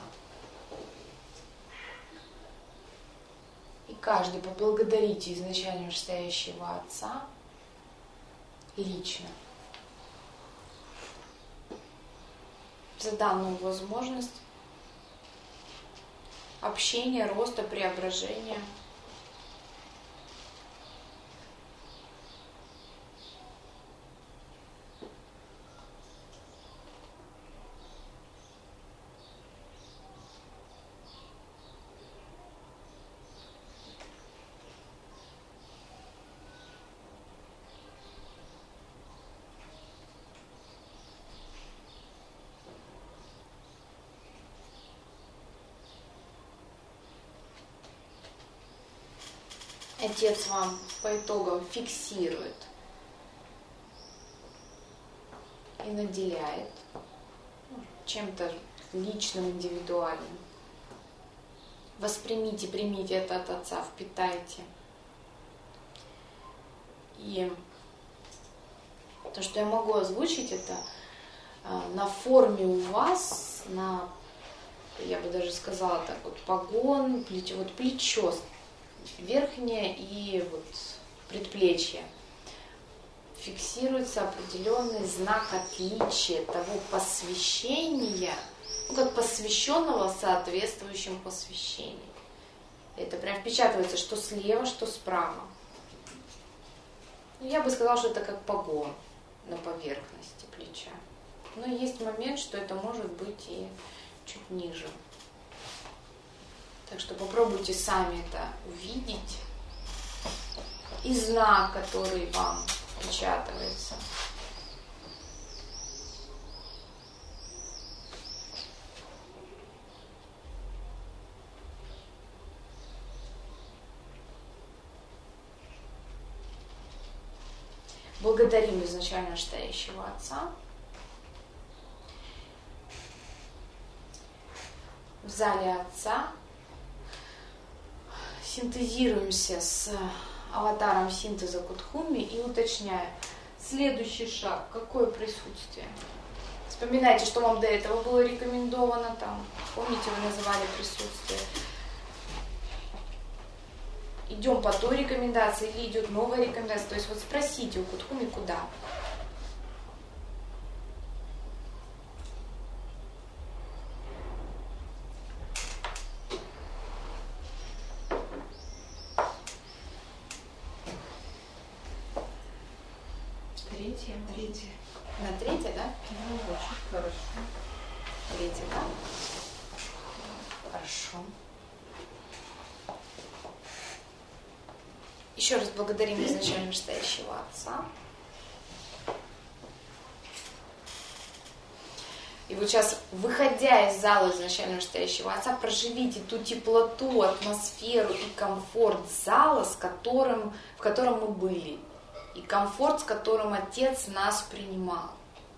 И каждый поблагодарите изначально вышестоящего Отца лично за данную возможность общения, роста, преображения. Отец вам по итогам фиксирует и наделяет чем-то личным, индивидуальным. Воспримите, примите это от Отца, впитайте. И то, что я могу озвучить, это на форме у вас, на, я бы даже сказала так, вот погон, плечо, вот плечо, верхнее и вот предплечье. Фиксируется определенный знак отличия того посвящения, ну, как посвященного соответствующему посвящению. Это прям впечатывается, что слева, что справа. Я бы сказала, что это как погон на поверхности плеча. Но есть момент, что это может быть и чуть ниже. Так что попробуйте сами это увидеть. И знак, который вам впечатывается. Благодарим изначально настоящего Отца. В зале Отца синтезируемся с аватаром синтеза Кутхуми и уточняем следующий шаг, какое присутствие. Вспоминайте, что вам до этого было рекомендовано, там, помните, вы называли присутствие. Идем по той рекомендации или идет новая рекомендация, то есть вот спросите у Кутхуми, куда. Третье. Третье. На третье, да? Ну, очень хорошо. Третье, да? Хорошо. Еще раз благодарим изначально настоящего Отца. И вот сейчас, выходя из зала изначально настоящего Отца, проживите ту теплоту, атмосферу и комфорт зала, с которым, в котором мы были. И комфорт, с которым Отец нас принимал.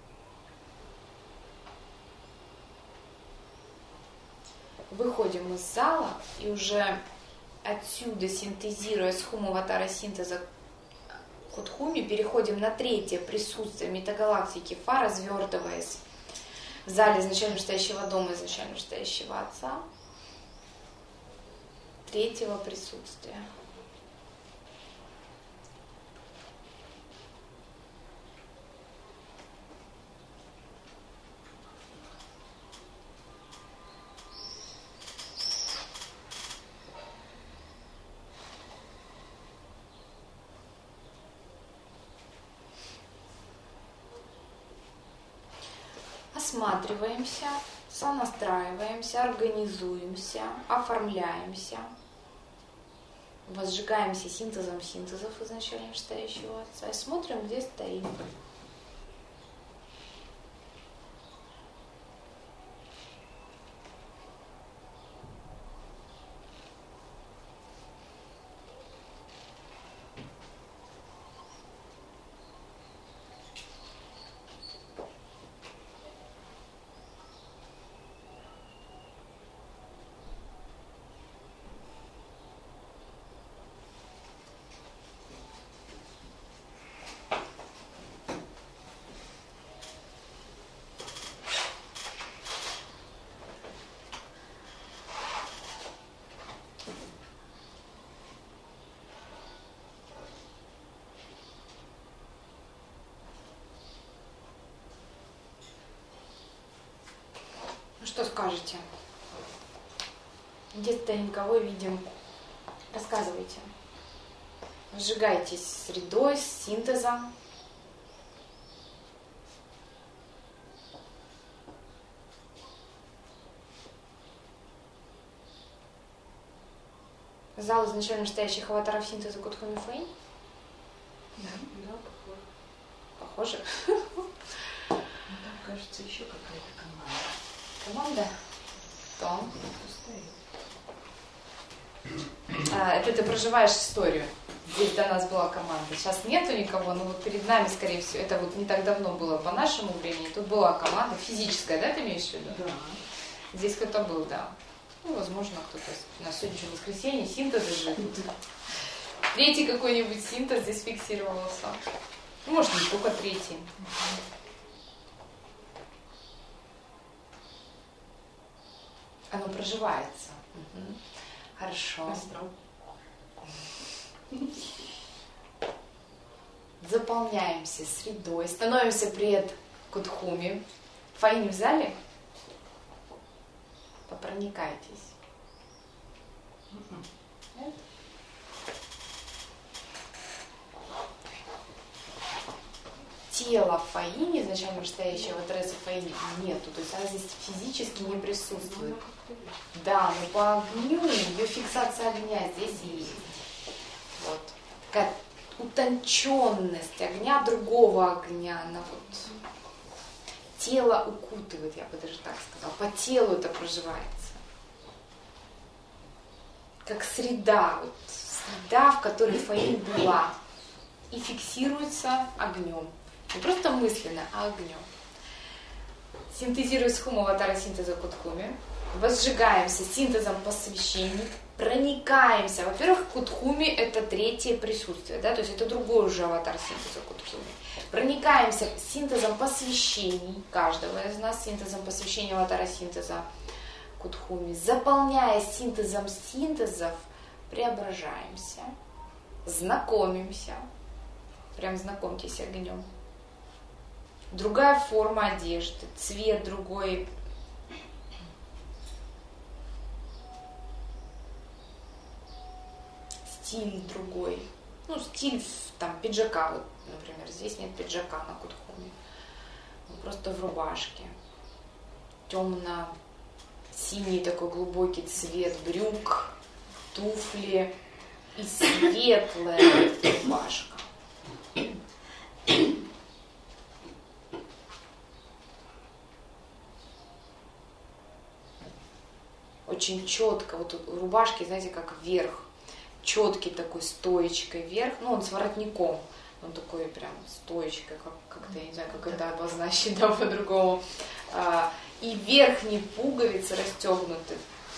Выходим из зала и уже отсюда, синтезируя схему аватара синтеза Кутхуми, переходим на третье присутствие метагалактики Фа, развертываясь в зале изначально настоящего дома, изначально настоящего Отца. Третьего присутствия. Осматриваемся, сонастраиваемся, организуемся, оформляемся, возжигаемся синтезом синтезов изначально настоящего Отца и смотрим, где стоим. Ну что скажете? Где-то никого видим. Рассказывайте. Сжигайтесь с средой, с синтезом. Зал изначально настоящих аватаров синтеза Кутхуми Фэй? Да, да, похоже. Похоже. Ну, там, кажется, еще какая-то команда. Команда? Кто? Стоит. А, это ты проживаешь историю. Здесь до нас была команда. Сейчас нету никого, но вот перед нами, скорее всего, это вот не так давно было по нашему времени. Тут была команда физическая, да, ты имеешь в виду? Да. Здесь кто-то был, да. Ну, возможно, кто-то на сегодняшнее воскресенье синтезы же. Третий какой-нибудь синтез здесь фиксировался. Ну, может, не только третий. Оно проживается. Угу. Хорошо. Астрал. Заполняемся средой, становимся пред Кутхуми. Фаини в зале? Попроникайтесь. Нет? Тела Фаини, изначально настоящего Тересы Фаини, нету. То есть она здесь физически не присутствует. Да, но по огню ее фиксация огня здесь и есть. Вот. Такая утонченность огня, другого огня. Она вот тело укутывает, я бы даже так сказала. По телу это проживается. Как среда. Вот, среда, в которой Фаин была. И фиксируется огнем. Не просто мысленно, а огнем. Синтезируя схум аватара синтеза Кутхуми. Возжигаемся синтезом посвящений. Проникаемся. Во-первых, Кутхуми это третье присутствие, да, то есть это другой уже аватар синтеза Кутхуми. Проникаемся синтезом посвящений каждого из нас, синтезом посвящения аватара синтеза Кутхуми. Заполняя синтезом синтезов, преображаемся, знакомимся. Прям знакомьтесь огнем. Другая форма одежды, цвет другой. Стиль другой. Ну, стиль там пиджака, вот, например, здесь нет пиджака на Кутхуми. Он просто в рубашке. Темно-синий такой глубокий цвет брюк, туфли и светлая рубашка. Очень четко, вот у рубашки, знаете, как вверх, четкий такой стоечкой вверх, ну он с воротником, он такой прям стоечкой, как, как-то, я не знаю, как это обозначить, да, по-другому. А, и верхние пуговицы расстегнуты,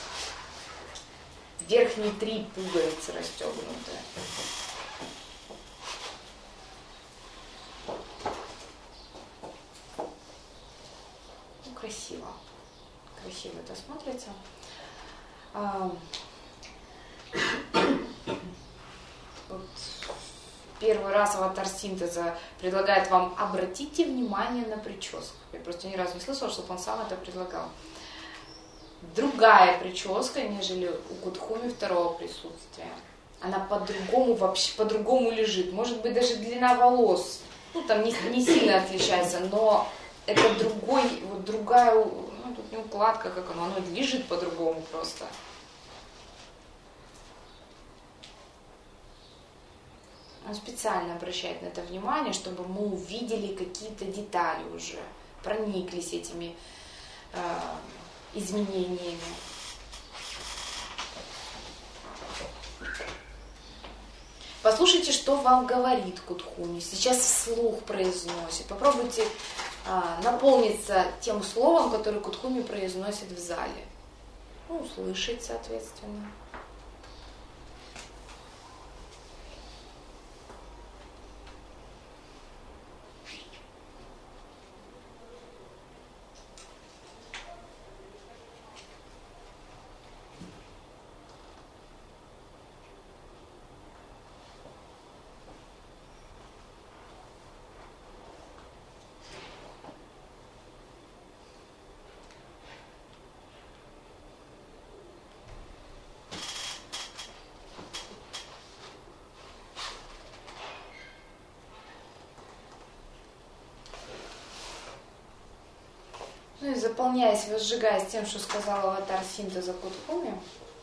верхние три пуговицы расстегнуты. Ну, красиво, красиво это смотрится. Вот первый раз аватар синтеза предлагает вам: обратите внимание на прическу. Я просто ни разу не слышала, чтобы он сам это предлагал. Другая прическа, нежели у Кутхуми второго присутствия. Она по-другому вообще, по-другому лежит. Может быть, даже длина волос, ну там не, не сильно отличается, но это другой, вот другая, ну тут не укладка, как оно, оно лежит по-другому просто. Он специально обращает на это внимание, чтобы мы увидели какие-то детали уже, прониклись этими э, изменениями. Послушайте, что вам говорит Кутхуми. Сейчас вслух произносит. Попробуйте э, наполниться тем словом, которое Кутхуми произносит в зале. Ну, услышать, соответственно. Ну и заполняясь, возжигаясь тем, что сказал аватар синтеза Кутхуми,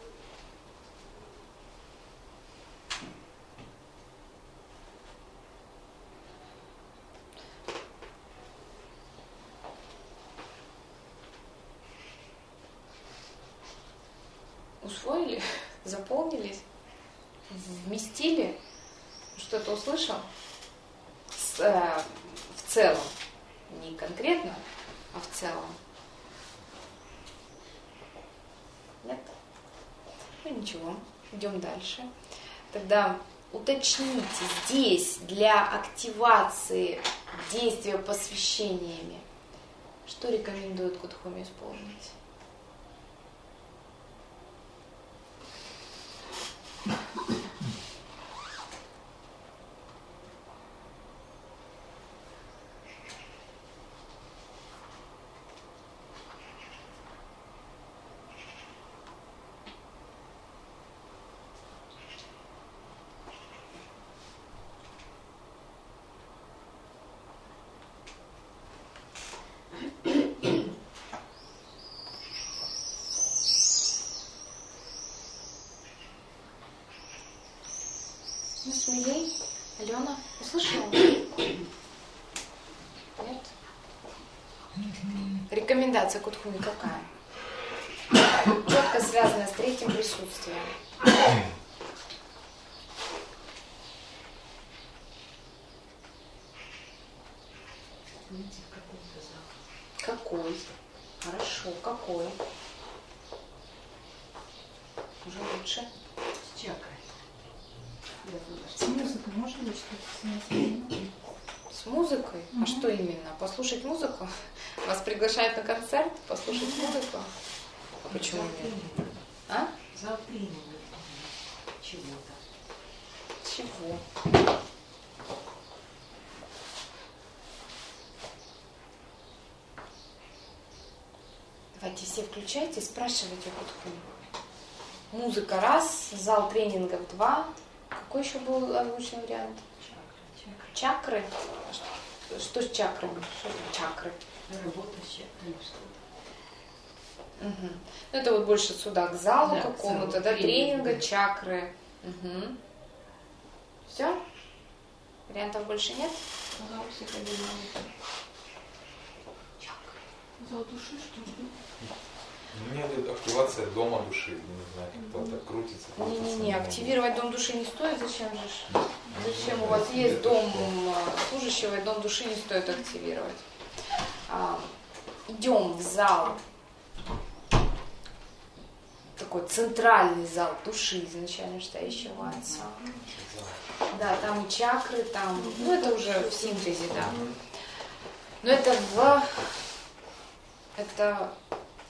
усвоили, заполнились, вместили, что-то услышал с, э, в целом, не конкретно, а в целом. Нет? Ну ничего, идем дальше. Тогда уточните здесь для активации действия посвящениями, что рекомендует Кутхуми исполнить? Ну, смелей. Алена, услышала? Нет? Рекомендация Кутхуми какая? Четко связанная с третьим присутствием. Какой? Хорошо, какой? Уже лучше. С чакрой. С музыкой можно ли что-то? С музыкой? Mm-hmm. А что именно? Послушать музыку? Вас приглашают на концерт? Послушать mm-hmm. музыку? А почему нет? А? Зал тренинга. Чего-то. Чего? Давайте все включайте и спрашивайте Кутхуми. Музыка раз, зал тренингов два. Какой еще был озвученный вариант? Чакры. Чакры? Что, что с чакрами? Что это чакры? Работа с чакрами что-то. Угу. Ну, это вот больше сюда, к залу да, какому-то, да, тренинга, да. Чакры. Угу. Все? Вариантов больше нет? Зал психодинамики. Чакры. Зал души, что ли? У меня идет активация дома души, не знаю, как-то вот так крутится. Не-не-не, активировать дом души не стоит, зачем же? Зачем? У вас есть дом служащего, и дом души не стоит активировать. А, идем в зал, такой центральный зал души изначально стоящего Отца. Да, там чакры, там, ну это уже в синтезе, да. Но это в, это,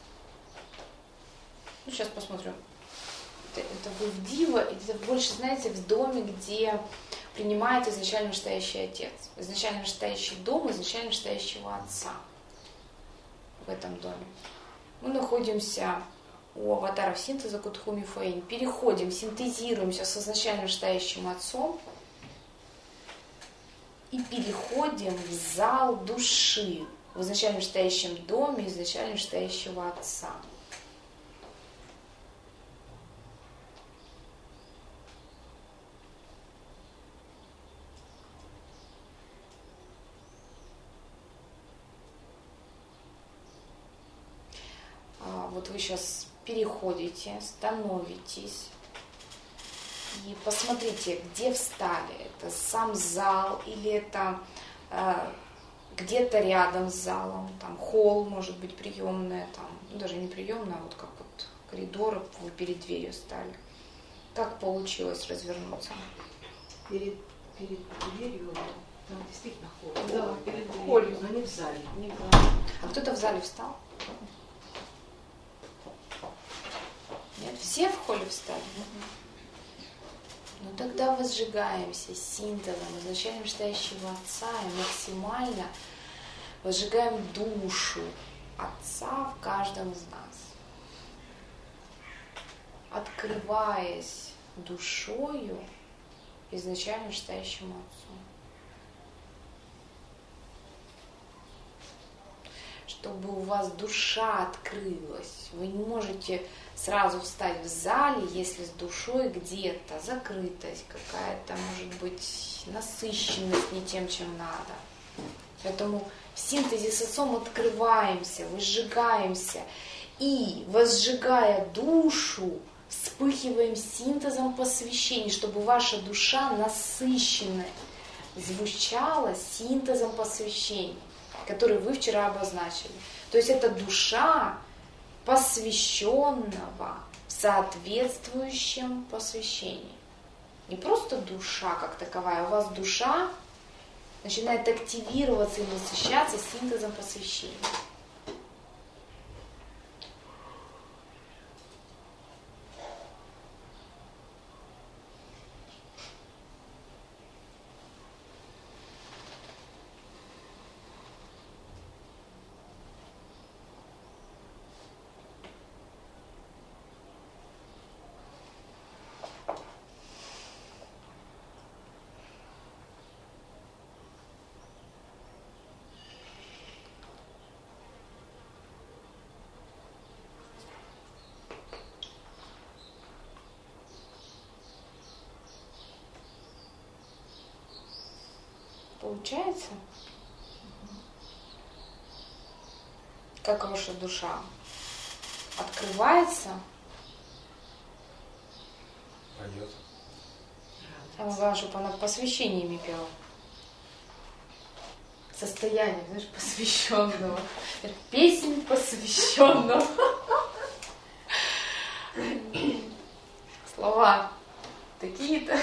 ну сейчас посмотрим. Это, это вы в Дива, это больше, знаете, в доме, где принимает изначально настоящий Отец. Изначально настоящий дом, изначально настоящего Отца. В этом доме. Мы находимся у аватаров синтеза Кутхуми Фэйн. Переходим, синтезируемся с изначально настоящим Отцом и переходим в зал души, в изначально настоящем доме изначально настоящего Отца. Вот вы сейчас переходите, становитесь и посмотрите, где встали. Это сам зал или это э, где-то рядом с залом, там холл, может быть, приемная, там, ну, даже не приемная, а вот как вот коридор, вы перед дверью стали. Как получилось развернуться? Перед, перед дверью, там действительно холл. Да, перед дверью, холле. но не в зале. Не в зале. А кто-то в зале встал? Нет, все в холле встали? Ну тогда возжигаемся синтезом, изначально настоящего Отца, и максимально возжигаем душу Отца в каждом из нас. Открываясь душою изначально настоящему Отцу. чтобы у вас душа открылась. Вы не можете сразу встать в зале, если с душой где-то закрытость какая-то, может быть, насыщенность не тем, чем надо. Поэтому в синтезе с Отцом открываемся, возжигаемся. И, возжигая душу, вспыхиваем синтезом посвящений, чтобы ваша душа насыщенная звучала синтезом посвящений, который вы вчера обозначили. То есть это душа посвященного в соответствующем посвящении. Не просто душа как таковая, у вас душа начинает активироваться и насыщаться синтезом посвящения. Получается? Как ваша душа открывается? Пойдет. А главное, чтобы она посвящениями пела. Состояние, знаешь, посвященного. Песнь посвященного. Слова такие-то.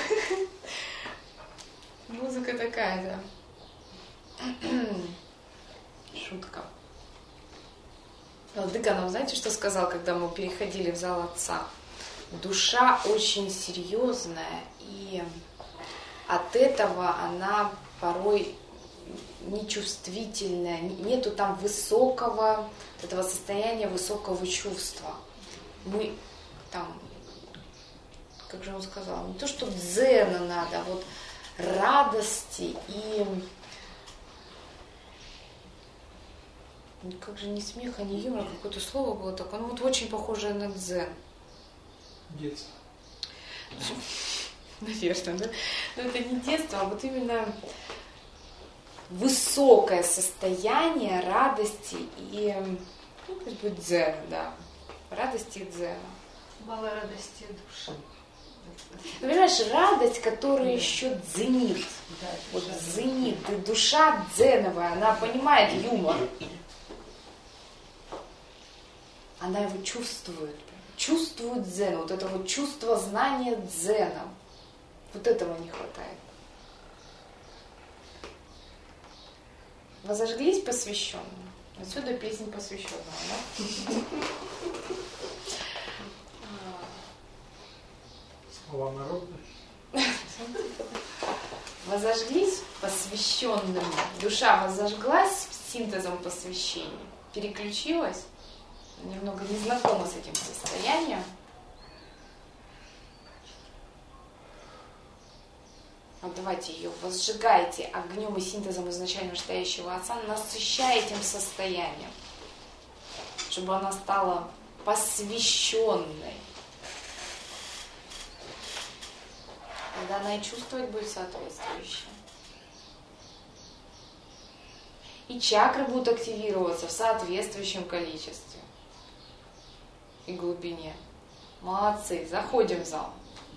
Музыка такая, да. Шутка. Владыка нам, знаете, что сказал, когда мы переходили в зал Отца? Душа очень серьезная, и от этого она порой нечувствительная, нету там высокого, этого состояния высокого чувства. Мы там, как же он сказал, не то, что дзена надо, а вот радости и как же не смеха, не юмора, какое-то слово было такое, ну вот очень похожее на дзен. Детство. Наверное, да? Но это не детство, а вот именно высокое состояние радости и, ну, пусть будет дзен, да, радости и дзена. Мало радости души. Ну, понимаешь, радость, которая еще дзенит. Да, вот дзенит. И душа дзеновая, она понимает юмор. Она его чувствует. Чувствует дзен. Вот это вот чувство знания дзеном. Вот этого не хватает. Возожглись посвященным. Отсюда песня посвященного, да? Слова народные. Возожглись посвященным. Душа возожглась синтезом посвящения. Переключилась. Немного не знакома с этим состоянием. Вот давайте ее возжигайте огнем и синтезом изначально настоящего Отца, насыщая этим состоянием, чтобы она стала посвященной. Тогда она и чувствовать будет соответствующе. И чакры будут активироваться в соответствующем количестве и глубине. Молодцы, заходим в зал.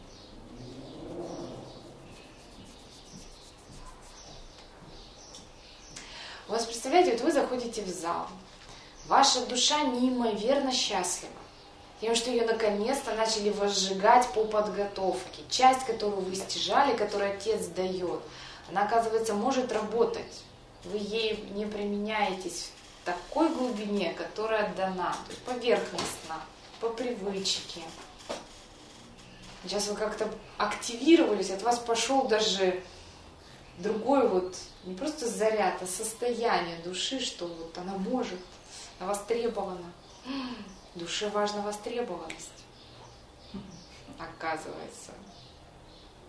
У вас, представляете, вот вы заходите в зал. Ваша душа неимоверно счастлива. Тем, что ее наконец-то начали возжигать по подготовке. Часть, которую вы стяжали, которую Отец дает, она, оказывается, может работать. Вы ей не применяетесь в такой глубине, которая дана. То есть поверхностно, по привычке. Сейчас вы как-то активировались, от вас пошел даже другой вот, не просто заряд, а состояние души, что вот она может, она востребована. Душе важна востребованность, оказывается.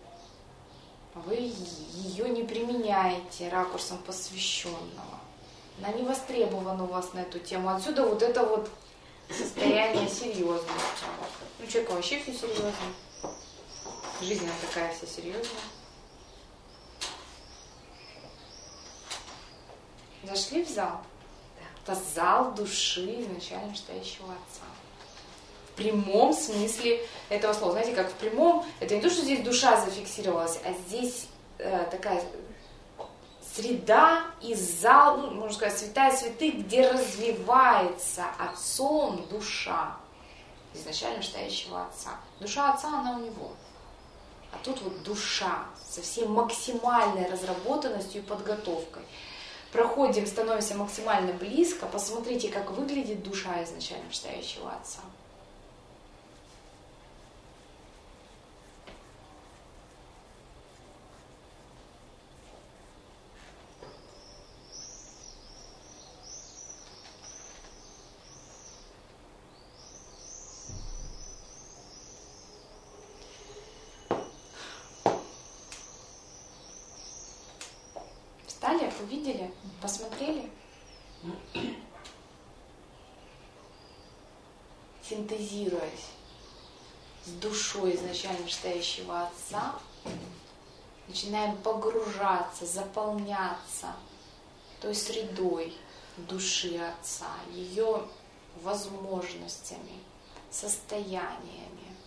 Вы ее не применяете ракурсом посвященного. она не востребована у вас на эту тему. Отсюда вот это вот состояние серьезности. Ну, человек вообще все серьезно. Жизнь она такая вся серьезная. Зашли в зал? Это зал души изначально стоящего Отца. В прямом смысле этого слова. Знаете, как в прямом, это не то, что здесь душа зафиксировалась, а здесь э, такая среда и зал, ну, можно сказать, святая святых, где развивается Отцом душа изначально стоящего Отца. Душа Отца, она у него. А тут вот душа со всей максимальной разработанностью и подготовкой. Проходим, становимся максимально близко. Посмотрите, как выглядит душа изначально стоящего Отца. Встали, увидели, посмотрели, синтезируясь с душой изначально стоящего Отца, начинаем погружаться, заполняться той средой души Отца, ее возможностями, состояниями.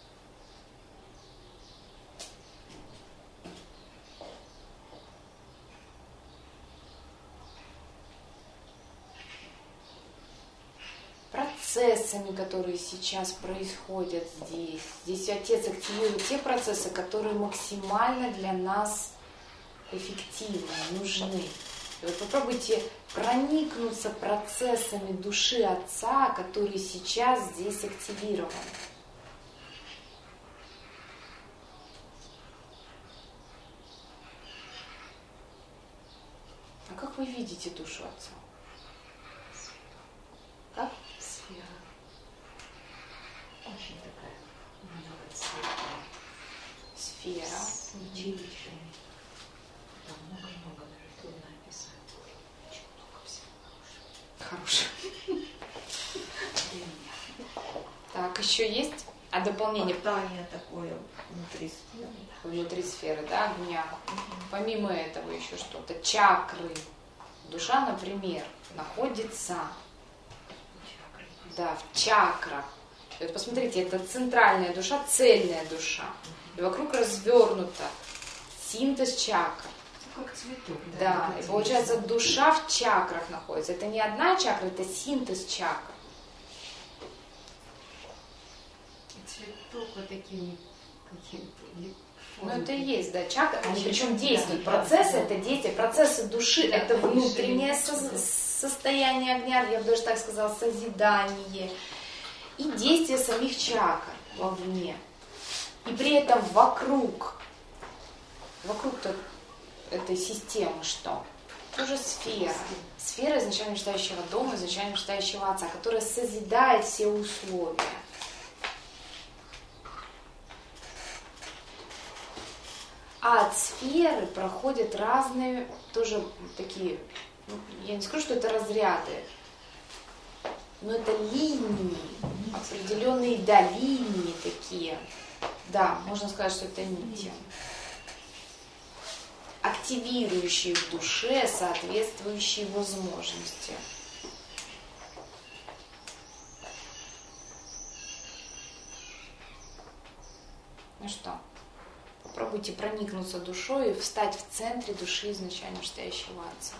Процессами, которые сейчас происходят здесь. Здесь Отец активирует те процессы, которые максимально для нас эффективны, нужны. И вот попробуйте проникнуться процессами души Отца, которые сейчас здесь активированы. А как вы видите душу Отца? Как? Сфера. Очень такая многоцветная. Сфера. Ячеечками. Там много-много, даже трудно описать. Очень много всего хорошего. Так, еще есть? А дополнение? Питание такое внутри сферы. Внутри сферы, да, огня. Помимо этого еще что-то. Чакры. Душа, например, находится... Да, в чакрах. И вот посмотрите, это центральная душа, цельная душа. И вокруг развернута синтез чакр. Как цветок. Да, да, и получается душа в чакрах находится. Это не одна чакра, это синтез чакр. И цветок вот такими какими-то... Ну это и есть, да, чакры. Они причем действуют. Процессы это действие, процессы души это внутреннее состояние огня, я бы даже так сказала, созидание. И действие самих чакр вовне. И при этом вокруг, вокруг этой системы что? Тоже сфера. Сфера изначально мечтающего дома, изначально мечтающего Отца, которая созидает все условия. А от сферы проходят разные, тоже такие, ну, я не скажу, что это разряды, но это линии, определенные, да, линии такие. Да, можно сказать, что это нити, активирующие в душе соответствующие возможности. Ну что? Попробуйте проникнуться душой и встать в центре души изначально стоящего Отца.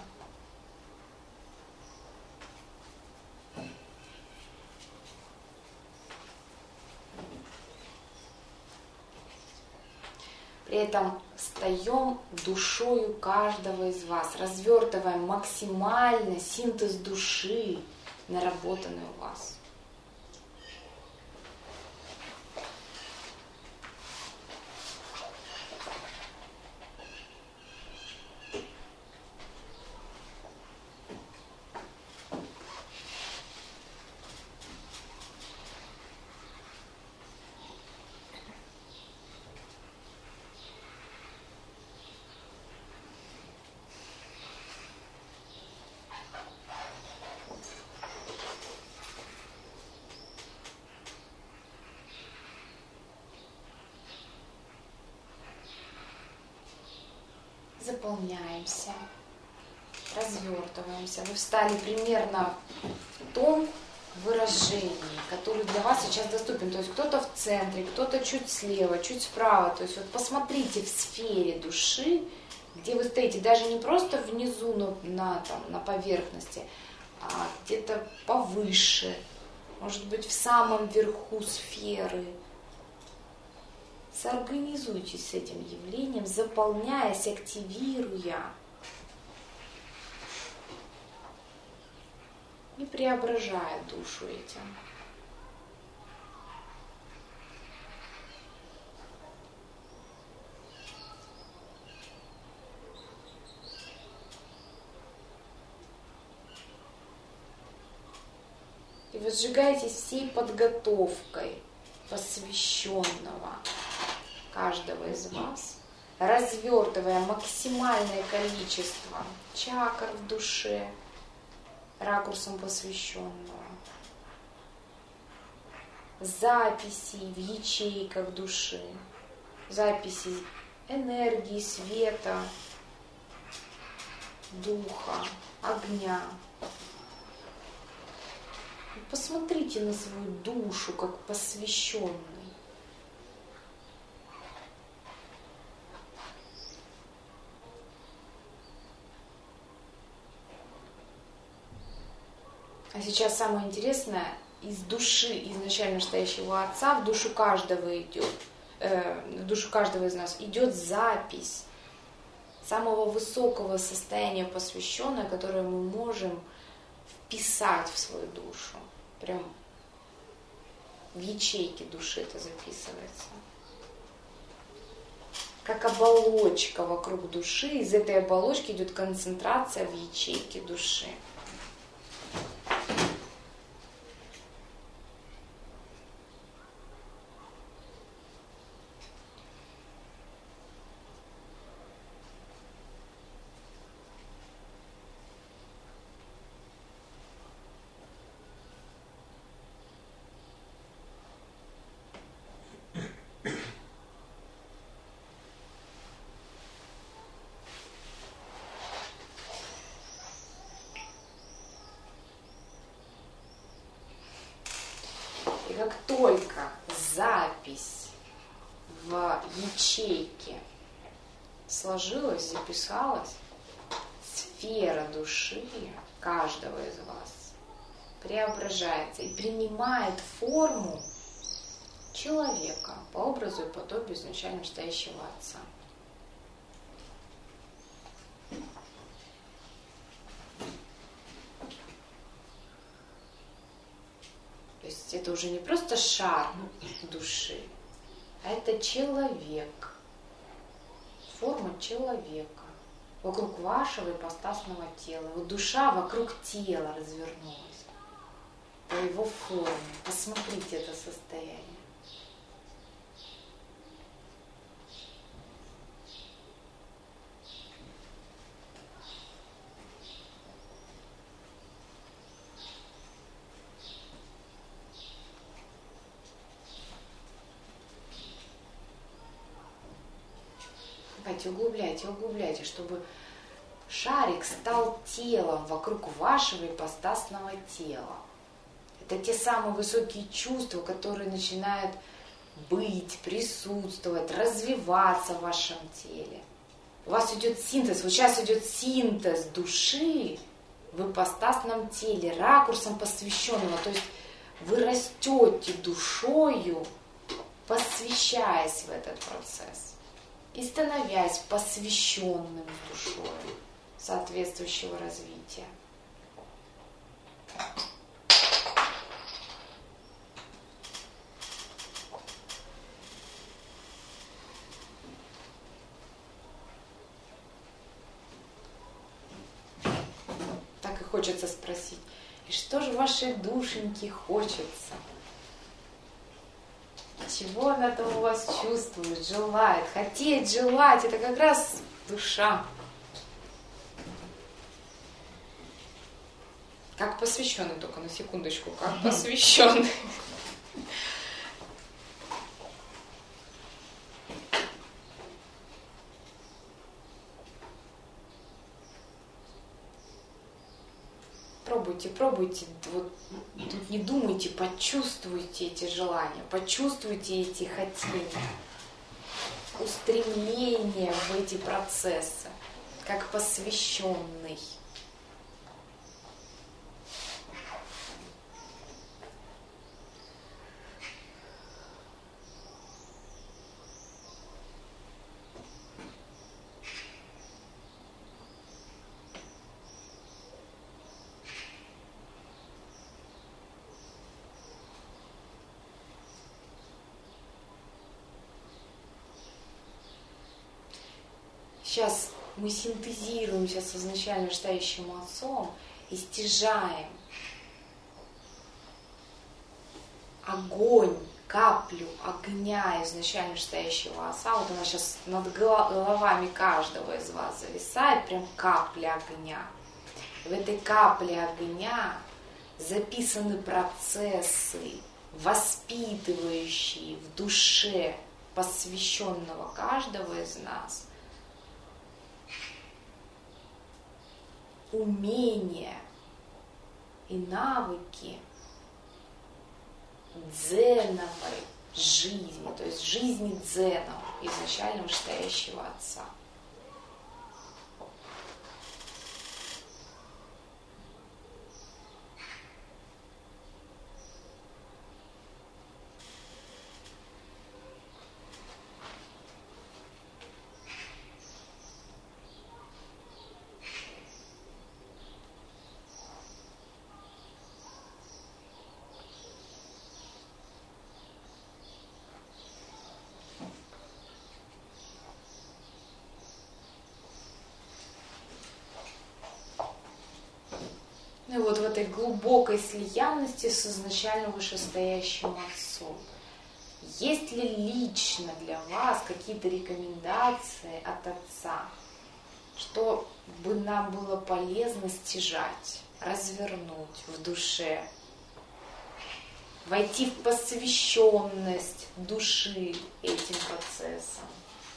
При этом встаем душою каждого из вас, развертываем максимально синтез души, наработанный у вас. заполняемся, развертываемся. Вы встали примерно в том выражении, который для вас сейчас доступен. То есть кто-то в центре, кто-то чуть слева, чуть справа. То есть вот посмотрите в сфере души, где вы стоите, даже не просто внизу, но на, там, на поверхности, а где-то повыше, может быть, в самом верху сферы. Соорганизуйтесь с этим явлением, заполняясь, активируя и преображая душу этим. И вы сжигаетесь всей подготовкой посвященного каждого из вас, развертывая максимальное количество чакр в душе, ракурсом посвященного, записей в ячейках души, записей энергии, света, духа, огня. Посмотрите на свою душу как посвященный. А сейчас самое интересное, из души изначально стоящего Отца в душу каждого идет, э, в душу каждого из нас идет запись самого высокого состояния посвященного, которое мы можем вписать в свою душу. Прям в ячейке души это записывается. Как оболочка вокруг души, из этой оболочки идет концентрация в ячейке души. Как только запись в ячейке сложилась, записалась, сфера души каждого из вас преображается и принимает форму человека по образу и подобию изначально стоящего Отца. То есть это уже не просто шар души, а это человек, форма человека вокруг вашего ипостасного тела. Вот душа вокруг тела развернулась по его форме. Посмотрите это состояние. Давайте углубляйте, углубляйте, чтобы шарик стал телом вокруг вашего ипостасного тела. Это те самые высокие чувства, которые начинают быть, присутствовать, развиваться в вашем теле. У вас идет синтез, вот сейчас идет синтез души в ипостасном теле, ракурсом посвященного. То есть вы растете душою, посвящаясь в этот процесс. И становясь посвященным душой соответствующего развития. Так и хочется спросить, и что же вашей душеньке хочется? Чего она там у вас чувствует, желает, хотеть, желать, это как раз душа. Как посвященный, только на секундочку, как посвященный. пробуйте, вот тут не думайте, почувствуйте эти желания, почувствуйте эти хотения, устремление в эти процессы, как посвященный. Сейчас мы синтезируемся с изначально вышестоящим Отцом и стяжаем огонь, каплю огня изначально вышестоящего Отца. Вот она сейчас над головами каждого из вас зависает, прям капля огня. В этой капле огня записаны процессы, воспитывающие в душе посвященного каждого из нас умения и навыки дзеновой жизни, то есть жизни дзена, изначально вышестоящего Отца. И вот в этой глубокой слиянности с изначально вышестоящим Отцом. Есть ли лично для вас какие-то рекомендации от Отца, что бы нам было полезно стяжать, развернуть в душе, войти в посвященность души этим процессам?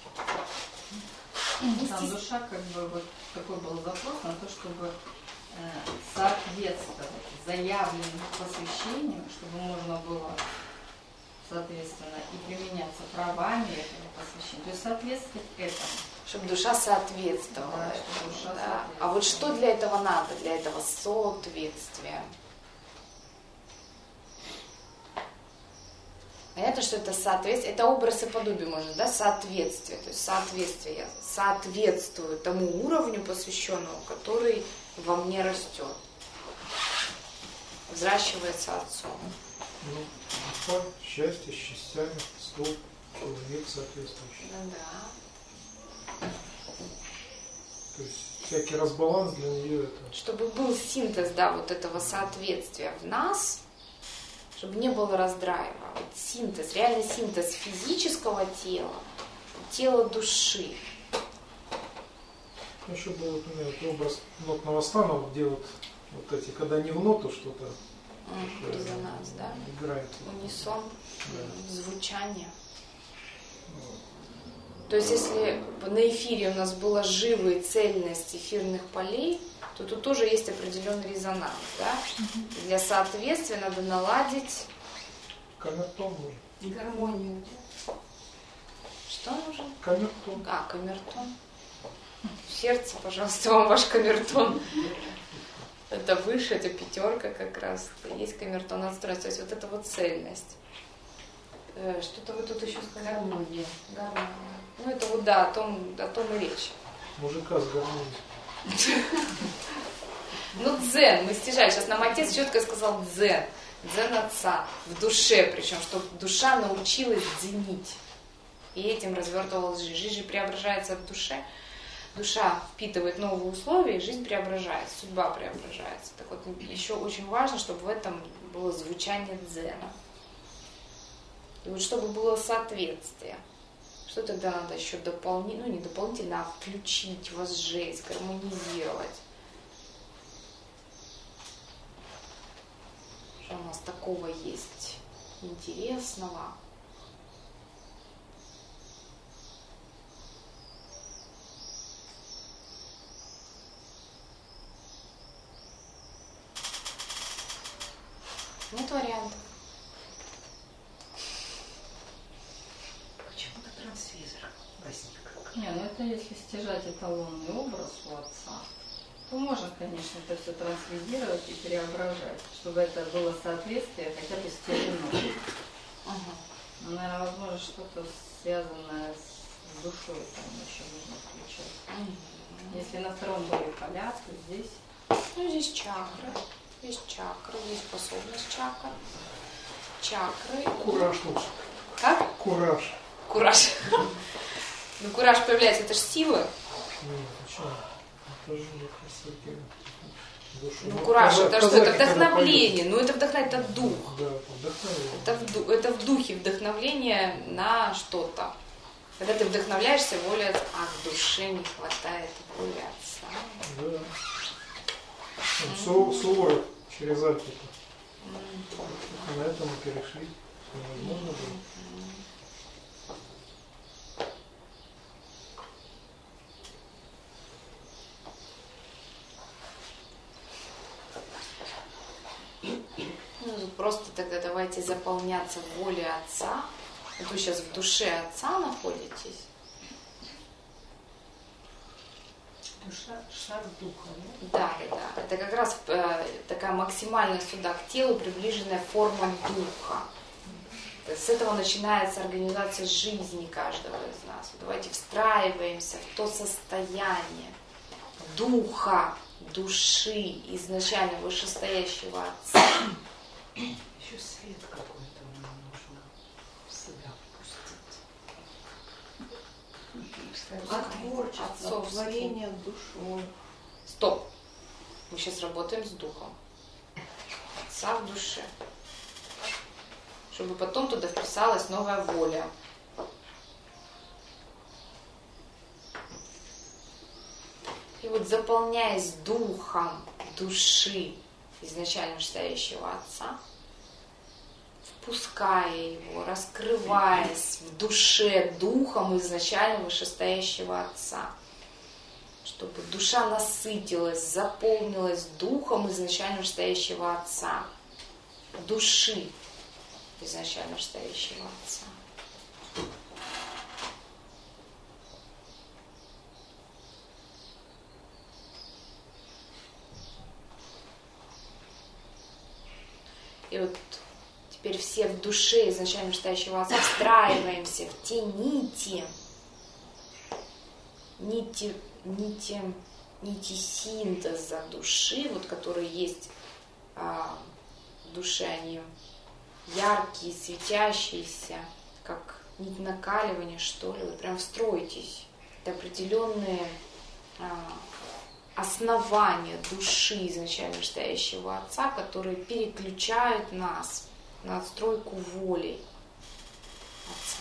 Там душа, как бы, вот такой был запрос на то, чтобы соответствовать заявленному посвящению, чтобы можно было, соответственно, и применяться правами этого посвящения, то есть соответствовать этому. Чтобы душа соответствовала. Да, чтобы душа да. соответствовала. А вот что для этого надо? Для этого соответствия. Понятно, что это соответствие, это образ и подобие, можно, да, соответствие, то есть соответствие, я соответствую тому уровню посвященного, который во мне растет, взращивается Отцом. Ну, душа, счастье, с частями, стол, человек соответствующий. Ну да. То есть всякий разбаланс для нее это... Чтобы был синтез, да, вот этого соответствия в нас, чтобы не было раздрайва. Вот синтез, реальный синтез физического тела, тела души. Ну, еще был вот у меня вот образ нотного стана, вот, где вот, вот эти, когда не в ноту что-то mm, резонанс, да? играет. Унисон, да. Звучание. Вот. То есть, если на эфире у нас была живая цельность эфирных полей, то тут тоже есть определенный резонанс, да? Mm-hmm. Для соответствия надо наладить камертон нужен. И гармонию. Что нужен? Камертон. А, камертон. В сердце, пожалуйста, вам ваш камертон. Это выше, это пятерка как раз. Это есть камертон отстроить. То есть вот это вот цельность. Что-то вы тут еще сказали? Гармония. Гармония. Ну это вот да, о том, о том и речь. Мужика с гармонией. Ну дзен, мы стяжали. Сейчас нам отец четко сказал дзен. Дзен Отца. В душе, причем, чтобы душа научилась дзенить. И этим развертывалась жизнь. Жизнь же преображается в душе. Душа впитывает новые условия, и жизнь преображается, судьба преображается. Так вот, еще очень важно, чтобы в этом было звучание дзена. И вот чтобы было соответствие. Что тогда надо еще дополнительно, ну не дополнительно, а включить, возжечь, гармонизировать. Что у нас такого есть интересного? Нет вариантов. Почему-то трансвизор возник. Не, ну это если стяжать эталонный образ у отца, то можно, конечно, это все трансвизировать и преображать, чтобы это было соответствие хотя бы стержено. Ага. Ну, наверное, возможно, что-то связанное с душой там еще нужно включать. Угу. Если на втором были поля, то здесь... Ну, здесь чакры. Здесь чакры, здесь способность чакр. Чакры. Кураж лучше. Как? Кураж. Кураж. Ну, кураж появляется, это же сила. Нет, почему? Это же красота. Ну, кураж, это что? Это вдохновление. Ну, это вдохновляет, это дух. Да, вдохновление. Это в, это в духе вдохновление на что-то. Когда ты вдохновляешься волей отца, а в душе не хватает воли отца. Да. Mm-hmm. Суворов через Альпу. Mm-hmm. На этом мы перешли. Невозможно было. Ну, просто тогда давайте заполняться волей отца. Вот вы сейчас в душе отца находитесь. Душа, шар духа, да? Да, да. Это как раз э, такая максимально сюда к телу приближенная форма духа. То есть с этого начинается организация жизни каждого из нас. Давайте встраиваемся в то состояние духа, души, изначально вышестоящего отца. Еще свет какой-то нам нужно в себя впустить. От творчества, от творения душой. Стоп. Мы сейчас работаем с духом. Отца в душе. Чтобы потом туда вписалась новая воля. И вот заполняясь духом души изначально вышестоящего отца, впуская его, раскрываясь в душе духом изначально вышестоящего отца, чтобы душа насытилась, заполнилась духом изначально вышестоящего отца, души изначально вышестоящего отца. И вот теперь все в душе изначально вышестоящего отца встраиваемся в те нити, нити, нити, нити синтеза души, вот которые есть а, в душе, они яркие, светящиеся, как нить накаливания, что ли, вот прям встройтесь. Это определенные а, основания души изначально вышестоящего отца, которые переключают нас на отстройку воли отца.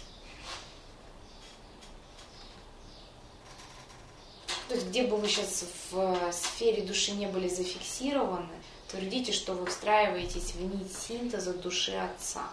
То есть где бы вы сейчас в сфере души не были зафиксированы, твердите, что вы встраиваетесь в нить синтеза души отца.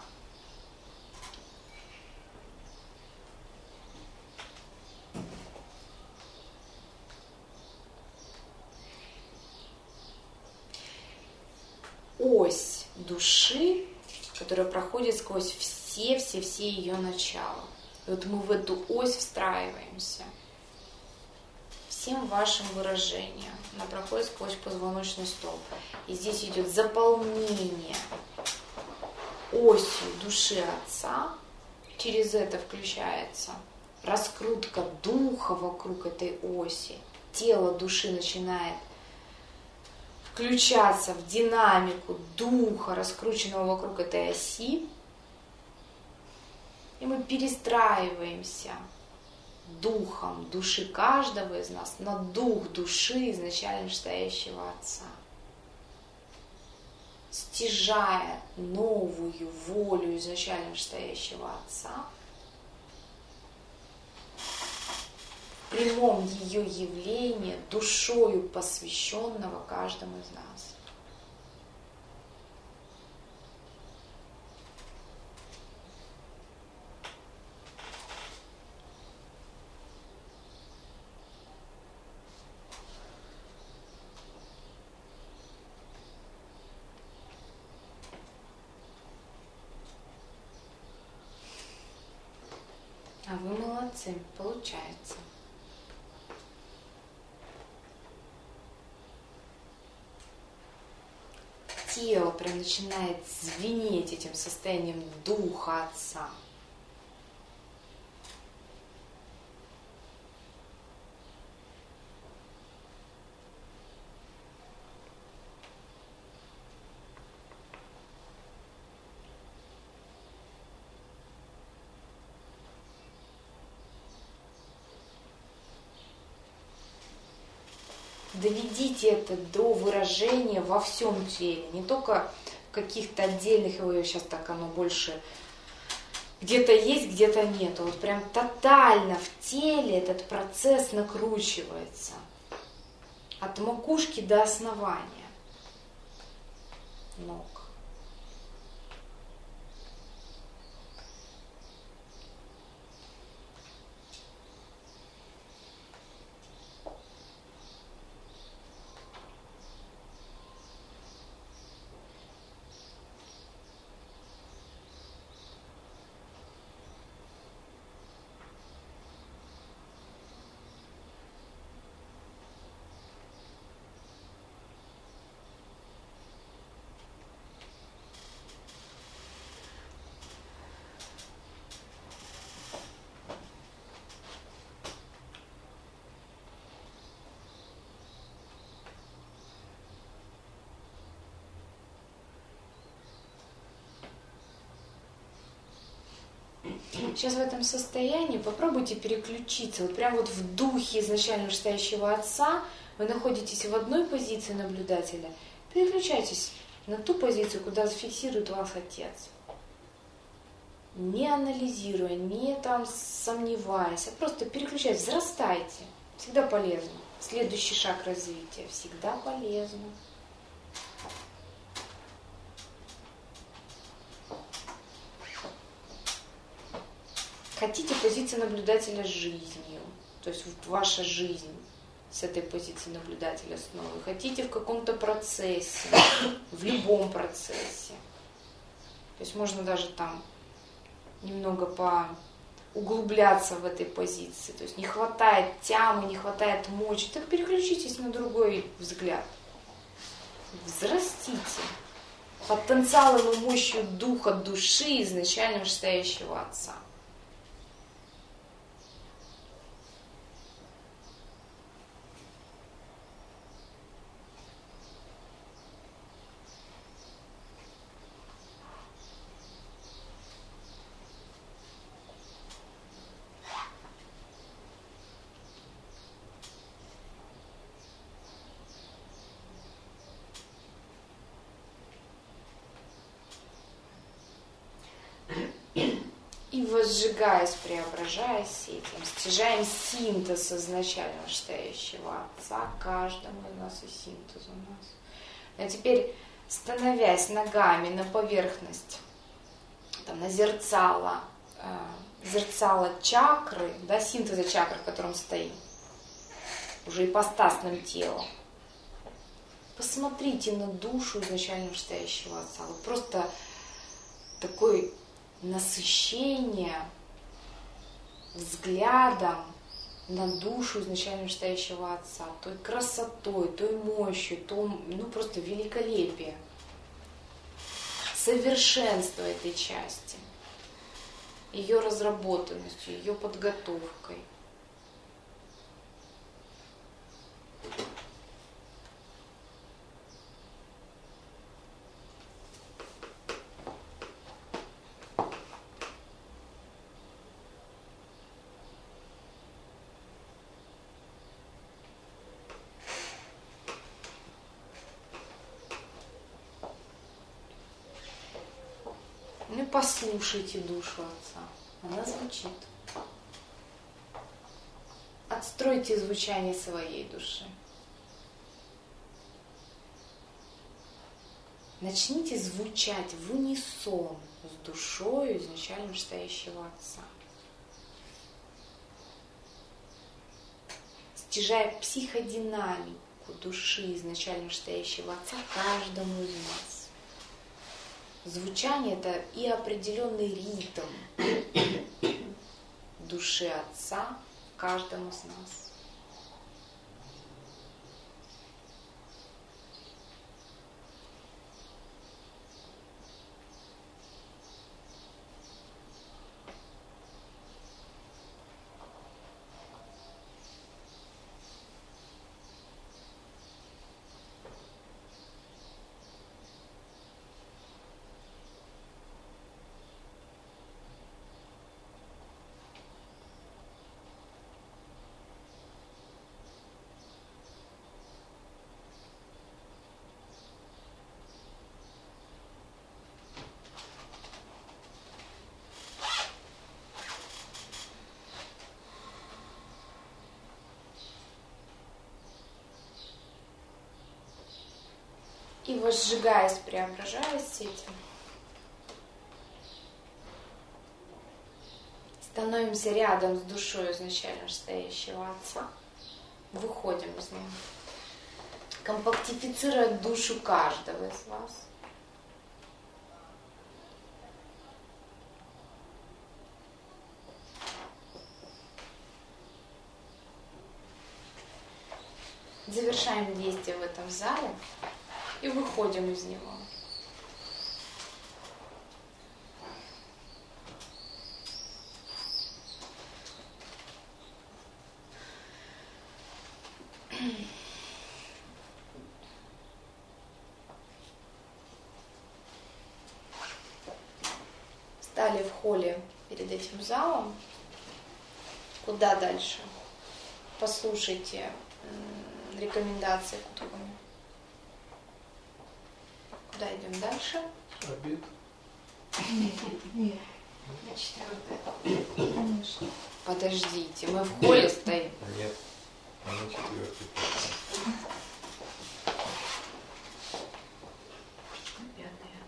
Ось души, которая проходит сквозь все-все-все ее начала. И вот мы в эту ось встраиваемся всем вашим выражением. Она проходит сквозь позвоночный столб. И здесь идет заполнение осью души отца. Через это включается раскрутка духа вокруг этой оси. Тело души начинает включаться в динамику духа, раскрученного вокруг этой оси. И мы перестраиваемся духом души каждого из нас на дух души изначально вышестоящего отца. Стяжая новую волю изначально вышестоящего отца, в прямом ее явлении душою посвященного каждому из нас. А вы молодцы, получается. Тело прям начинает звенеть этим состоянием духа Отца. Доведите это до выражения во всем теле, не только в каких-то отдельных, его сейчас так оно больше где-то есть, где-то нет. Вот прям тотально в теле этот процесс накручивается от макушки до основания ног. Сейчас в этом состоянии попробуйте переключиться. Вот прям вот в духе изначально вышестоящего Отца вы находитесь в одной позиции наблюдателя. Переключайтесь на ту позицию, куда зафиксирует вас Отец. Не анализируя, не там сомневаясь, а просто переключайтесь, взрастайте. Всегда полезно. Следующий шаг развития всегда полезно. Хотите позиции наблюдателя с жизнью, то есть вот ваша жизнь с этой позиции наблюдателя снова. Хотите в каком-то процессе, в любом процессе. То есть можно даже там немного поуглубляться в этой позиции. То есть не хватает тямы, не хватает мочи, так переключитесь на другой взгляд. Взрастите потенциалом и мощью духа, души изначально вышестоящего Отца. И возжигаясь, преображаясь этим, стяжаем синтез изначально вышестоящего Отца, каждому из нас и синтез у нас. А теперь, становясь ногами на поверхность, там, на зерцало, э, зерцало чакры, да, синтеза чакр, в котором стоим, уже ипостасным телом, посмотрите на душу изначально вышестоящего Отца. Вот просто такой насыщение взглядом на душу изначально вышестоящего Отца, той красотой, той мощью, том, ну просто великолепие, совершенство этой части, ее разработанностью, ее подготовкой. Ну и послушайте душу Отца. Она звучит. Отстройте звучание своей души. Начните звучать в унисон с душой изначально вышестоящего Отца. Стяжая психодинамику души изначально вышестоящего Отца каждому из нас. Звучание – это и определенный ритм, души Отца каждому из нас. И возжигаясь, преображаясь этим, становимся рядом с душой изначально стоящего Отца, выходим из него, компактифицируя душу каждого из вас. Завершаем действие в этом зале и выходим из него. Стали в холле перед этим залом. Куда дальше? Послушайте рекомендации Кутхуми. Куда идем дальше? Обед. Нет, нет. На четвертое. Конечно. Подождите, мы в холле стоим. Нет, а на четвертый. Пятое.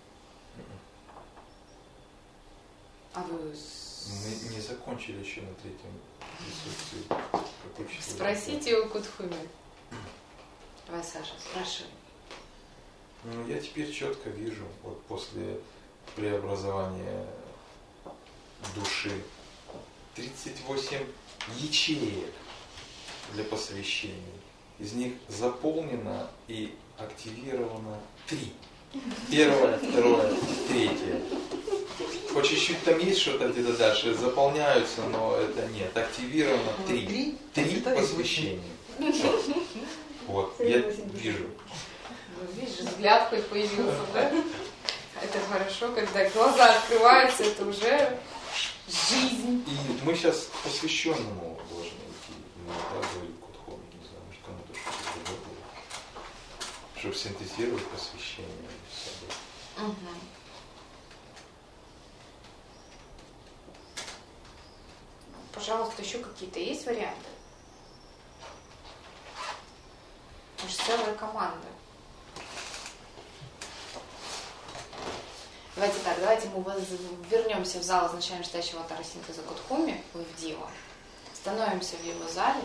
А вы... Мы не закончили еще на третьем присутствии. Спросите у Кутхуми. Давай, Саша, спрашивай. Ну, я теперь четко вижу, вот после преобразования души, тридцать восемь ячеек для посвящений. Из них заполнено и активировано три. Первое, второе, третье. Хоть чуть-чуть там есть что-то где-то дальше, заполняются, но это нет. Активировано три. Три посвящения. Вот, я вижу. Видишь, взгляд хоть появился, да? Это хорошо, когда глаза открываются, это уже жизнь. И мы сейчас к посвященному должны идти. Ну, да, говорит Кутхуми, не знаю, может кому-то что-то другое было. Чтобы синтезировать посвящение в собой. Угу. Пожалуйста, еще какие-то есть варианты? Уж целая команда. Давайте так, давайте мы вернемся в зал изначально стоящего аватара синтеза Кутхуми, в Дива. Становимся в его зале.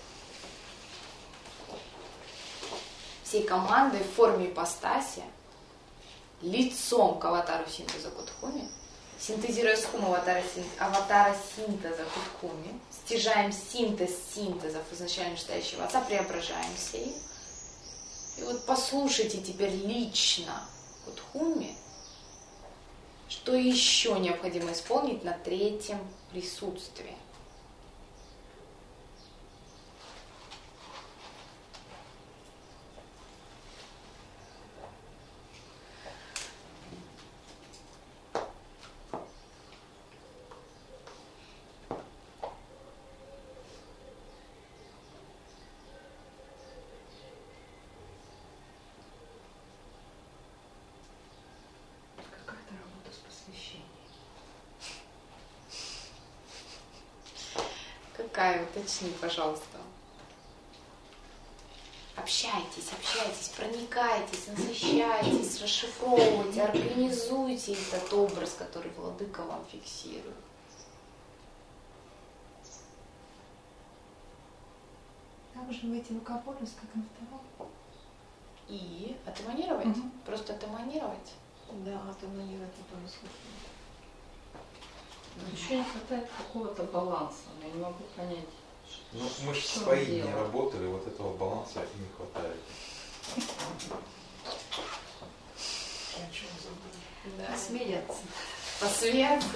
Всей командой в форме ипостаси, лицом к аватару синтеза Кутхуми, синтезируя схему аватара, аватара синтеза Кутхуми, стяжаем синтез синтезов изначально стоящего отца, преображаемся им. И вот послушайте теперь лично Кутхуми, что еще необходимо исполнить на третьем присутствии. Какая? Уточни, пожалуйста. Общайтесь, общайтесь, проникайтесь, насыщайтесь, расшифровывайте, организуйте этот образ, который владыка вам фиксирует. Также выйти в Акаполис, как на втором. И атоманировать? Угу. Просто атоманировать? Да, атоманировать это Еще не хватает какого-то баланса. Я не могу понять. Ну, мы же свои не работали, вот этого баланса и не хватает. Да, смеяться. Посмеяться.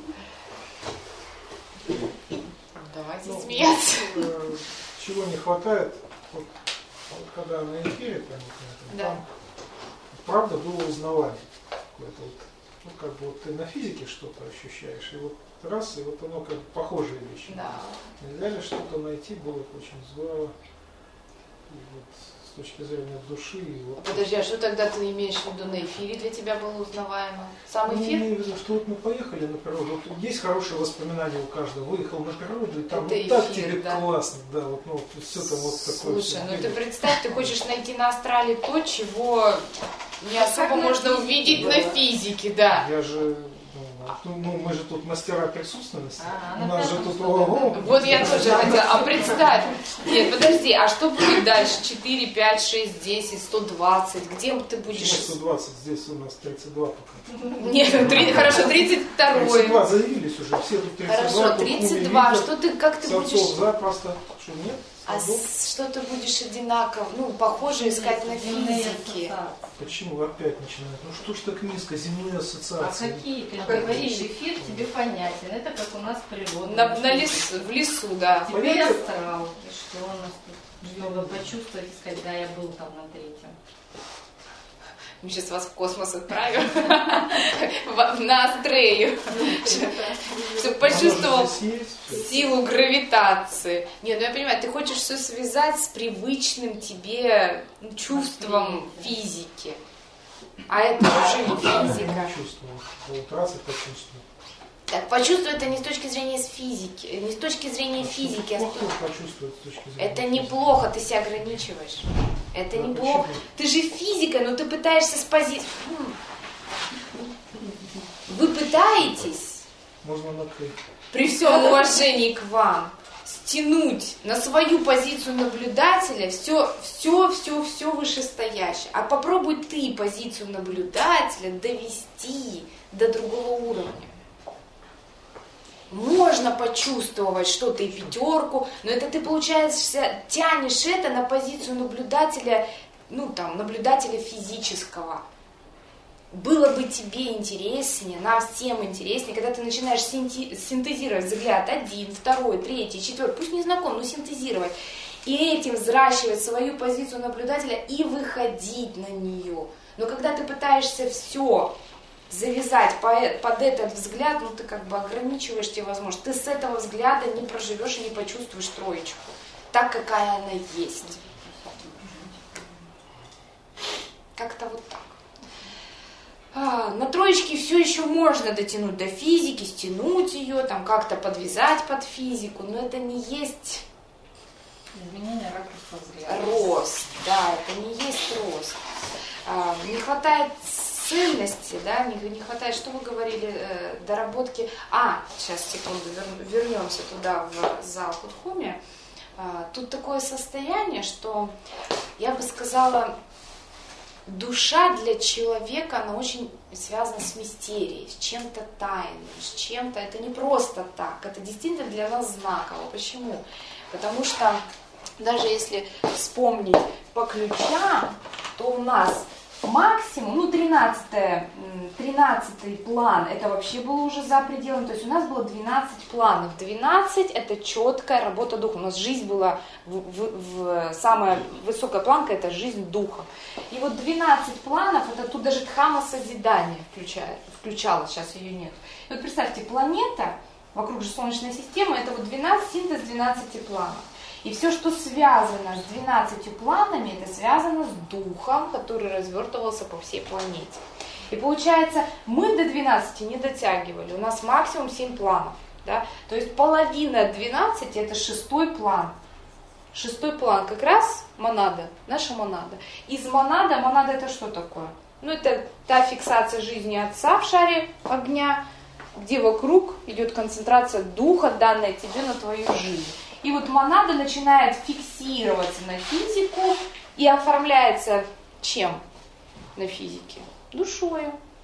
Давайте ну, смеяться. Ну, чего не хватает, вот, вот когда на эфире, там, да. там правда было узнавание. Вот, ну, как бы вот ты на физике что-то ощущаешь, и вот раз, и вот оно как бы похожие вещи. Да. Нельзя ли что-то найти, было бы очень здорово. И вот с точки зрения души. И вот подожди, а что тогда ты имеешь в виду на эфире для тебя было узнаваемо? Сам эфир? Я имею в виду, что вот мы поехали на природу, вот есть хорошие воспоминания у каждого, выехал на природу, и там это вот эфир, так тебе да? Классно, да, вот, ну, вот все там вот такое. Слушай, ну ты представь, ты хочешь найти на астрале то, чего не особо можно увидеть на физике, да. Я же, ну, ну мы же тут мастера присутственности, а, у нас же тут ого. Вот я тоже хотела, а представь, нет, подожди, а что будет дальше? четыре, пять, шесть, десять, сто двадцать, где ты будешь? сто двадцать, здесь у нас тридцать два пока. Нет, хорошо, тридцать два. тридцать два заявились уже, все тут тридцать два. Хорошо, тридцать два, что ты, как ты будешь? Запросто, что нет? А что ты будешь одинаково, ну, похоже искать на физике? Почему опять начинают? Ну что ж так низко, земные ассоциации? А какие? Ты говоришь, эфир тебе понятен. Это как у нас природа. На, на лесу, в лесу, да. Теперь астрал. И что у нас тут? Чтобы почувствовать и сказать, да, я был там на третьем. Мы сейчас вас в космос отправим. На Астрею. Чтобы почувствовал силу гравитации. Не, ну я понимаю, ты хочешь все связать с привычным тебе чувством физики. А это уже не физика. Вот раз и почувствовал. Так, почувствовать это не с точки зрения физики, не с точки зрения физики, а с... почувствовать с точки зрения это неплохо, ты себя ограничиваешь. Это да, неплохо. Почему? Ты же физика, но ты пытаешься с позиции. Вы пытаетесь, можно накрыть, при всем уважении к вам, стянуть на свою позицию наблюдателя все, все, все, все вышестоящее. А попробуй ты позицию наблюдателя довести до другого уровня. Можно почувствовать что-то и пятерку, но это ты, получается, тянешь это на позицию наблюдателя, ну там, наблюдателя физического. Было бы тебе интереснее, нам всем интереснее, когда ты начинаешь синтезировать взгляд один, второй, третий, четвертый, пусть не знаком, но синтезировать. И этим взращивать свою позицию наблюдателя и выходить на нее. Но когда ты пытаешься все завязать под этот взгляд, ну ты как бы ограничиваешь те возможности. Ты с этого взгляда не проживешь и не почувствуешь троечку, так какая она есть. Как-то вот так. А, на троечке все еще можно дотянуть до физики, стянуть ее, там как-то подвязать под физику, но это не есть изменение ракурса взгляда. Рост, да, это не есть рост. А, не хватает цельности, да, не, не хватает, что вы говорили, э, доработки. А, сейчас, секунду, вер, вернемся туда, в зал Кутхуми. А, тут такое состояние, что, я бы сказала, душа для человека, она очень связана с мистерией, с чем-то тайным, с чем-то, это не просто так, это действительно для нас знаково. Почему? Потому что, даже если вспомнить по ключам, то у нас максимум, ну, тринадцатый, тринадцатый план, это вообще было уже за пределами, то есть у нас было двенадцать планов. двенадцать это четкая работа духа. У нас жизнь была, в, в, в, самая высокая планка, это жизнь духа. И вот двенадцать планов, это тут даже Дхамма созидания включает, включала, сейчас ее нет. И вот представьте, планета, вокруг же Солнечной системы, это вот двенадцать, синтез двенадцати планов. И все, что связано с двенадцатью планами, это связано с духом, который развертывался по всей планете. И получается, мы до двенадцати не дотягивали, у нас максимум семь планов. Да? То есть половина двенадцати это шестой план. Шестой план как раз монада, наша монада. Из монада, монада это что такое? Ну это та фиксация жизни Отца в шаре огня, где вокруг идет концентрация духа, данная тебе на твою жизнь. И вот монада начинает фиксироваться на физику и оформляется чем на физике? Душою.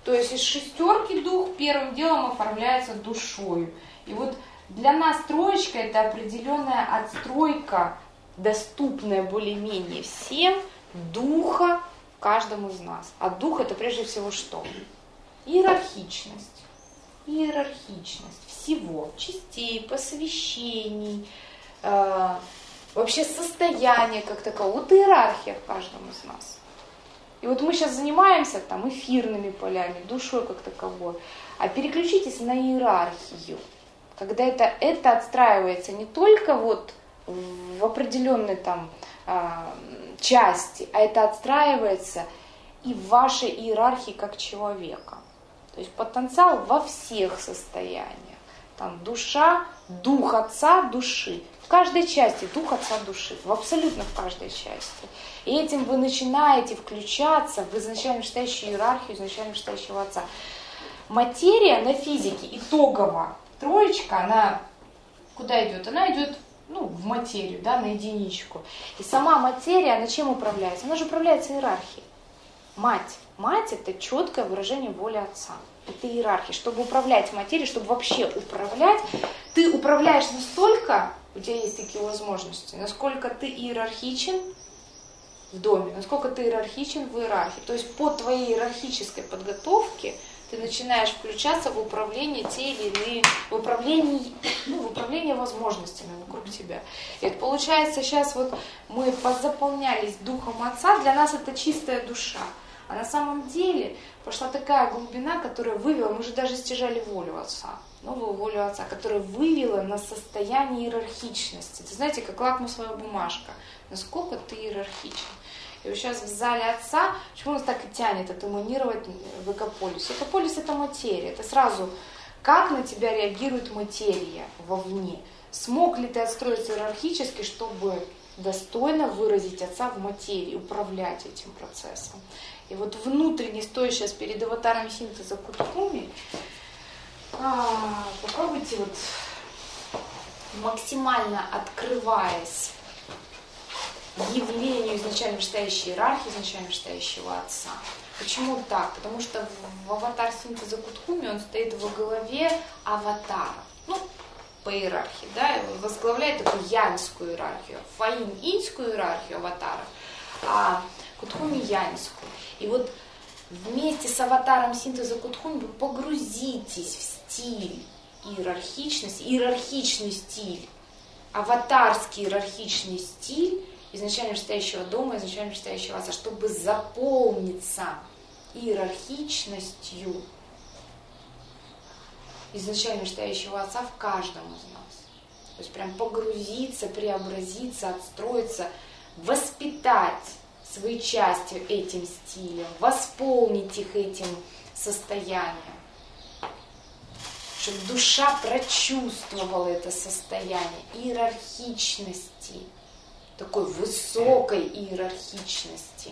То есть из шестерки дух первым делом оформляется душою. И вот для нас троечка это определенная отстройка, доступная более-менее всем, духа каждому из нас. А дух это прежде всего что? Иерархичность. Иерархичность всего, частей, посвящений, э, вообще состояние как таковое. Вот иерархия в каждом из нас. И вот мы сейчас занимаемся там эфирными полями, душой как таковой. А переключитесь на иерархию. Когда это, это отстраивается не только вот в определенной там э, части, а это отстраивается и в вашей иерархии как человека. То есть потенциал во всех состояниях. Там душа, дух отца, души. В каждой части дух отца, души. В абсолютно в каждой части. И этим вы начинаете включаться в изначально стоящую иерархию изначально стоящего отца. Материя на физике итогово. Троечка, она куда идет? Она идет ну, в материю, да, на единичку. И сама материя, она чем управляется? Она же управляется иерархией. Мать. Мать – это четкое выражение воли отца. Это иерархия. Чтобы управлять материей, чтобы вообще управлять, ты управляешь настолько, у тебя есть такие возможности, насколько ты иерархичен в доме, насколько ты иерархичен в иерархии. То есть по твоей иерархической подготовке ты начинаешь включаться в управление те или иные, в управление, ну, в управление возможностями вокруг тебя. И это получается сейчас вот мы позаполнялись духом отца, для нас это чистая душа. А на самом деле пошла такая глубина, которая вывела, мы же даже стяжали волю отца, новую волю отца, которая вывела на состояние иерархичности. Это знаете, как лакмусовая бумажка, насколько ты иерархичен. И вот сейчас в зале отца, почему нас так и тянет отэманировать в экополис? Экополис это материя, это сразу как на тебя реагирует материя вовне. Смог ли ты отстроиться иерархически, чтобы достойно выразить отца в материи, управлять этим процессом. И вот внутренне, стоя сейчас перед аватаром синтеза Кутхуми, а, попробуйте вот максимально открываясь явлению изначально вышестоящей иерархии, изначально вышестоящего отца. Почему так? Потому что в аватар синтеза Кутхуми он стоит во главе аватара. Ну, по иерархии, да, и он возглавляет такую янскую иерархию, фаин инскую иерархию аватара, а Кутхуми янскую. И вот вместе с аватаром синтеза Кутхуми вы погрузитесь в стиль иерархичности, иерархичный стиль, аватарский иерархичный стиль изначально вышестоящего дома, изначально вышестоящего отца, чтобы заполниться иерархичностью изначально вышестоящего отца в каждом из нас. То есть прям погрузиться, преобразиться, отстроиться, воспитать свои части этим стилем, восполнить их этим состоянием. Чтобы душа прочувствовала это состояние иерархичности, такой высокой иерархичности.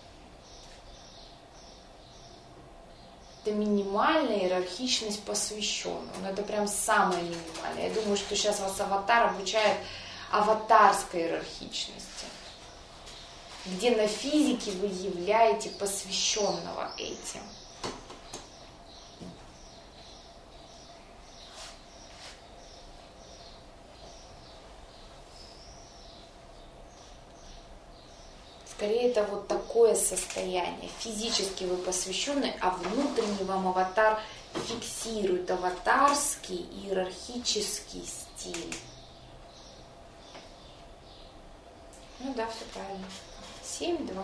Это минимальная иерархичность посвященного. Но это прям самая минимальная. Я думаю, что сейчас вас аватар обучает аватарской иерархичности, где на физике вы являете посвященного этим. Скорее, это вот такое состояние. Физически вы посвященный, а внутренний вам аватар фиксирует аватарский иерархический стиль. Ну да, все правильно. семь два.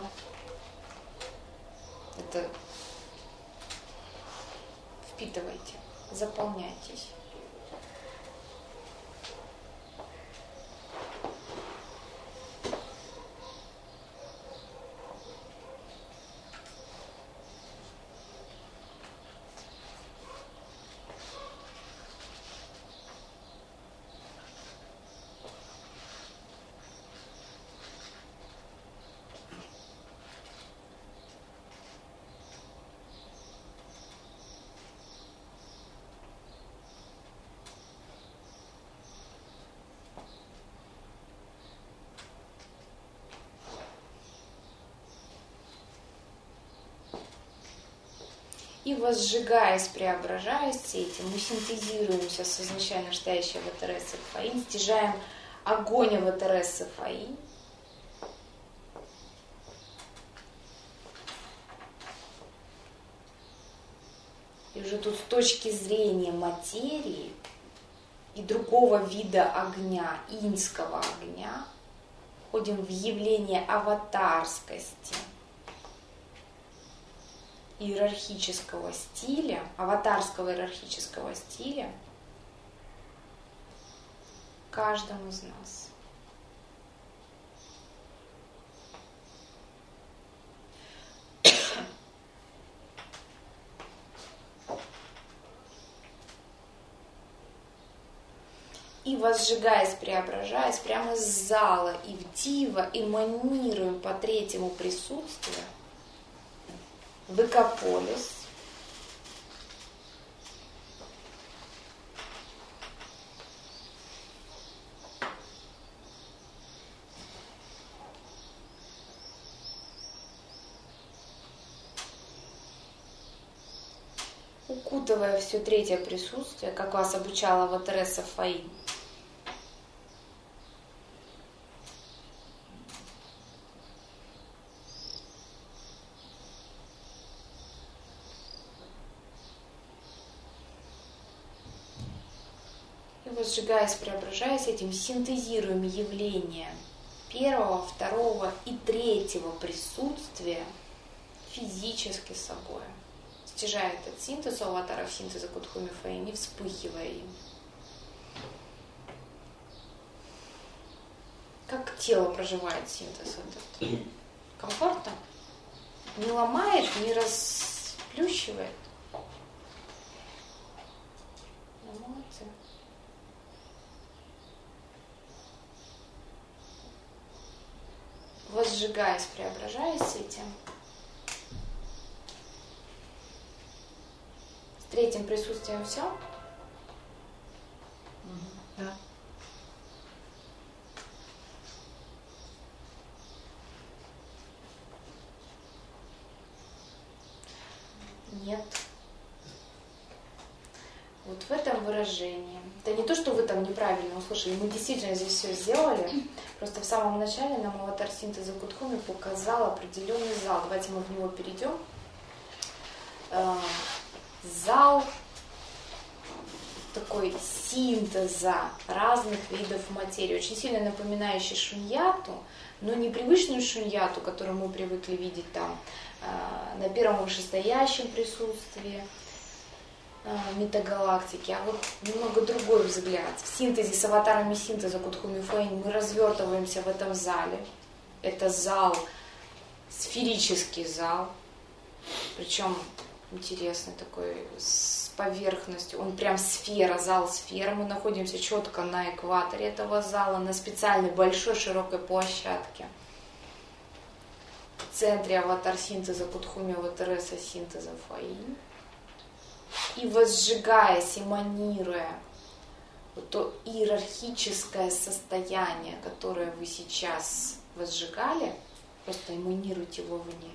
Это впитывайте, заполняйтесь. И возжигаясь, преображаясь с этим, мы синтезируемся с изначально стоящей в ВТР Сафаин, стяжаем огонь в ВТР Сафаин. И уже тут с точки зрения материи и другого вида огня, иньского огня, входим в явление аватарскости, иерархического стиля, аватарского иерархического стиля каждому из нас. И возжигаясь, преображаясь, прямо из зала и в дива эманируем по третьему присутствию в Экополис. Укутывая все третье присутствие, как вас обучала ВТР Сафаин. Возжигаясь, преображаясь, этим синтезируем явления первого, второго и третьего присутствия физически собой, стяжая этот синтез у аватаров синтеза Кудхуми Фэйн и вспыхивая им. Как тело проживает синтез этот? Комфортно? Не ломает, не расплющивает? Молодцы. Возжигаясь, преображаясь этим. С третьим присутствием все? Да. Нет. Вот в этом выражении. Это не то, что вы там неправильно услышали. Мы действительно здесь все сделали. Просто в самом начале нам аватар синтеза Кудхуми показал определенный зал. Давайте мы в него перейдем. Зал такой синтеза разных видов материи, очень сильно напоминающий шуньяту, но не привычную шуньяту, которую мы привыкли видеть там на первом вышестоящем присутствии метагалактики, а вот немного другой взгляд. В синтезе с аватарами синтеза Кудхуми Фэйн мы развертываемся в этом зале. Это зал, сферический зал, причем интересный такой, с поверхностью. Он прям сфера, зал сфера. Мы находимся четко на экваторе этого зала, на специальной большой широкой площадке. В центре аватар синтеза Кудхуми Аватареса синтеза Фэйн. И возжигаясь, эманируя вот то иерархическое состояние, которое вы сейчас возжигали, просто эманируйте вовне.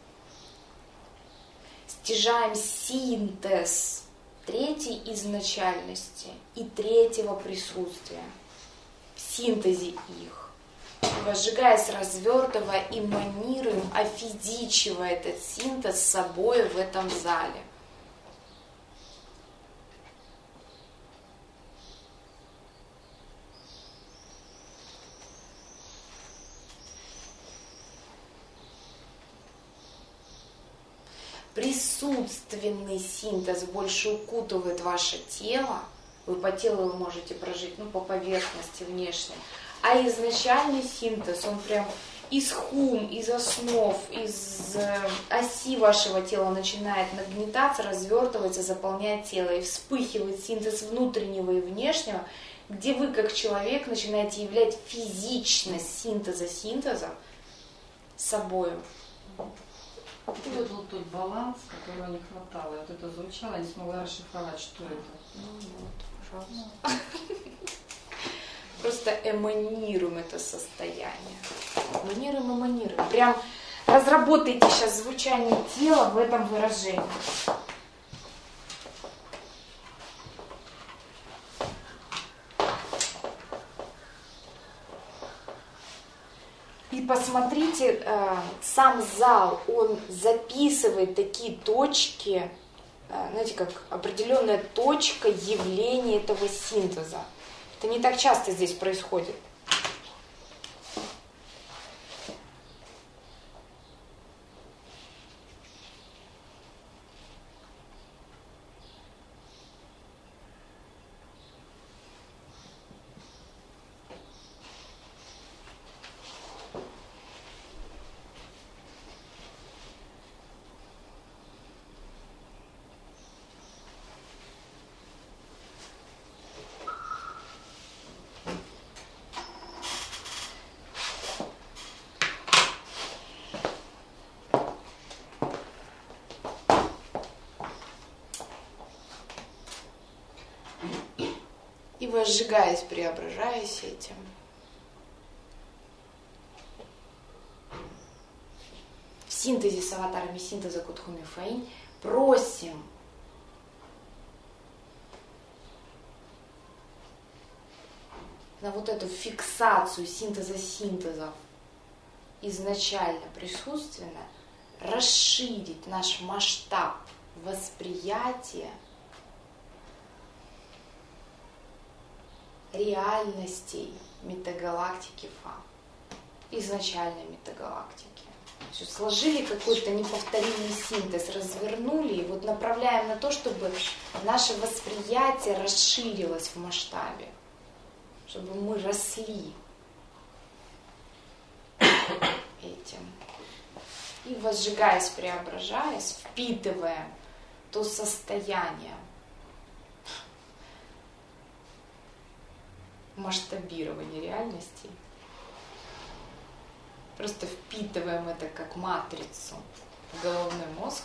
Стяжаем синтез третьей изначальности и третьего присутствия. В синтезе их. Возжигаясь, развертывая, эманируем, офизичивая этот синтез с собой в этом зале. Присутственный синтез больше укутывает ваше тело, вы по телу можете прожить, ну, по поверхности внешней, а изначальный синтез, он прям из хум, из основ, из оси вашего тела начинает нагнетаться, развертываться, заполнять тело, и вспыхивает синтез внутреннего и внешнего, где вы как человек начинаете являть физичность синтеза синтеза собою. И вот был тот баланс, которого не хватало. Вот это звучало, я не смогла расшифровать, что это. Ну вот, пожалуйста. Просто эманируем это состояние. Эманируем, эманируем. Прям разработайте сейчас звучание тела в этом выражении. посмотрите, сам зал, он записывает такие точки, знаете, как определенная точка явления этого синтеза. Это не так часто здесь происходит. И возжигаясь, преображаясь этим. В синтезе с аватарами синтеза Кутхуми Фаинь просим на вот эту фиксацию синтеза синтезов изначально присутственно расширить наш масштаб восприятия реальностей метагалактики Фа, изначальной метагалактики. Значит, сложили какой-то неповторимый синтез, развернули и вот направляем на то, чтобы наше восприятие расширилось в масштабе, чтобы мы росли этим. И возжигаясь, преображаясь, впитываем то состояние масштабирования реальностей. Просто впитываем это как матрицу в головной мозг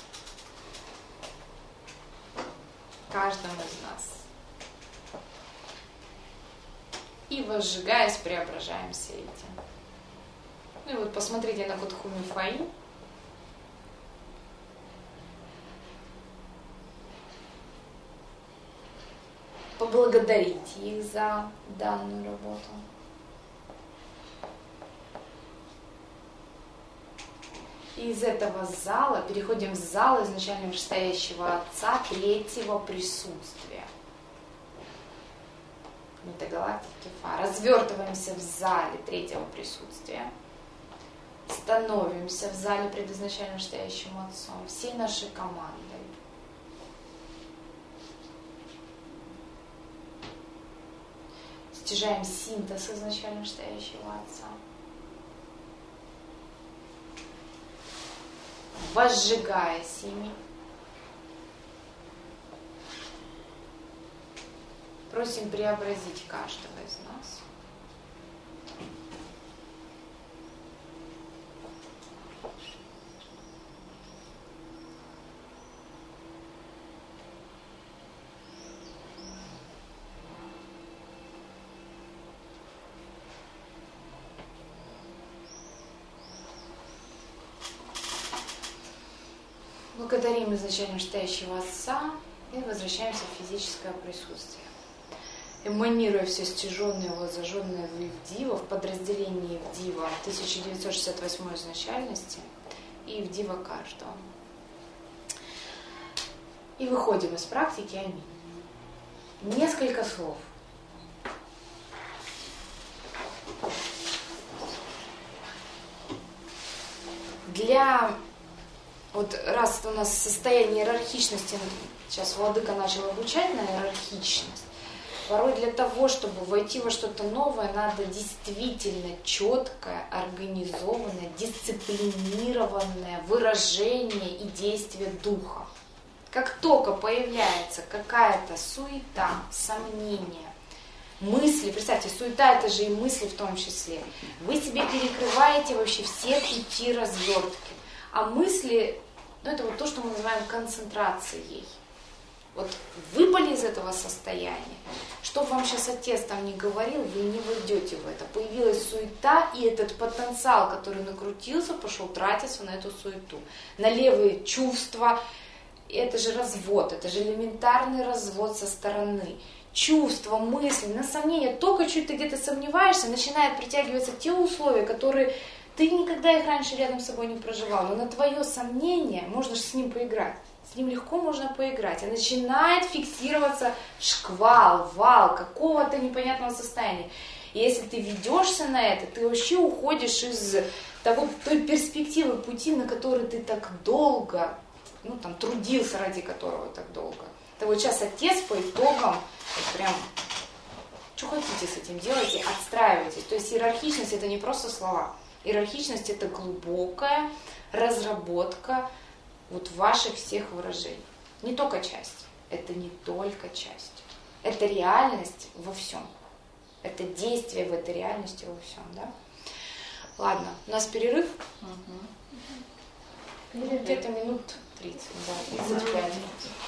каждому из нас. И возжигаясь, преображаемся этим. Ну и вот посмотрите на Кутхуми Фаинь. Поблагодарите их за данную работу. И из этого зала переходим в зал изначально вышестоящего Отца третьего присутствия. Метагалактики Фа. Развертываемся в зале третьего присутствия. Становимся в зале предизначально вышестоящим Отцом, всей нашей командой. Стяжаем синтез изначально вышестоящего Отца. Возжигаясь ими. Просим преобразить каждого из нас. Благодарим изначально вышестоящего Отца и возвращаемся в физическое присутствие. Эманируя все стяженное, воззажженное в Ивдива, в подразделении Ивдива тысяча девятьсот шестьдесят восьмой изначальности и Ивдива каждого. И выходим из практики. Аминь. Несколько слов. Для... Вот раз у нас состояние иерархичности, сейчас Владыка начал обучать на иерархичность, порой для того, чтобы войти во что-то новое, надо действительно четкое, организованное, дисциплинированное выражение и действие духа. Как только появляется какая-то суета, сомнение, мысли, представьте, суета это же и мысли в том числе, вы себе перекрываете вообще все пути развертки. А мысли, ну это вот то, что мы называем концентрацией. Вот выпали из этого состояния, что вам сейчас отец там не говорил, вы не войдете в это. Появилась суета, и этот потенциал, который накрутился, пошел тратиться на эту суету. На левые чувства. И это же развод, это же элементарный развод со стороны. чувства, мысли, на сомнения, только чуть ты где-то сомневаешься, начинают притягиваться те условия, которые ты никогда их раньше рядом с собой не проживал, но на твое сомнение можно же с ним поиграть. С ним легко можно поиграть. И начинает фиксироваться шквал, вал какого-то непонятного состояния. И если ты ведешься на это, ты вообще уходишь из того, той перспективы пути, на который ты так долго, ну там, трудился, ради которого так долго. Это вот сейчас отец по итогам, вот прям, что хотите с этим делайте, отстраивайтесь. То есть иерархичность это не просто слова. Иерархичность это глубокая разработка вот ваших всех выражений. Не только часть. Это не только часть. Это реальность во всем. Это действие в этой реальности во всем, да? Ладно, у нас перерыв. Угу. Где-то минут тридцать, да, тридцать пять.